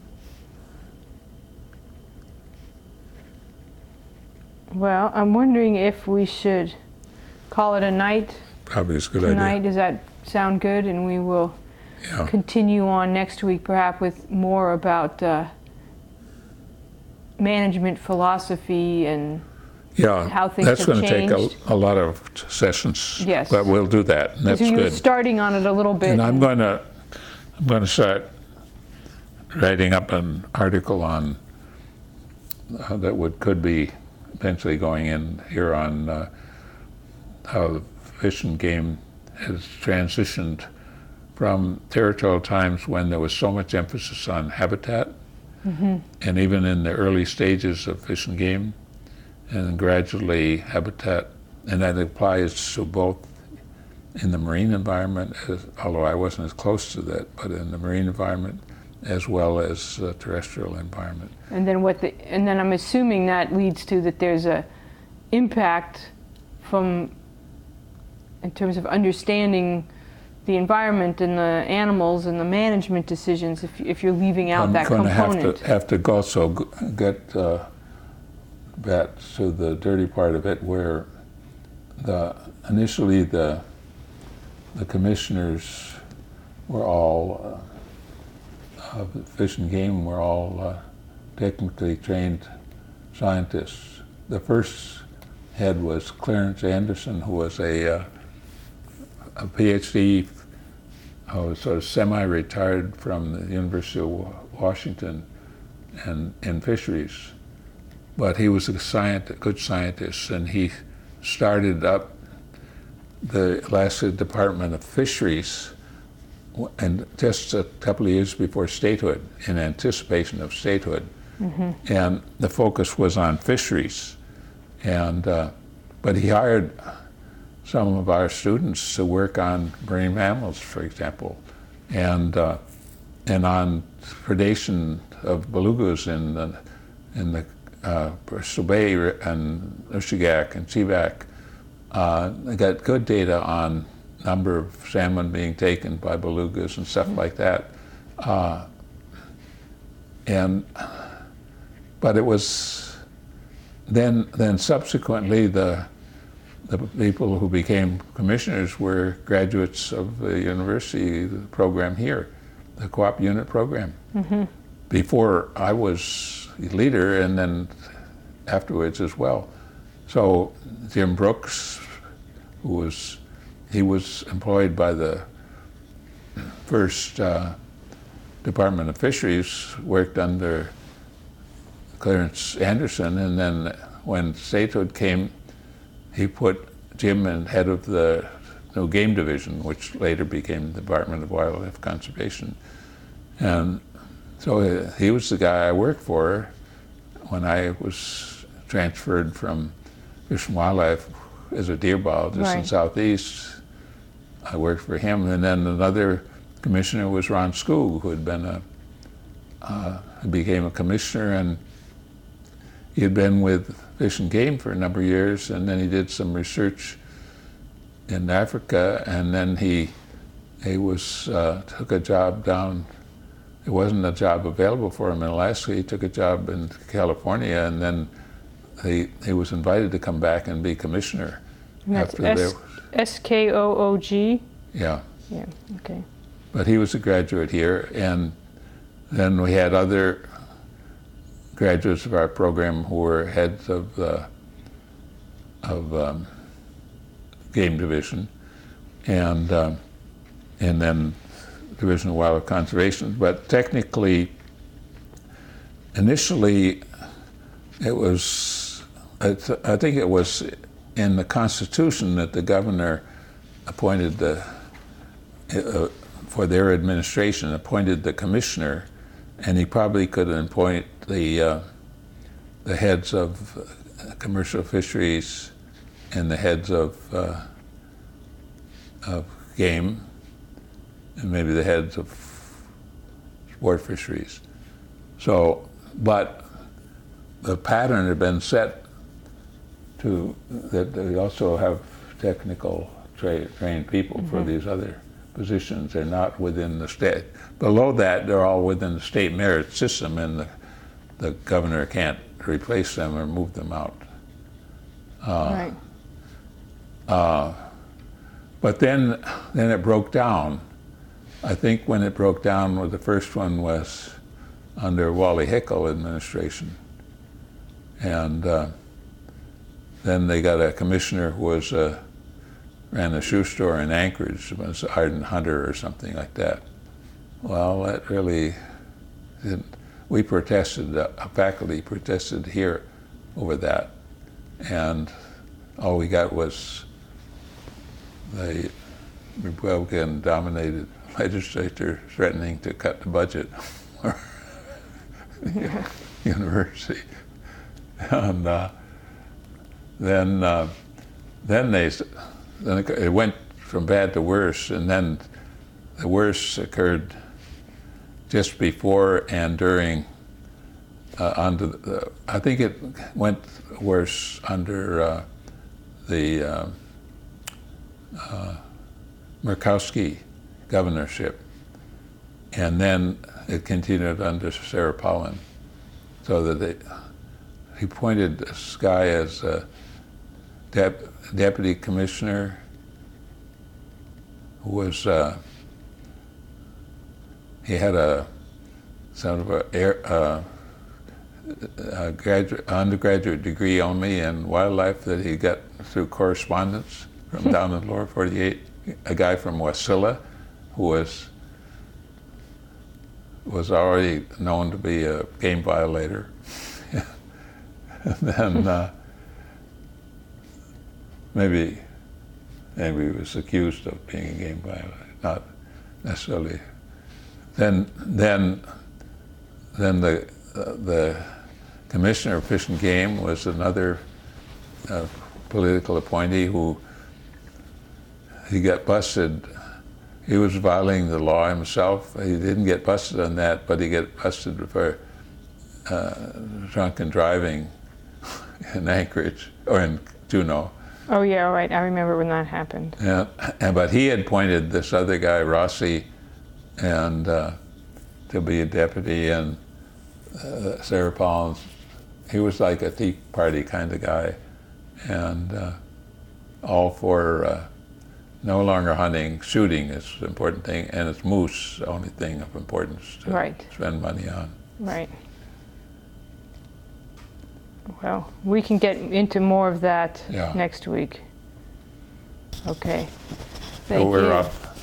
Well, I'm wondering if we should call it a night. Probably is a good tonight. idea. Does that sound good? And we will continue on next week, perhaps with more about management philosophy and how things have changed. That's going to take a lot of sessions. Yes, but we'll do that. And that's so you're good. starting on it a little bit. And I'm going to start writing up an article on that could be eventually going in here on how the Fish and Game has transitioned from territorial times when there was so much emphasis on habitat, and even in the early stages of Fish and Game, and gradually habitat, and that applies to both in the marine environment, although I wasn't as close to that, but in the marine environment as well as terrestrial environment. And then and then I'm assuming that leads to that there's impact from, in terms of understanding the environment and the animals and the management decisions if you're leaving out that component. I'm going to have to also get back to the dirty part of it, where initially the commissioners were all Fish and Game were all technically trained scientists. The first head was Clarence Anderson, who was a PhD, sort of semi-retired from the University of Washington and in fisheries. But he was a good scientist, and he started up the Alaska Department of Fisheries, and just a couple of years before statehood, in anticipation of statehood. Mm-hmm. And the focus was on fisheries. And but he hired some of our students to work on marine mammals, for example, and on predation of belugas in the Bristol Bay and Nushagak and Seaback. They got good data on number of salmon being taken by belugas and stuff like that. But it was then subsequently the people who became commissioners were graduates of the university program here, the co-op unit program. Mm-hmm. Before I was leader, and then afterwards as well. So Jim Brooks, he was employed by the first Department of Fisheries, worked under Clarence Anderson, and then when statehood came, he put Jim in head of the new game division, which later became the Department of Wildlife Conservation. And so he was the guy I worked for when I was transferred from Fish and Wildlife as a deer biologist in Southeast. I worked for him, and then another commissioner was Ron Skoog, who had been became a commissioner, and he had been with Fish and Game for a number of years, and then he did some research in Africa, and then he took a job down. There wasn't a job available for him in Alaska. He took a job in California, and then he was invited to come back and be commissioner. And that's Skoog? Yeah. Yeah, okay. But he was a graduate here, and then we had other graduates of our program who were heads of game division, and then Division of Wildlife Conservation. But technically, initially, I think it was in the Constitution that the governor appointed for their administration, appointed the commissioner, and he probably could appoint the heads of commercial fisheries and the heads of game, and maybe the heads of sport fisheries. So, but the pattern had been set that they also have technical trained people mm-hmm. for these other positions. They're not within the state. Below that, they're all within the state merit system, and the governor can't replace them or move them out. Right. But then it broke down. I think when it broke down, the first one was under Wally Hickel administration. And then they got a commissioner who ran a shoe store in Anchorage, was Arden Hunter or something like that. Well, that really didn't. We protested, faculty protested here over that. And all we got was the Republican-dominated legislature threatening to cut the budget for the university. And then it went from bad to worse, and then the worst occurred just before and during I think it went worse under the Murkowski governorship, and then it continued under Sarah Palin, so that he appointed this guy as a deputy commissioner who was he had a sort of a undergraduate degree only in wildlife that he got through correspondence from down in Lower 48. A guy from Wasilla who was already known to be a game violator. And then maybe he was accused of being a game violator, not necessarily. Then the commissioner of Fish and Game was another political appointee who he got busted. He was violating the law himself. He didn't get busted on that, but he got busted for drunken driving in Anchorage or in Juneau. Oh yeah, right. I remember when that happened. Yeah, but he had appointed this other guy, Rossi, and to be a deputy, and Sarah Palin. He was like a Tea Party kind of guy, and all for no longer hunting. Shooting is the important thing, and it's moose the only thing of importance to spend money on. Right. Well, we can get into more of that next week. Okay. Thank you. We're off